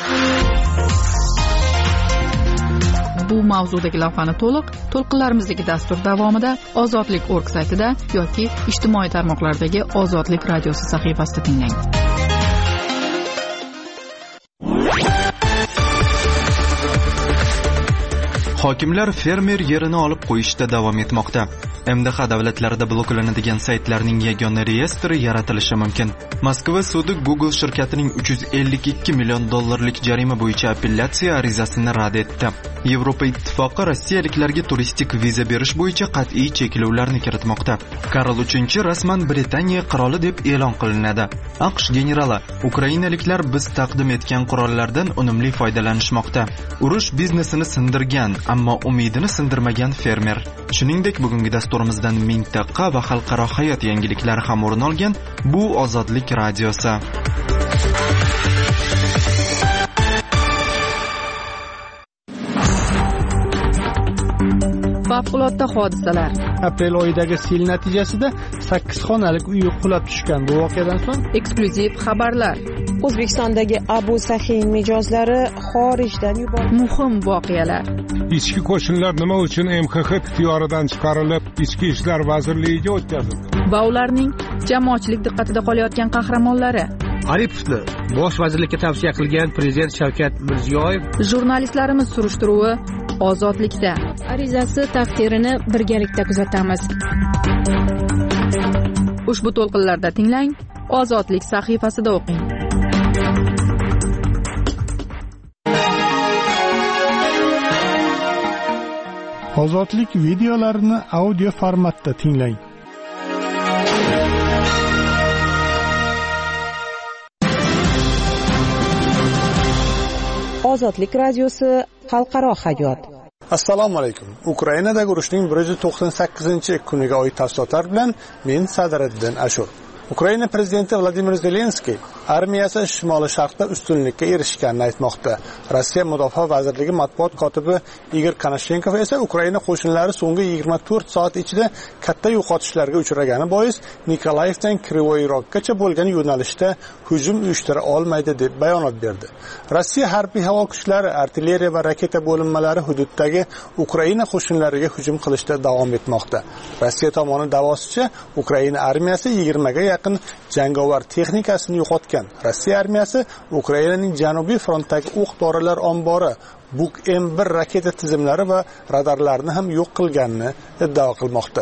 Bu mavzudagi lavhani to'lqinlarimizdagi dastur davomida ozodlik.org saytida yoki ijtimoiy tarmoqlardagi Ozodlik radiosi sahifasida tinglang. Hokimlar fermer yerini olib qo'yishda davom etmoqda. MDH davlatlarida bloklanadigan saytlarning yagona reyestri yaratilishi mumkin. Moskva sudi Google shirkatining 352 million dollarlik jarima bo'yicha apellyatsiya arizasini rad etdi. Yevropa ittifoqi rossiyaliklarga turistik viza berish bo'yicha qat'iy cheklovlarni kiritmoqda. Karl III rasman Britaniya qiroli deb e'lon qilinadi. AQSh generali: Ukrainaliklar biz taqdim etgan qurollardan unumli foydalanishmoqda. Urush biznesini sindirgan, ammo umidini sindirmagan fermer. Shuningdek, bugungi dasturimizdan mintaqa va xalqaro hayot yangiliklari ham o'rin olgan. Bu Ozodlik radiosi. Favqulodda hodisalar. Aprel oyidagi sel natijasida 8 xonalik uy qulab tushgan. Bu voqeadan so'ng eksklyuziv xabarlar. O'zbekistondagi Abu Sahin mijozlari xorijdan yuborildi. Muhim voqealar. Ichki qo'shinlar nima uchun MXX ixtiyoridan chiqarilib, Ichki ishlar vazirligiga o'tkazildi? Va ularning jamoatchilik diqqatida qolayotgan qahramonlari. Aripovni bosh vazirlikka tavsiya qilgan prezident Shavkat Mirziyoyev. Jurnalistlarimiz surishtiruvi Ozodlikda. Arizasi taqdirini birgalikda kuzatamiz. Ushbu to'lqinlarda tinglang, Ozodlik sahifasida o'qing. Ozodlik videolarini audio formatda tinglang. Ozodlik radiosi xalqaro hayot. Assalomu alaykum. Ukrainadagi urushning 198-kuniga oid tafsilotlar bilan men Sadiriddin Ashur. Ukraina prezidenti Vladimir Zelenskiy armiyasi shimoliy sharqda ustunlikka erishganini aytmoqda. Rossiya mudofaa vazirligi matbuot kotibi Igor Konashenkov esa Ukraina qo'shinlari so'nggi 24 soat ichida katta yo'qotishlarga uchragani bois Nikolayevdan Krivoy Roggacha bo'lgan yo'nalishda hujum uyushtira olmaydi deb bayonot berdi. Rossiya harbiy havo kuchlari, artilleriya va raketa bo'linmalari hududdagi Ukraina qo'shinlariga hujum qilishda davom etmoqda. Rossiya tomoni da'vosicha Ukraina armiyasi 20 ga yaqin jangovar texnikasini yo'qotgan. Rossiya armiyasi Ukrainaning janubiy frontdagi o'q-dorilar ombori, Buk M1 raketa tizimlari va radarlarini ham yo'q qilganini iddao qilmoqda.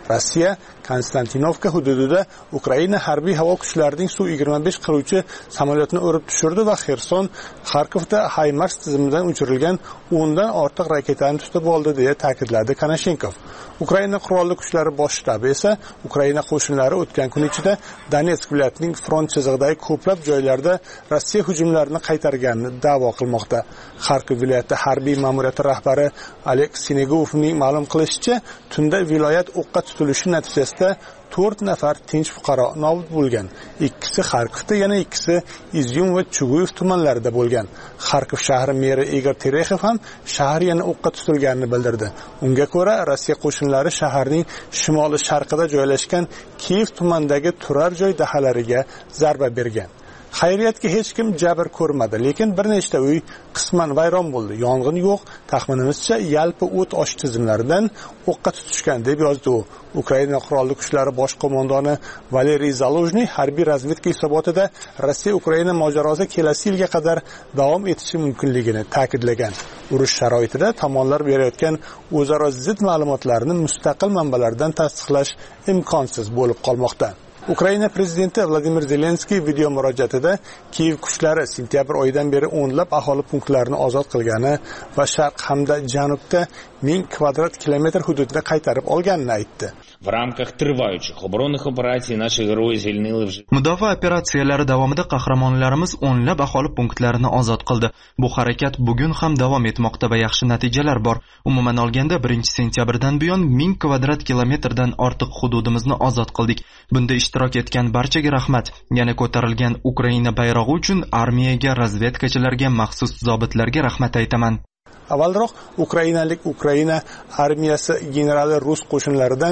Rossiya Konstantinovka hududida Ukraina harbiy havo kuchlarining Su-25 qiruvchi samolyotini urib tushirdi va Xerson, Xarkovda HIMARS tizimidan uchirilgan 10 dan ortiq raketani tutib oldi deya ta'kidladi Konashenkov. Ukraina qurolli kuchlari bosh shtabi esa Ukraina qo'shinlari o'tgan kun ichida Donetsk viloyatining front chizig'idagi ko'plab joylarda Rossiya hujumlarini qaytarganini da'vo qilmoqda. Xarkov viloyati harbiy ma'muriyati rahbari Oleg Sinegovning ma'lum qilishicha, tunda viloyat o'qqa tutilishi natijasida 4 nafar tinch fuqaro nobud bo'lgan. Ikkisi Xarkovda, yana ikkisi Izyum va Chuguyev tumanlarida bo'lgan. Xarkov shahri meri Igor Terexov ham shahar yana o'qqa tutilganini bildirdi. Unga ko'ra, Rossiya qo'shinlari shaharning shimoli-sharqida joylashgan Kiyev tumanidagi turar joy dahalariga zarba bergan. Xayriyatki hech kim jabr ko'rmadi, lekin bir nechta uy qisman vayron bo'ldi. Yong'in yo'q, taxminimizcha yalpi o't osh tizimlaridan o'qqa tutishgan deb yozdi u. Ukraina qurolli kuchlari bosh qo'mondoni Valeriy Zaluzhny harbiy razvedka hisobotida Rossiya Ukraina mojarosi kelasi yilga qadar davom etishi mumkinligini ta'kidlagan. Urush sharoitida tomonlar berayotgan o'zaro zid ma'lumotlarni mustaqil manbalardan tasdiqlash imkonsiz bo'lib qolmoqda. Ukraina prezidenti Vladimir Zelenskiy video murojaatida Kiyev kuchlari sentyabr oyidan beri o'nlab aholi punktlarini ozod qilgani va sharq hamda janubda 1000 kvadrat kilometr hududni qaytarib olganini aytdi. В рамках трывающих оборонных операций наши герои звільнили вже. Mudofaa operatsiyalari davomida qahramonlarimiz o'nlab aholi punktlarini ozod qildi. Bu harakat bugun ham davom etmoqda va yaxshi natijalar bor. Umuman olganda 1-sentyabrdan buyon 1000 kvadrat kilometrdan ortiq hududimizni ozod qildik. Bunda ishtirok etgan barchaga rahmat. Yana ko'tarilgan Ukraina bayrog'i uchun armiyaga, razvedkachilarga, maxsus zobitlarga rahmat aytaman. Avvalroq Ukraina armiyasi generali rus qo'shinlaridan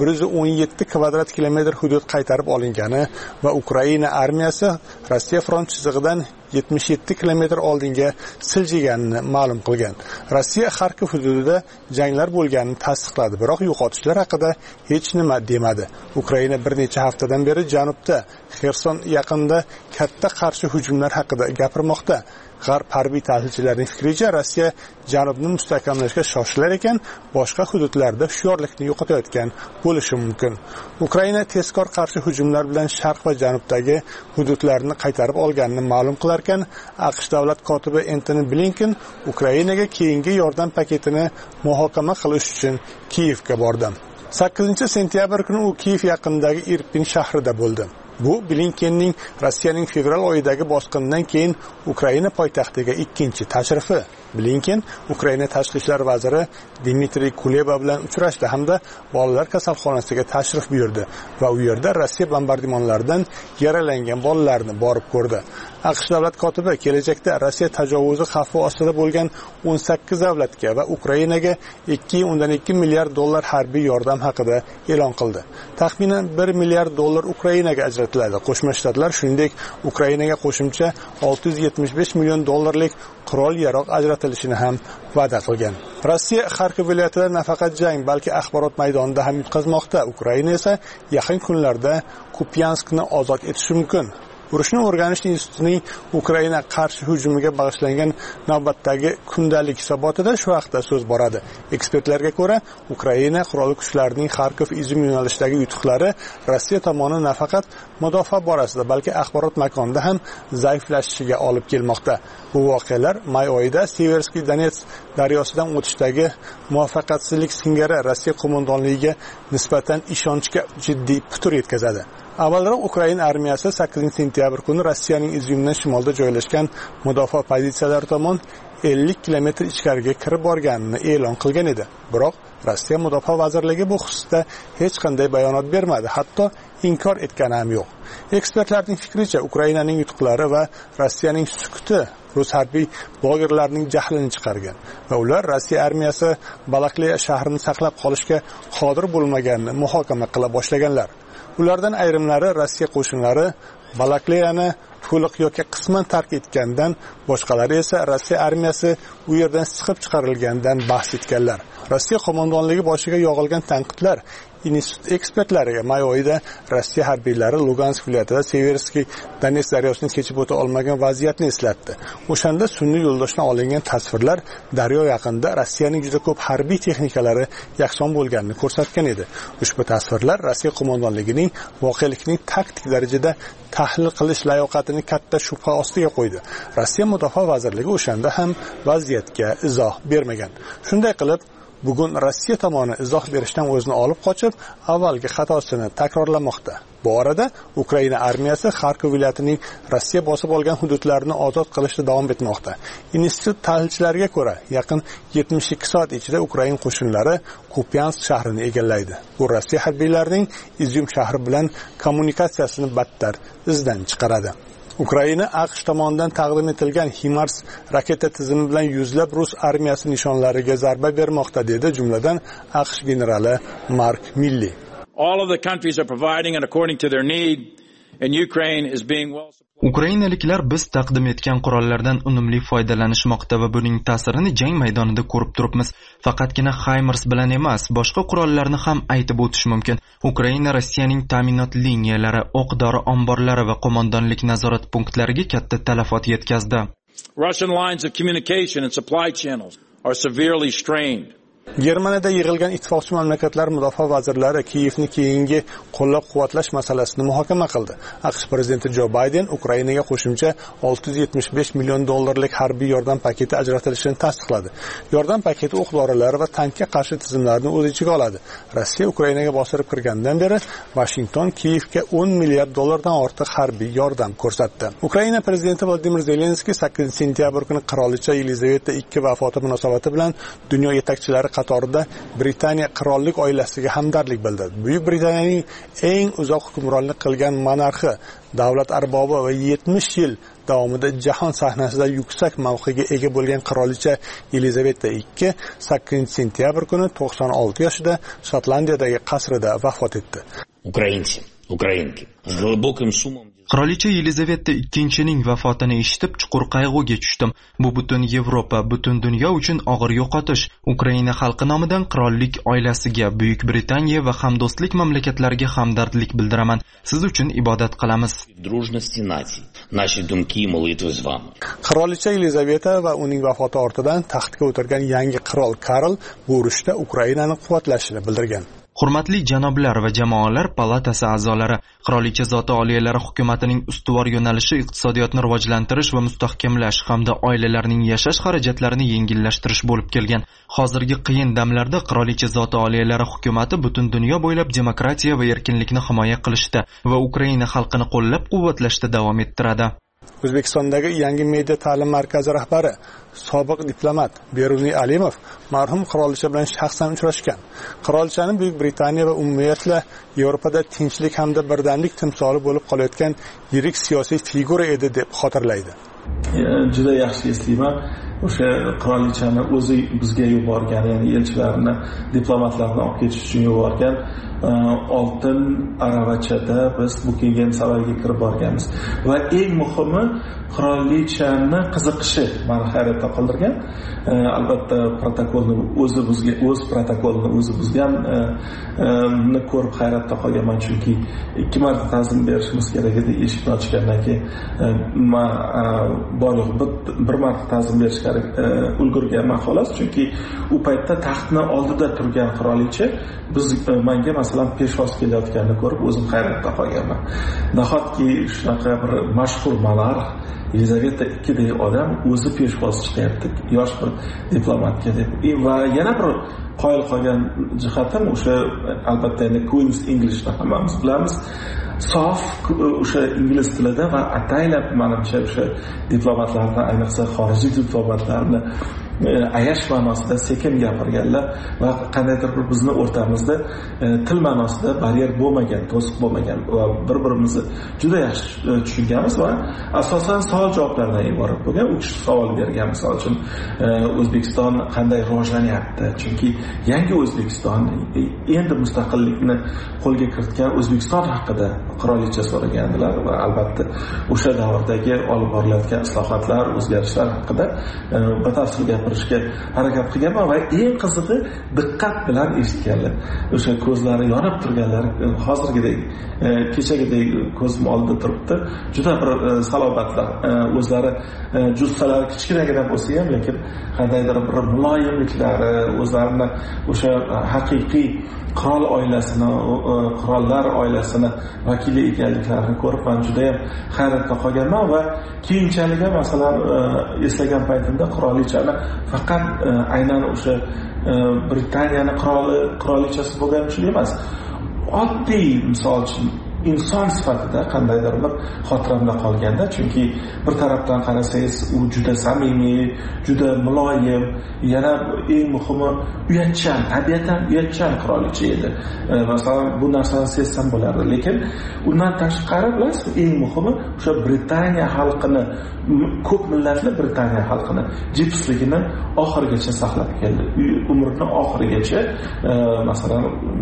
117 kvadrat kilometr hudud qaytarib olingani va Ukraina armiyasi Rossiya front chizig'idan 77 kilometr oldinga siljiganini ma'lum qilgan. Rossiya Xarkov hududida janglar bo'lganini tasdiqladi, biroq yo'qotishlar haqida hech nima demadi. Ukraina bir necha haftadan beri janubda Xerson yaqinida katta qarshi hujumlar haqida gapirmoqda. G'arb harbiy tahlilchilarining fikricha, Rossiya janubni mustahkamlashga shoshilar ekan, boshqa hududlarda hushyorlikni yo'qotayotgan bo'lishi mumkin. Ukraina tezkor qarshi hujumlar bilan sharq va janubdagi hududlarni qaytarib olganini ma'lum qilar ekan, AQSh davlat kotibi Antony Blinken Ukrainaga keyingi yordam paketini muhokama qilish uchun Kiyevga bordi. 8-sentyabr kuni u Kiyev yaqinidagi Irpin shahrida bo'ldi. Bu Blinkenning Rossiyaning fevral oyidagi bosqinidan keyin Ukraina poytaxtiga ikkinchi tashrifi. Blinken Ukraina tashqi ishlar vaziri Dmitriy Kuleba bilan uchrashdi hamda bolalar kasalxonasiga tashrif buyurdi va u yerda Rossiya bombardimonlaridan yaralangan bolalarni borib ko'rdi. AQSh davlat kotibi kelajakda Rossiya tajovuzi xavfi ostida bo'lgan 18 davlatga va Ukrainaga 2.2 milliard dollar harbiy yordam haqida e'lon qildi. Taxminan 1 milliard dollar Ukrainaga ajratiladi. Qo'shma Shtatlar shuningdek Ukrainaga qo'shimcha 675 million dollarlik qurol-yarog' ajratilishini ham va'da qilgan. Rossiya Xarkov viloyatida nafaqat jang, balki axborot maydonida ham yutqazmoqda. Ukraina esa yaqin kunlarda Kupyanskni ozod etishi mumkin. Urushni o'rganish institutining Ukraina qarshi hujumiga bag'ishlangan navbatdagi kundalik hisobotida shu haqda so'z boradi. Ekspertlarga ko'ra, Ukraina qurolli kuchlarining Xarkov Izum yo'nalishidagi yutuqlari Rossiya tomoni nafaqat mudofaa borasida, balki axborot makonida ham zaiflashishiga olib kelmoqda. Bu voqealar may oyida Seversky Donets daryosidan o'tishdagi muvaffaqiyatsizlik singari Rossiya qo'mondonligiga nisbatan ishonchga jiddiy putur yetkazadi. Avvalroq Ukraina armiyasi 8-sentyabr kuni Rossiyaning Izyumdan shimolda joylashgan mudofaa pozitsiyalari tomon 50 kilometr ichkariga kirib borganini e'lon qilgan edi. Biroq Rossiya mudofaa vazirligi bu xususda hech qanday bayonot bermadi, hatto inkor etgani ham yo'q. Ekspertlarning fikricha, Ukrainaning yutuqlari va Rossiyaning sukuti rus harbiy blogerlarning jahlini chiqargan va ular Rossiya armiyasi Balakleya shahrini saqlab qolishga qodir bo'lmaganini muhokama qila boshlaganlar. Ulardan ayrimlari Rossiya qo'shinlari Balakleyani to'liq yoki qisman tark etgandan, boshqalari esa Rossiya armiyasi u yerdan siqib chiqarilgandan bahs etganlar. Rossiya qo'mondonligi boshiga yog'ilgan tanqidlar institut ekspertlariga may oyida Rossiya harbiylari Lugansk viloyatida Severskiy Donetsk daryosini kechib o'ta olmagan vaziyatni eslatdi. O'shanda sun'iy yo'ldoshdan olingan tasvirlar daryo yaqinida Rossiyaning juda ko'p harbiy texnikalari yakson bo'lganini ko'rsatgan edi. Ushbu tasvirlar Rossiya qo'mondonligining voqelikning taktik darajada tahlil qilish layoqatini katta shubha ostiga qo'ydi. Rossiya mudofaa vazirligi o'shanda ham vaziyatga izoh bermagan. Shunday qilib, bugun Rossiya tomoni izoh berishdan o'zini olib qochib, avvalgi xatosini takrorlamoqda. Bu orada Ukraina armiyasi Xarkov viloyatining Rossiya bosib olgan hududlarini ozod qilishda davom etmoqda. Institut tahlilchilariga ko'ra, yaqin 72 soat ichida Ukraina qo'shinlari Kupyansk shahrini egallaydi. Bu Rossiya harbiylarining Izyum shahri bilan kommunikatsiyasini battar izdan chiqaradi. Ukraina AQSh tomonidan taqdim etilgan HIMARS raketa tizimi bilan yuzlab rus armiyasi nishonlariga zarba bermoqda, dedi jumladan AQSh generali Mark Milley. All of the countries are providing and according to their need, and Ukraine is being well supported. Ukrainaliklar biz taqdim etgan qurollardan unumli foydalanishmoqda va buning ta'sirini jang maydonida ko'rib turibmiz. Faqatgina HIMARS bilan emas, boshqa qurollarni ham aytib o'tish mumkin. Ukraina Rossiyaning ta'minot liniyalari, o'q-dori omborlari va qo'mondonlik nazorat punktlariga katta talafot yetkazdi. Russian lines of communication and supply channels are severely strained. Germaniyada yig'ilgan ittifoqchi mamlakatlar mudofaa vazirlari Kiyevni keyingi qo'llab-quvvatlash masalasini muhokama qildi. AQSh prezidenti Jo Bayden Ukrainaga qo'shimcha $675 million harbiy yordam paketi ajratilishini tasdiqladi. Yordam paketi o'q-dorilar va tankga qarshi tizimlarni o'z ichiga oladi. Rossiya Ukrainaga bostirib kirgandan beri Washington Kiyevga $10 milliard ortiq harbiy yordam ko'rsatdi. Ukraina prezidenti Vladimir Zelenskiy 8 sentyabr kuni qirolicha Yelizaveta II vafoti munosabati bilan dunyo yetakchilari qatorida Britaniya qirollik oilasiga hamdardlik bildirdi. Buyuk Britaniyaning eng uzoq hukmronlik qilgan monarxi, davlat arbobi va 70 yil davomida jahon sahnasida yuksak mavqega ega bo'lgan qirolicha Yelizaveta II 8 sentyabr kuni 96 yoshida Shotlandiyadagi qasrida vafot etdi. Ukrainki с глубоким шумом. Qirolicha Yelizaveta II-ning vafotini eshitib chuqur qayg'uga tushdim. Bu butun Yevropa, butun dunyo uchun og'ir yo'qotish. Ukraina xalqi nomidan qirollik oilasiga, Buyuk Britaniya va hamdo'stlik mamlakatlariga hamdardlik bildiraman. Siz uchun ibodat qilamiz. Qirolicha Yelizaveta va uning vafoti ortidan taxtga o'tirgan yangi qirol Karl bu urushda Ukrainani quvvatlashini bildirgan. Hurmatli janoblar va jamoalar palatasi a'zolari, qirolicha zoti oliyalari hukumatining ustuvor yo'nalishi iqtisodiyotni rivojlantirish va mustahkamlash hamda oilalarning yashash xarajatlarini yengillashtirish bo'lib kelgan. Hozirgi qiyin damlarda qirolicha zoti oliyalari hukumati butun dunyo bo'ylab demokratiya va erkinlikni himoya qilishda va Ukraina xalqini qo'llab-quvvatlashda davom ettiradi. O'zbekistondagi yangi media ta'lim markazi rahbari, sobiq diplomat Beruniy Alimov marhum qirolicha bilan shaxsan uchrashgan. Qirolichani Buyuk Britaniya va umumiyatla Yevropada tinchlik hamda birdamlik timsoli bo'lib qolayotgan yirik siyosiy figura edi deb xotirlaydi. Juda yaxshi eslayman. O'sha qirolichani o'zi bizga yuborgan, ya'ni elchilarni, diplomatlarni olib ketish uchun yuborgan oltin aravachada biz Buckingham kirib borganmiz. Va eng muhimi qirolichani qiziqishi meni hayratda qoldirgan. Albatta protokolni o'z protokolini o'zi buzganni ko'rib hayratda qolganman, chunki 2 marta ta'zim berishimiz kerak edi eshikni ochgandan keyin. Men bir marta ta'zim berishga ulgurganman xolos, chunki u paytda taxtni oldida turgan qirolicha menga masalan peshvoz kelayotganini ko'rib o'zim hayratda qolganman. Nahotki shunaqa bir mashhur monarx Yelizaveta II odam o'zi peshvoz chiqyapti, yosh bir diplomatga deb. Va yana bir qoyil qolgan jihatim o'sha albatta endi Queen's Englishni hammamiz bilamiz. Sof o'sha ingliz tilida va ataylab menimcha o'sha diplomatlarni, ayniqsa xorijiy diplomatlarni ayash ma'nosida sekin gapirganlar va qandaydir bir bizni o'rtamizda til ma'nosida baryer bo'lmagan, to'siq bo'lmagan va bir-birimizni juda yaxshi tushunganmiz va asosan savol-javoblardan iborat bo'lgan. U kishi savol bergan, misol uchun O'zbekiston qanday rivojlanyapti? Chunki yangi O'zbekiston endi mustaqillikni qo'lga kiritgan O'zbekiston haqida qirolicha so'ragandilar va albatta o'sha davrdagi olib borilayotgan islohotlar, o'zgarishlar haqida batafsil gap gapirishga harakat qilganman va eng qizig'i diqqat bilan eshitganlar. O'sha ko'zlari yonib turganlar hozirgidek, kechagidek ko'zim oldida turibdi. Juda bir salobatlar, o'zlari jussalari kichkinagina bo'lsa ham, lekin qandaydir bir muloyimliklari, o'zlarini o'sha haqiqiy qirol oilasini, qirollar oilasini vakili ekanliklarini ko'rib men juda ham hayratga qolganman va keyinchalik masalan eslagan paytimda qirolichani faqat aynan o'sha Britaniyani qirolichasi bo'lgani uchun emas, oddiy misol uchun inson sifatida qandaydir bir xotiramda qolganda, chunki bir tarafdan qarasangiz u juda samimiy, juda muloyim, yana eng muhimi uyatchan, tabiatan uyatchan qirolicha edi. Masalan, bu narsani sezsam bo'lardi, lekin undan tashqari bilasiz, eng muhimi o'sha Britaniya xalqini, ko'p millatli Britaniya xalqini jipsligini oxirigacha saqlab keldi. Umrining oxirigacha masalan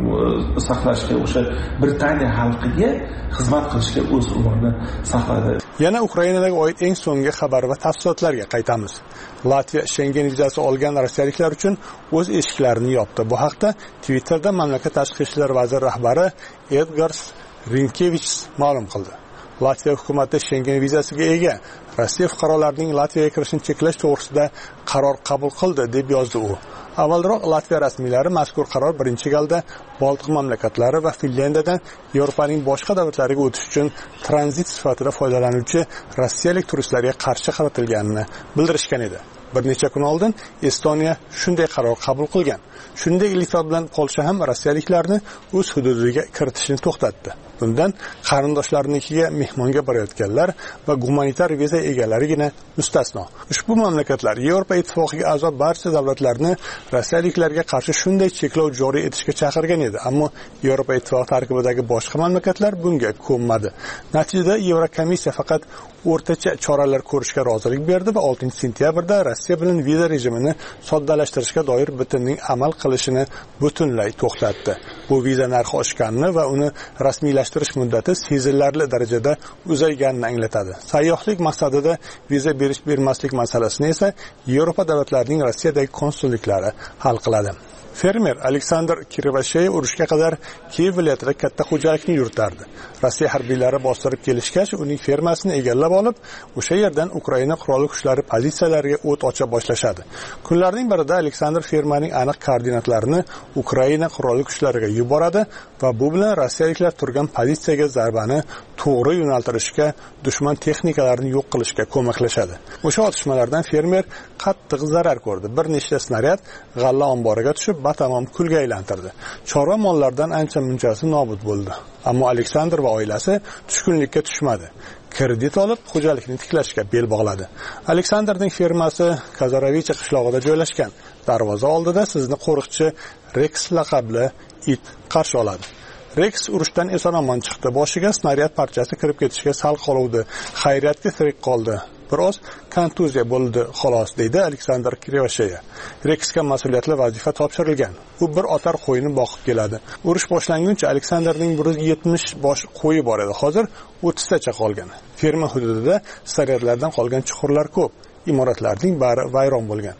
saqlashga, o'sha Britaniya xalqiga xizmat qilishga o'z umrini saqladi. Yana Ukrainaga oid eng so'nggi xabar va tafsilotlarga qaytamiz. Latviya Schengen vizasi olgan rossiyaliklar uchun o'z eshiklarini yopdi. Bu haqda Twitterda mamlakat tashqi ishlar vaziri rahbari Edgars Rinkevich ma'lum qildi. Latviya hukumati Schengen vizasiga ega Rossiya fuqarolarining Latviyaga kirishini cheklash to'g'risida qaror qabul qildi deb yozdi u. Avvalroq Latviya rasmiylari mazkur qaror birinchi galda Boltiq mamlakatlari va Finlyandiyadan Yevropaning boshqa davlatlariga o'tish uchun tranzit sifatida foydalanuvchi rossiyalik turistlarga qarshi qaratilganini bildirishgan edi. Bir necha kun oldin Estoniya shunday qaror qabul qilgan. Shunday iltifot bilan Polsha ham rossiyaliklarni o'z hududiga kiritishni to'xtatdi. Bundan qarindoshlarinikiga mehmonga borayotganlar va gumanitar viza egalarigina mustasno. Ushbu mamlakatlar Yevropa ittifoqiga a'zo barcha davlatlarni rossiyaliklarga qarshi shunday cheklov joriy etishga chaqirgan edi, ammo Yevropa ittifoqi tarkibidagi boshqa mamlakatlar bunga ko'nmadi. Natijada Yevrokomissiya faqat o'rtacha choralar ko'rishga rozilik berdi va 6-sentyabrda Rossiya bilan viza rejimini soddalashtirishga doir bitimning amal qilishini butunlay to'xtatdi. Bu viza narxi oshganini va uni rasmiylashtirish muddati sezilarli darajada uzayganini anglatadi. Sayyohlik maqsadida viza berish-bermaslik masalasini esa Yevropa davlatlarining Rossiyadagi konsulliklari hal qiladi. Fermer Aleksandr Kirivashev urushga qadar Kiyev viloyatida katta xo'jalikni yuritardi. Rossiya harbiylari bostirib kelishgach, uning fermasini egallab olib, o'sha yerdan Ukraina qurolli kuchlari pozitsiyalariga o't ocha boshlashadi. Kunlarning birida Aleksandr fermaning aniq koordinatlarini Ukraina qurolli kuchlariga yuboradi va bu bilan rossiyaliklar turgan pozitsiyaga zarbani to'g'ri yo'naltirishga, dushman texnikalarini yo'q qilishga ko'maklashadi. O'sha otishmalardan fermer qattiq zarar ko'rdi. Bir nechta snaryad g'alla omboriga tushib, batamom kulga aylantirdi. Chorva mollaridan ancha-munchasi nobud bo'ldi. Ammo Aleksandr va oilasi tushkunlikka tushmadi. Kredit olib, xo'jalikni tiklashga bel bog'ladi. Aleksandrning fermasi Kazaravicha qishlog'ida joylashgan. Darvoza oldida sizni qo'riqchi Rex laqabli it qarshi oladi. Rex urushdan eson-omon chiqdi. Boshiga snaryad parchasi kirib ketishga sal qoluvdi. Xayriyatga tirik qoldi. Biroz kontuziya bo'ldi xolos, deydi Aleksandr Kirivashev. Rexga mas'uliyatli vazifa topshirilgan. U bir otar qo'yni boqib keladi. Urush boshlanguncha Aleksandrning 170 bosh qo'yi bor edi. Hozir 30 tacha qolgan. Ferma hududida snaryadlardan qolgan chuqurlar ko'p. Imoratlarning bari vayron bo'lgan.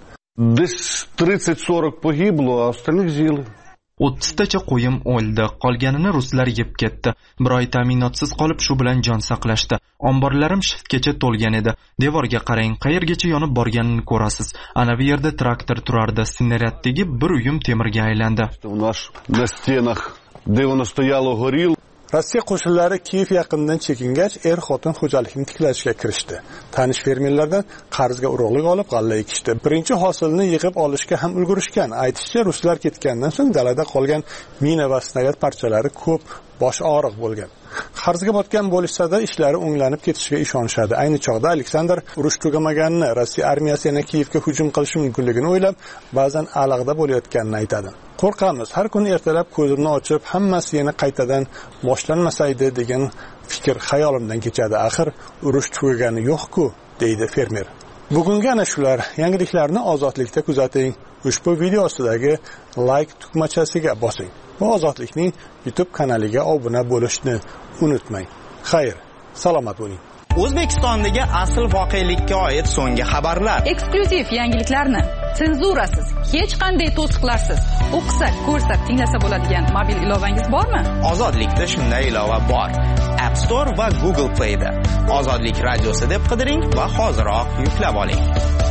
30-40 погибло, а остальных жили. 30 tacha qo'yim o'ldi, qolganini ruslar yeb ketdi. Bir oy ta'minotsiz qolib shu bilan jon saqlashdi. Omborlarim shiftgacha to'lgan edi. Devorga qarang, qayergacha yonib borganini ko'rasiz. Ana bu yerda traktor turardi. Snaryadagi bir uyum temirga aylandi. У нас на стенах, где оно стояло, горел. Rossiya qo'shinlari Kiyev yaqinidan chekingach, xotin xo'jalikni tiklashga kirishdi. Tanish fermerlardan qarzga urug'lik olib g'alla ekishdi. Birinchi hosilni yig'ib olishga ham ulgurishgan. Aytishicha, ruslar ketgandan so'ng dalada qolgan mina va snaryad parchalari ko'p, bosh og'riq bo'lgan. Qarzga botgan bo'lishsa-da, ishlari o'nglanib ketishiga ishonishadi. Ayni chog'da Aleksandr urush tugamaganini, Rossiya armiyasi yana Kiyevga hujum qilishi mumkinligini o'ylab, ba'zan alag'da bo'layotganini aytadi. Qo'rqamiz, har kuni ertalab ko'zimni ochib, hammasi yana qaytadan boshlanmasaydi degan fikr xayolimdan kechadi. Axir urush tugagani yo'q-ku, deydi fermer. Bugungi ana shular. Yangiliklarni Ozodlikda kuzating. Ushbu video ostidagi like tugmachasiga bosing. Va Ozodlikning YouTube kanaliga obuna bo'lishni unutmang. Xayr, salomat bo'ling. O'zbekistondagi asl voqelikka oid so'nggi xabarlar, eksklyuziv yangiliklarni senzurasiz, hech qanday to'siqlarsiz o'qisa, ko'rsa, tinglasa bo'ladigan mobil ilovangiz bormi? Ozodlikda shunday ilova bor. App Store va Google Play da Ozodlik radiosi deb qidiring va hoziroq yuklab oling.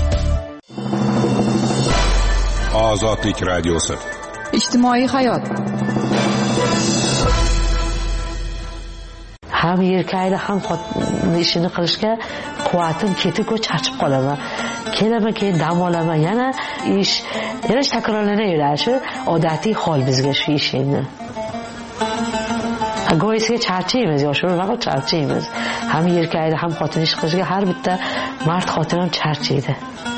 Ozodlik radiosi. Ijtimoiy hayot. Ham erkakni ham xotinni ishini qilishga quvvatim ketib-ku charchib qolaman. Kelaman, keyin dam olaman, yana takrorlanaveradi. Shu odatiy hol bizga shu ish endi. Go'yisiga charchaymiz, yoshlar charchaymiz. Ham erkakni ham xotin ish qilishga har bitta mard xotin ham charchaydi.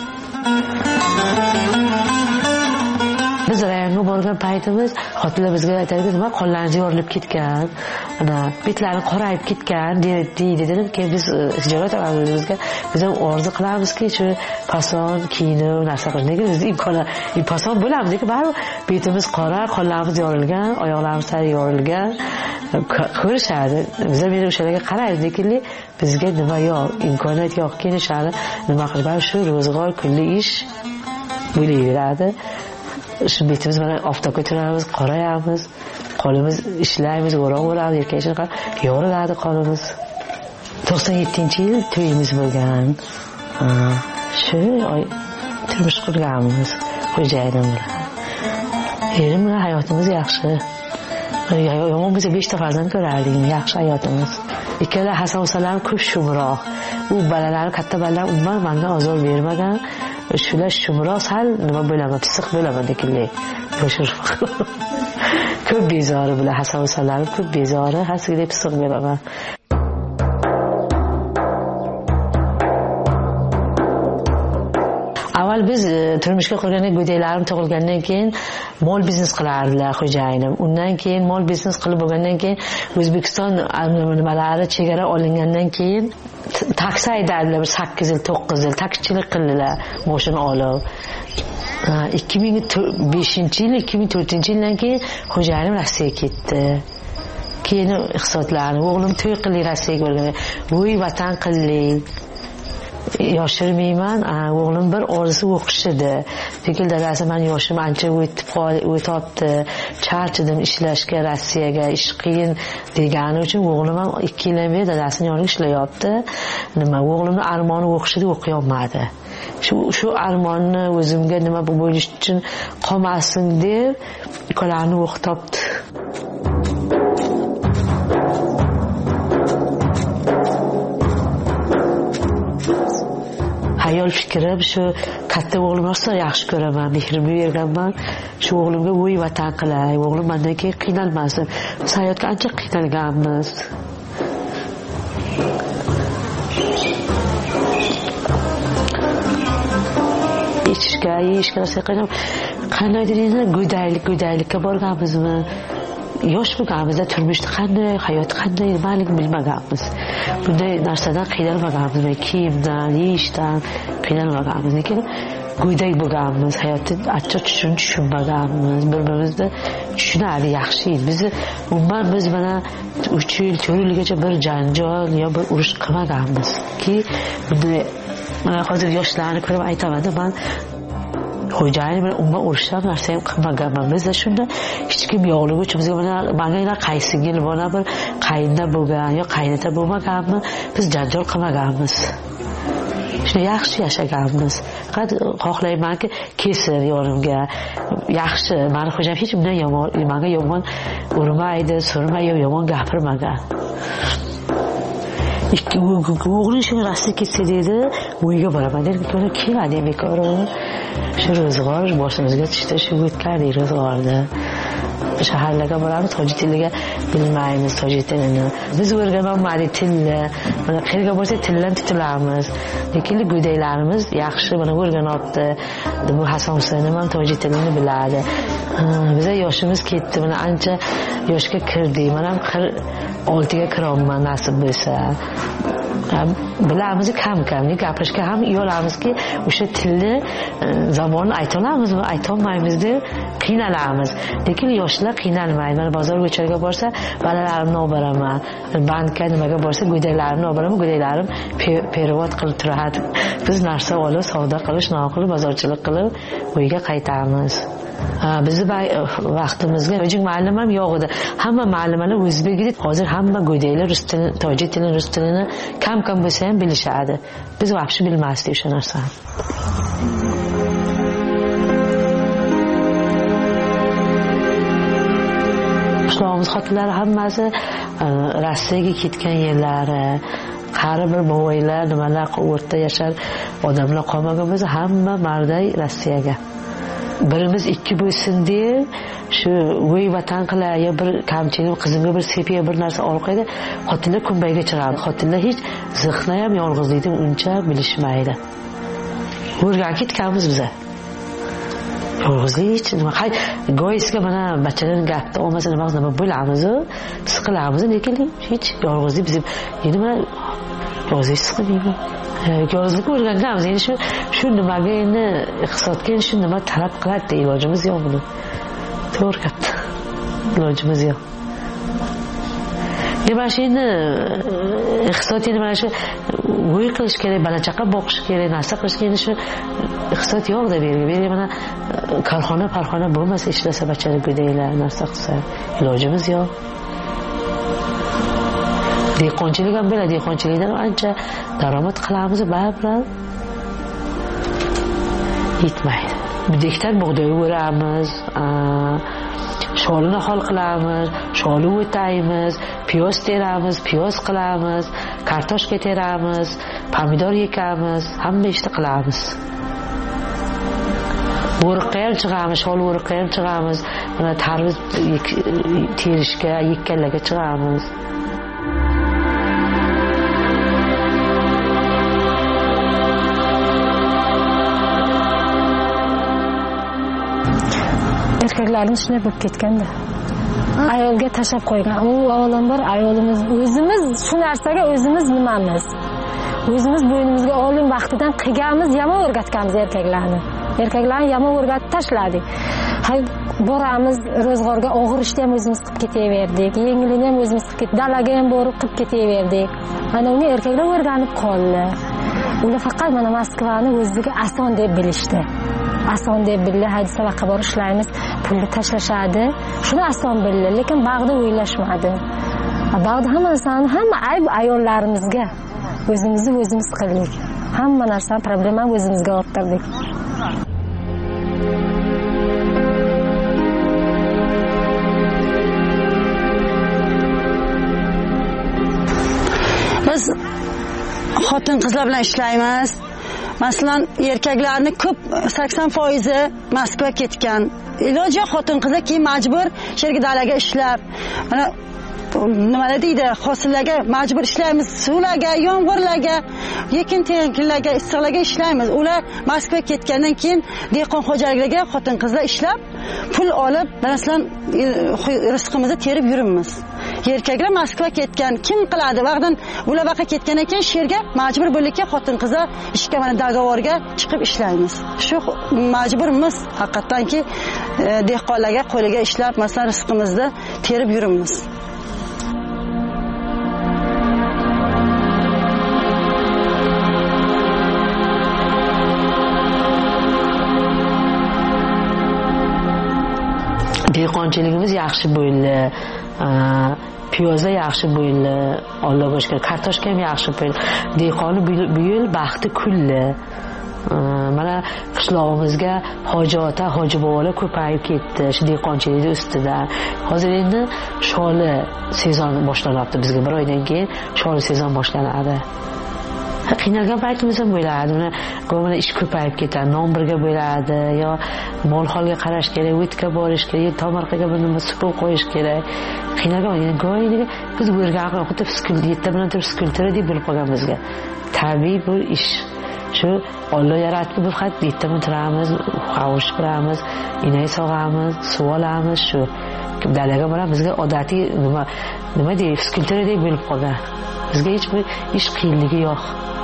Biz rayonga borgan paytimiz xotinlar bizga aytadi, nima qonlaringiz yorilib ketgan, ana betlaring qorayib ketgan deydi. Dedim, keyin biz tijorat amaliyotimizga biz ham orzu qilamizki, shu fason kiyinib narsa qilish. Nega biz imkon bo'lamiz-ku, baribir betimiz qora, qonlarimiz yorilgan, oyoqlarimiz yorilgan ko'rishadi. Biz ham o'shalarga qaraymiz, lekin bizga nima yo'q, imkoniyat yo'q. Keyin o'shani nima qilish, baribir shu ro'zg'or kunli ish bo'laveradi. Shu betimiz mana oftobga turamiz, qorayamiz, qo'limiz ishlaymiz, o'roq bo'lamiz, erkaklar yoriladi qolimiz. 97-yil to'yimiz bo'lgan. Shu turmush qurganmiz xo'jayinim bilan. Erim bilan hayotimiz yaxshi. Yomon bo'lsa 5 ta farzand ko'rardik, yaxshi hayotimiz. Ikkala Hasan-Husanlar ko'p shumroq. U balalar, katta balalar umuman menga ozor bermagan. Shular shumroq, sal nima bo'laman, pisiq bo'laman dekinli. Yoshroq. Ko'p bezori bular, Hasan-Husanlar ko'p bezori, hasigida pisiq bo'laman. Avval biz turmushga qo'ygandan go'daklarim tug'ilgandan keyin mol biznes qilardilar xo'jayinim. Undan keyin mol biznes qilib bo'lgandan keyin O'zbekiston nimalari chegara olingandan keyin taksi haydadilar 8 yil, 9 yil taksichilik qildilar, mashina olib. 2005-yil, 2004-yildan keyin xo'jayinim Rossiyaga ketdi. Keyin iqtisodlarni o'g'lim to'y qildi Rossiyaga borgan. Voy vatan qildik. Yoshirmayman, o'g'lim bir orzusi o'qish edi. Lekin dadasi men yoshim ancha o'tibdi, charchadim ishlashga, Rossiyaga ish qiyin degani uchun o'g'lim ham 2 yildan beri dadasining yonida ishlayapti. Nima, o'g'limning armoni o'qish edi, o'qiy olmadi. Shu armonni o'zimga nima bo'lish uchun qolmasin deb ukalarni o'qitibdi. Hayol fikrim shu katta o'g'lim rosa yaxshi ko'raman, mehrimni berganman. Shu o'g'limga voy vatan qilay, o'g'lim mendan keyin qiynalmasin. Biz hayotga ancha qiynalganmiz. Ichishga, yeyishga rosa qiynalib, qandaydir go'daylikka borganmizmi? Yosh bo'lganimizda turmushda qanday, hayot qanday nimaligini bilmaganmiz. Bunday narsadan qiynalmaganmiz, kiyimdan, yeyishdan qiynalmaganmiz. Lekin go'dak bo'lganmiz, hayotni achchiq tushunmaganmiz, bir-birimizni tushunardi, yaxshi edi. Biz mana 3 yil, 4 yilgacha bir janjal yo bir urush qilmaganmiz. Ki bunday mana hozir yoshlarni ko'rib aytaman-da, men xo'jayinim bilan umuman urushlar narsa ham qilmaganman. Biz shunda hech kim yo'qligi uchun bizga mana qaysingil mana bir qaynda bo'lgan yo qaynota bo'lmaganmi, biz janjal qilmaganmiz. Shunda yaxshi yashaganmiz. Faqat xohlaymanki kelsin yonimga. Yaxshi, meni xo'jam hech bunday menga yomon urmaydi, surmaydi, yomon gapirmagan. O'g'lim shu Rossiyaga ketsa dedi, uyga boraman dedi. Kelmadi bekor. Shu ro'zg'or boshimizga tushdi, shu o'tkardik ro'zg'orda. Shaharlarga boramiz, tojik tiliga bilmaymiz, tojik tilini. Biz o'rganolmadik tilni. Mana qayerga borsak tildan tutilamiz. Lekin go'daylarimiz yaxshi mana o'rganibdi. Bu Hasan Husayn ham tojik tilini biladi. Biza yoshimiz ketdi, mana ancha yoshga kirdik. Men ham 46 ga kiraman nasib bo'lsa. Bilamiz kam-kam gapirishga ham yo'lamizki, o'sha tilni zabonni ayta olamizmi, ayta olmaymiz deb qiynalamiz. Lekin yoshlar qiynalmaydi. Mana bozor ko'chalarga borsa, bolalarimni olib boraman. Bankka nimaga borsa, go'daklarimni olib boraman, go'daklarim perevod qilib turadi. Biz narsa olib, savdo qilish, qilib, bozorchilik qilib, uyga qaytamiz. Bizni vaqtimizga hojik ma'lum ham yo'q edi. Hamma ma'lumalar o'zbek edi. Hozir hamma go'daklar rus tilini, tojik tilini, rus tilini kam bo'lsa ham bilishadi. Biz vaqti bilmasdik o'sha narsani. Qishloqimiz xotinlari hammasi Rossiyaga ketgan yerlari, qari bir boboylar, nimalar o'rta yashar odamlar qolmagan bo'lsa, hamma marday Rossiyaga. Birimiz ikki bo'lsin deb shu voy vatan qilay, yo bir kamchilik qizimga bir sepiya bir narsa olib qo'ydi, xotinlar kunbayga chiqadi. Xotinlar hech ziqna ham yolg'izlikni uncha bilishmaydi. O'rganib ketganmiz biz. Yolg'izlik nima go'yisga mana bachalarning gapni olmasa nima bo'lamiz, siqilamiz, lekin hech yolg'izlik biz endi mana yolg'izlik siqilmaydi. Yolg'izlik o'rganganmiz. Endi shu nimaga endi iqtisodga shu nima talab qiladi, ilojimiz yo'q buni. To'g'ri gap. Ilojimiz yo'q. Nima endi iqtisod endi mana shu voy qilish kerak, balachaqa boqish kerak, narsa qilish kerak, shu iqtisod yo'q-da berga mana korxona bo'lmasa, ishlasa bachara go'daylar narsa qilsa, ilojimiz yo'q. Dehqonchilik ham bo'ladi, dehqonchilikdan ancha daromad qilamiz, baribir yetmaydi. Bir gektar bug'doy o'ramiz, sholini hol qilamiz, sholi o'taymiz, piyoz teramiz, piyoz qilamiz, kartoshka teramiz, pomidor ekamiz, hamma ishni qilamiz. O'riqqa ham chiqamiz, shol o'riqqa ham chiqamiz, mana tarvuz terishga, ekkanlarga chiqamiz. Erkaklarimiz shunday bo'lib ketganda ayolga tashab qo'ygan. U avvalambor ayolimiz o'zimiz shu narsaga o'zimiz nimamiz? O'zimiz bo'ynimizga olim vaqtidan qilganmiz, yomon o'rgatganmiz erkaklarni. Erkaklarni yomon o'rgatib tashladik. Boramiz ro'zg'orga, og'ir ishni ham o'zimiz qilib ketaverdik, yengilini ham o'zimiz qilib dalaga ham borib qilib ketaverdik. Mana uni erkaklar o'rganib qoldi. Ular faqat mana Moskvani o'ziga oson deb bilishdi. Oson deb bildi, haydi sabaqa borib ishlaymiz, pulni tashlashadi. Shuni oson bildi, lekin bag'da o'ylashmadi. Bag'da hamma narsani, hamma ayb ayollarimizga o'zimizni o'zimiz qildik. Hamma narsani problemani o'zimizga orttirdik. Biz xotin qizlar bilan ishlaymiz. Masalan, erkaklarni ko'p 80% Moskva ketgan. Iloji xotin qizlar keyin majbur sherga dalaga ishlab, mana nimalar deydi, hosillarga majbur ishlaymiz, suvlarga, yomg'irlarga, ekin tenkinlarga, issiqlarga ishlaymiz. Ular Moskva ketgandan keyin dehqon xo'jaliklarga xotin qizlar ishlab, pul olib, masalan, rizqimizni terib yuribmiz. Erkaklar Moskva ketgan, kim qiladi? Vaqtdan ular vaqa ketgandan keyin sherga majbur bo'ldikki, xotin qizlar ishga mana dogovorga chiqib ishlaymiz. Shu majburmiz haqiqatanki dehqonlarga qo'liga ishlab, masalan, rizqimizni terib yuribmiz. Dehqonchiligimiz yaxshi bo'ldi. Piyoza yaxshi bo'ldi. Allohga shukr. Kartoshka ham yaxshi bo'ldi. Dehqoni bu yil baxti kulli. Mana qishlog'imizga hoji ota, hoji bobolar ko'payib ketdi. Shu dehqonchilik ustida. Hozir endi sholi sezon boshlanyapti bizga. Bir oydan keyin sholi sezon boshlanadi. Qiynalgan paytimiz ham bo'ladi. Mana ish ko'payib ketadi, non birga bo'ladi, yo mol holga qarash kerak, o'tga borish kerak, tomorqaga bir nima supa qo'yish kerak. Qiynalgan, endi go'yinga biz o'rganib, xuddi yetta bilan turib skulptura deb bo'lib qolgan bizga. Tabiiy bu ish. shu Alloh yaratdi, biz faqat ertaga turamiz, qovushib turamiz, inay sog'amiz, suv olamiz, shu dalaga boramiz. Bizga odatiy nima deydi, fizkulturadek bo'lib qolgan. Bizga hech bir ish qiyinligi yo'q.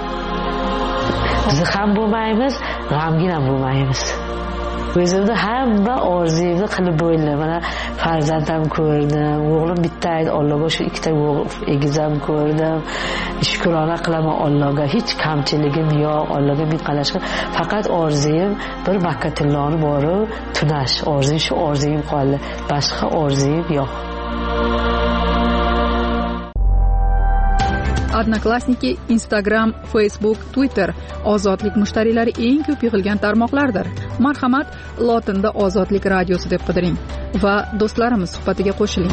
Biz ham bo'lmaymiz, g'amgin ham bo'lmaymiz. O'zimni hamma orzuyimni qilib bo'ldim. Mana farzandam ko'rdim, o'g'lim bitta edi, Allohga shu ikkita egizam ko'rdim. Shukrona qilaman Allohga. Hech kamchiligim yo'q, Allohga min qalashga. Faqat orzuyim bir Makkatulloni borib tunash. Orzuyim shu orzuyim qoldi. Boshqa orzuyim yo'q. Odnoklassniki, Instagram, Facebook, Twitter ozodlik mushtariylari eng ko'p yig'ilgan tarmoqlardir. Marhamat, lotinda Ozodlik radiosi deb qidiring va do'stlarimiz suhbatiga qo'shiling.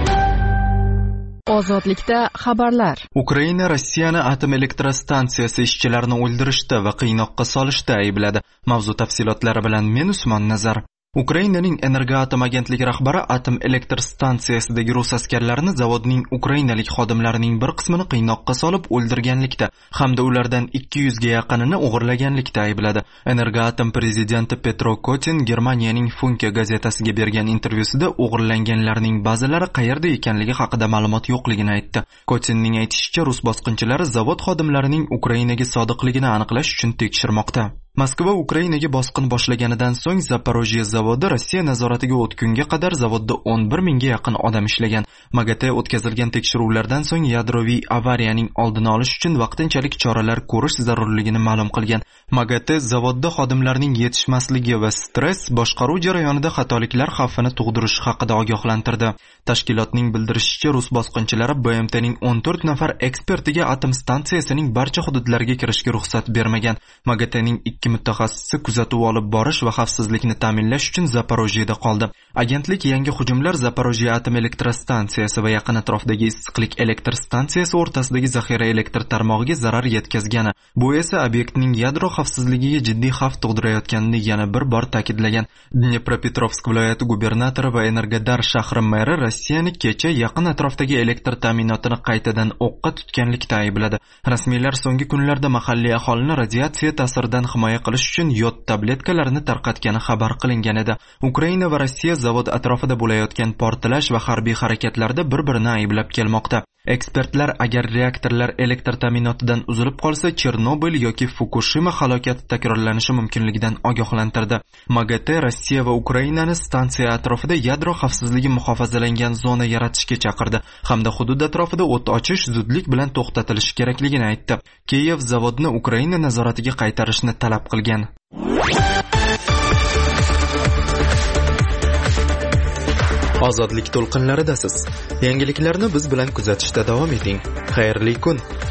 Ozodlikda xabarlar. Ukraina Rossiyani atom elektrostansiyasi ishchilarini o'ldirishda va qiynoqqa solishda aybladi. Mavzu tafsilotlari bilan men Usmon Nazar. Ukrainaning Energoatom agentligi rahbari atom elektr stansiyasidagi rus askarlarini zavodning ukrainalik xodimlarining bir qismini qiynoqqa solib o'ldirganlikda hamda ulardan 200 ga yaqinini o'g'irlaganlikda aybladi. Energoatom prezidenti Petro Kotin Germaniyaning Funke gazetasiga bergan intervyusida o'g'irlanganlarning ba'zilari qayerda ekanligi haqida ma'lumot yo'qligini aytdi. Kotinning aytishicha, rus bosqinchilari zavod xodimlarining Ukrainaga sodiqligini aniqlash uchun tekshirmoqda. Moskva Ukrainaga bosqin boshlaganidan so'ng Zaporojye zavodi Rossiya nazoratiga o'tgunga qadar zavodda 11 mingga yaqin odam ishlagan. MAGATE o'tkazilgan tekshiruvlardan so'ng yadroviy avariyaning oldini olish uchun vaqtinchalik choralar ko'rish zarurligini ma'lum qilgan. MAGATE zavodda xodimlarning yetishmasligi va stress boshqaruv jarayonida xatoliklar xavfini tug'dirishi haqida ogohlantirdi. Tashkilotning bildirishicha, rus bosqinchilari BMTning 14 nafar ekspertiga atom stansiyasining barcha hududlariga kirishga ruxsat bermagan. MAGATEning mutaxassisi kuzatuv olib borish va xavfsizlikni ta'minlash uchun Zaporojyeda qoldi. Agentlik yangi hujumlar Zaporojye atom elektrostansiyasi va yaqin atrofdagi issiqlik elektr stansiyasi o'rtasidagi zaxira elektr tarmog'iga zarar yetkazgani, bu esa obyektning yadro xavfsizligiga jiddiy xavf tug'dirayotganini yana bir bor ta'kidlagan. Dnepropetrovsk viloyati gubernatori va Energodar shahri meri Rossiyani kecha yaqin atrofdagi elektr ta'minotini qaytadan o'qqa tutganlikda aybladi. Rasmiylar so'nggi kunlarda mahalliy aholini radiatsiya ta'siridan himoya qilish uchun yod tabletkalarini tarqatgani xabar qilingan edi. Ukraina va Rossiya zavod atrofida bo'layotgan portlash va harbiy harakatlarda bir-birini ayblab kelmoqda. Ekspertlar agar reaktorlar elektr ta'minotidan uzilib qolsa, Chernobil yoki Fukushima halokati takrorlanishi mumkinligidan ogohlantirdi. MAGATE Rossiya va Ukrainani stansiya atrofida yadro xavfsizligi muhofazalangan zona yaratishga chaqirdi hamda hudud atrofida o't ochish zudlik bilan to'xtatilishi kerakligini aytdi. Kiyev zavodni Ukraina nazoratiga qaytarishni talab qilgan. Ozodlik to'lqinlaridasiz. Yangiliklarni biz bilan kuzatishda davom eting. Xayrli kun.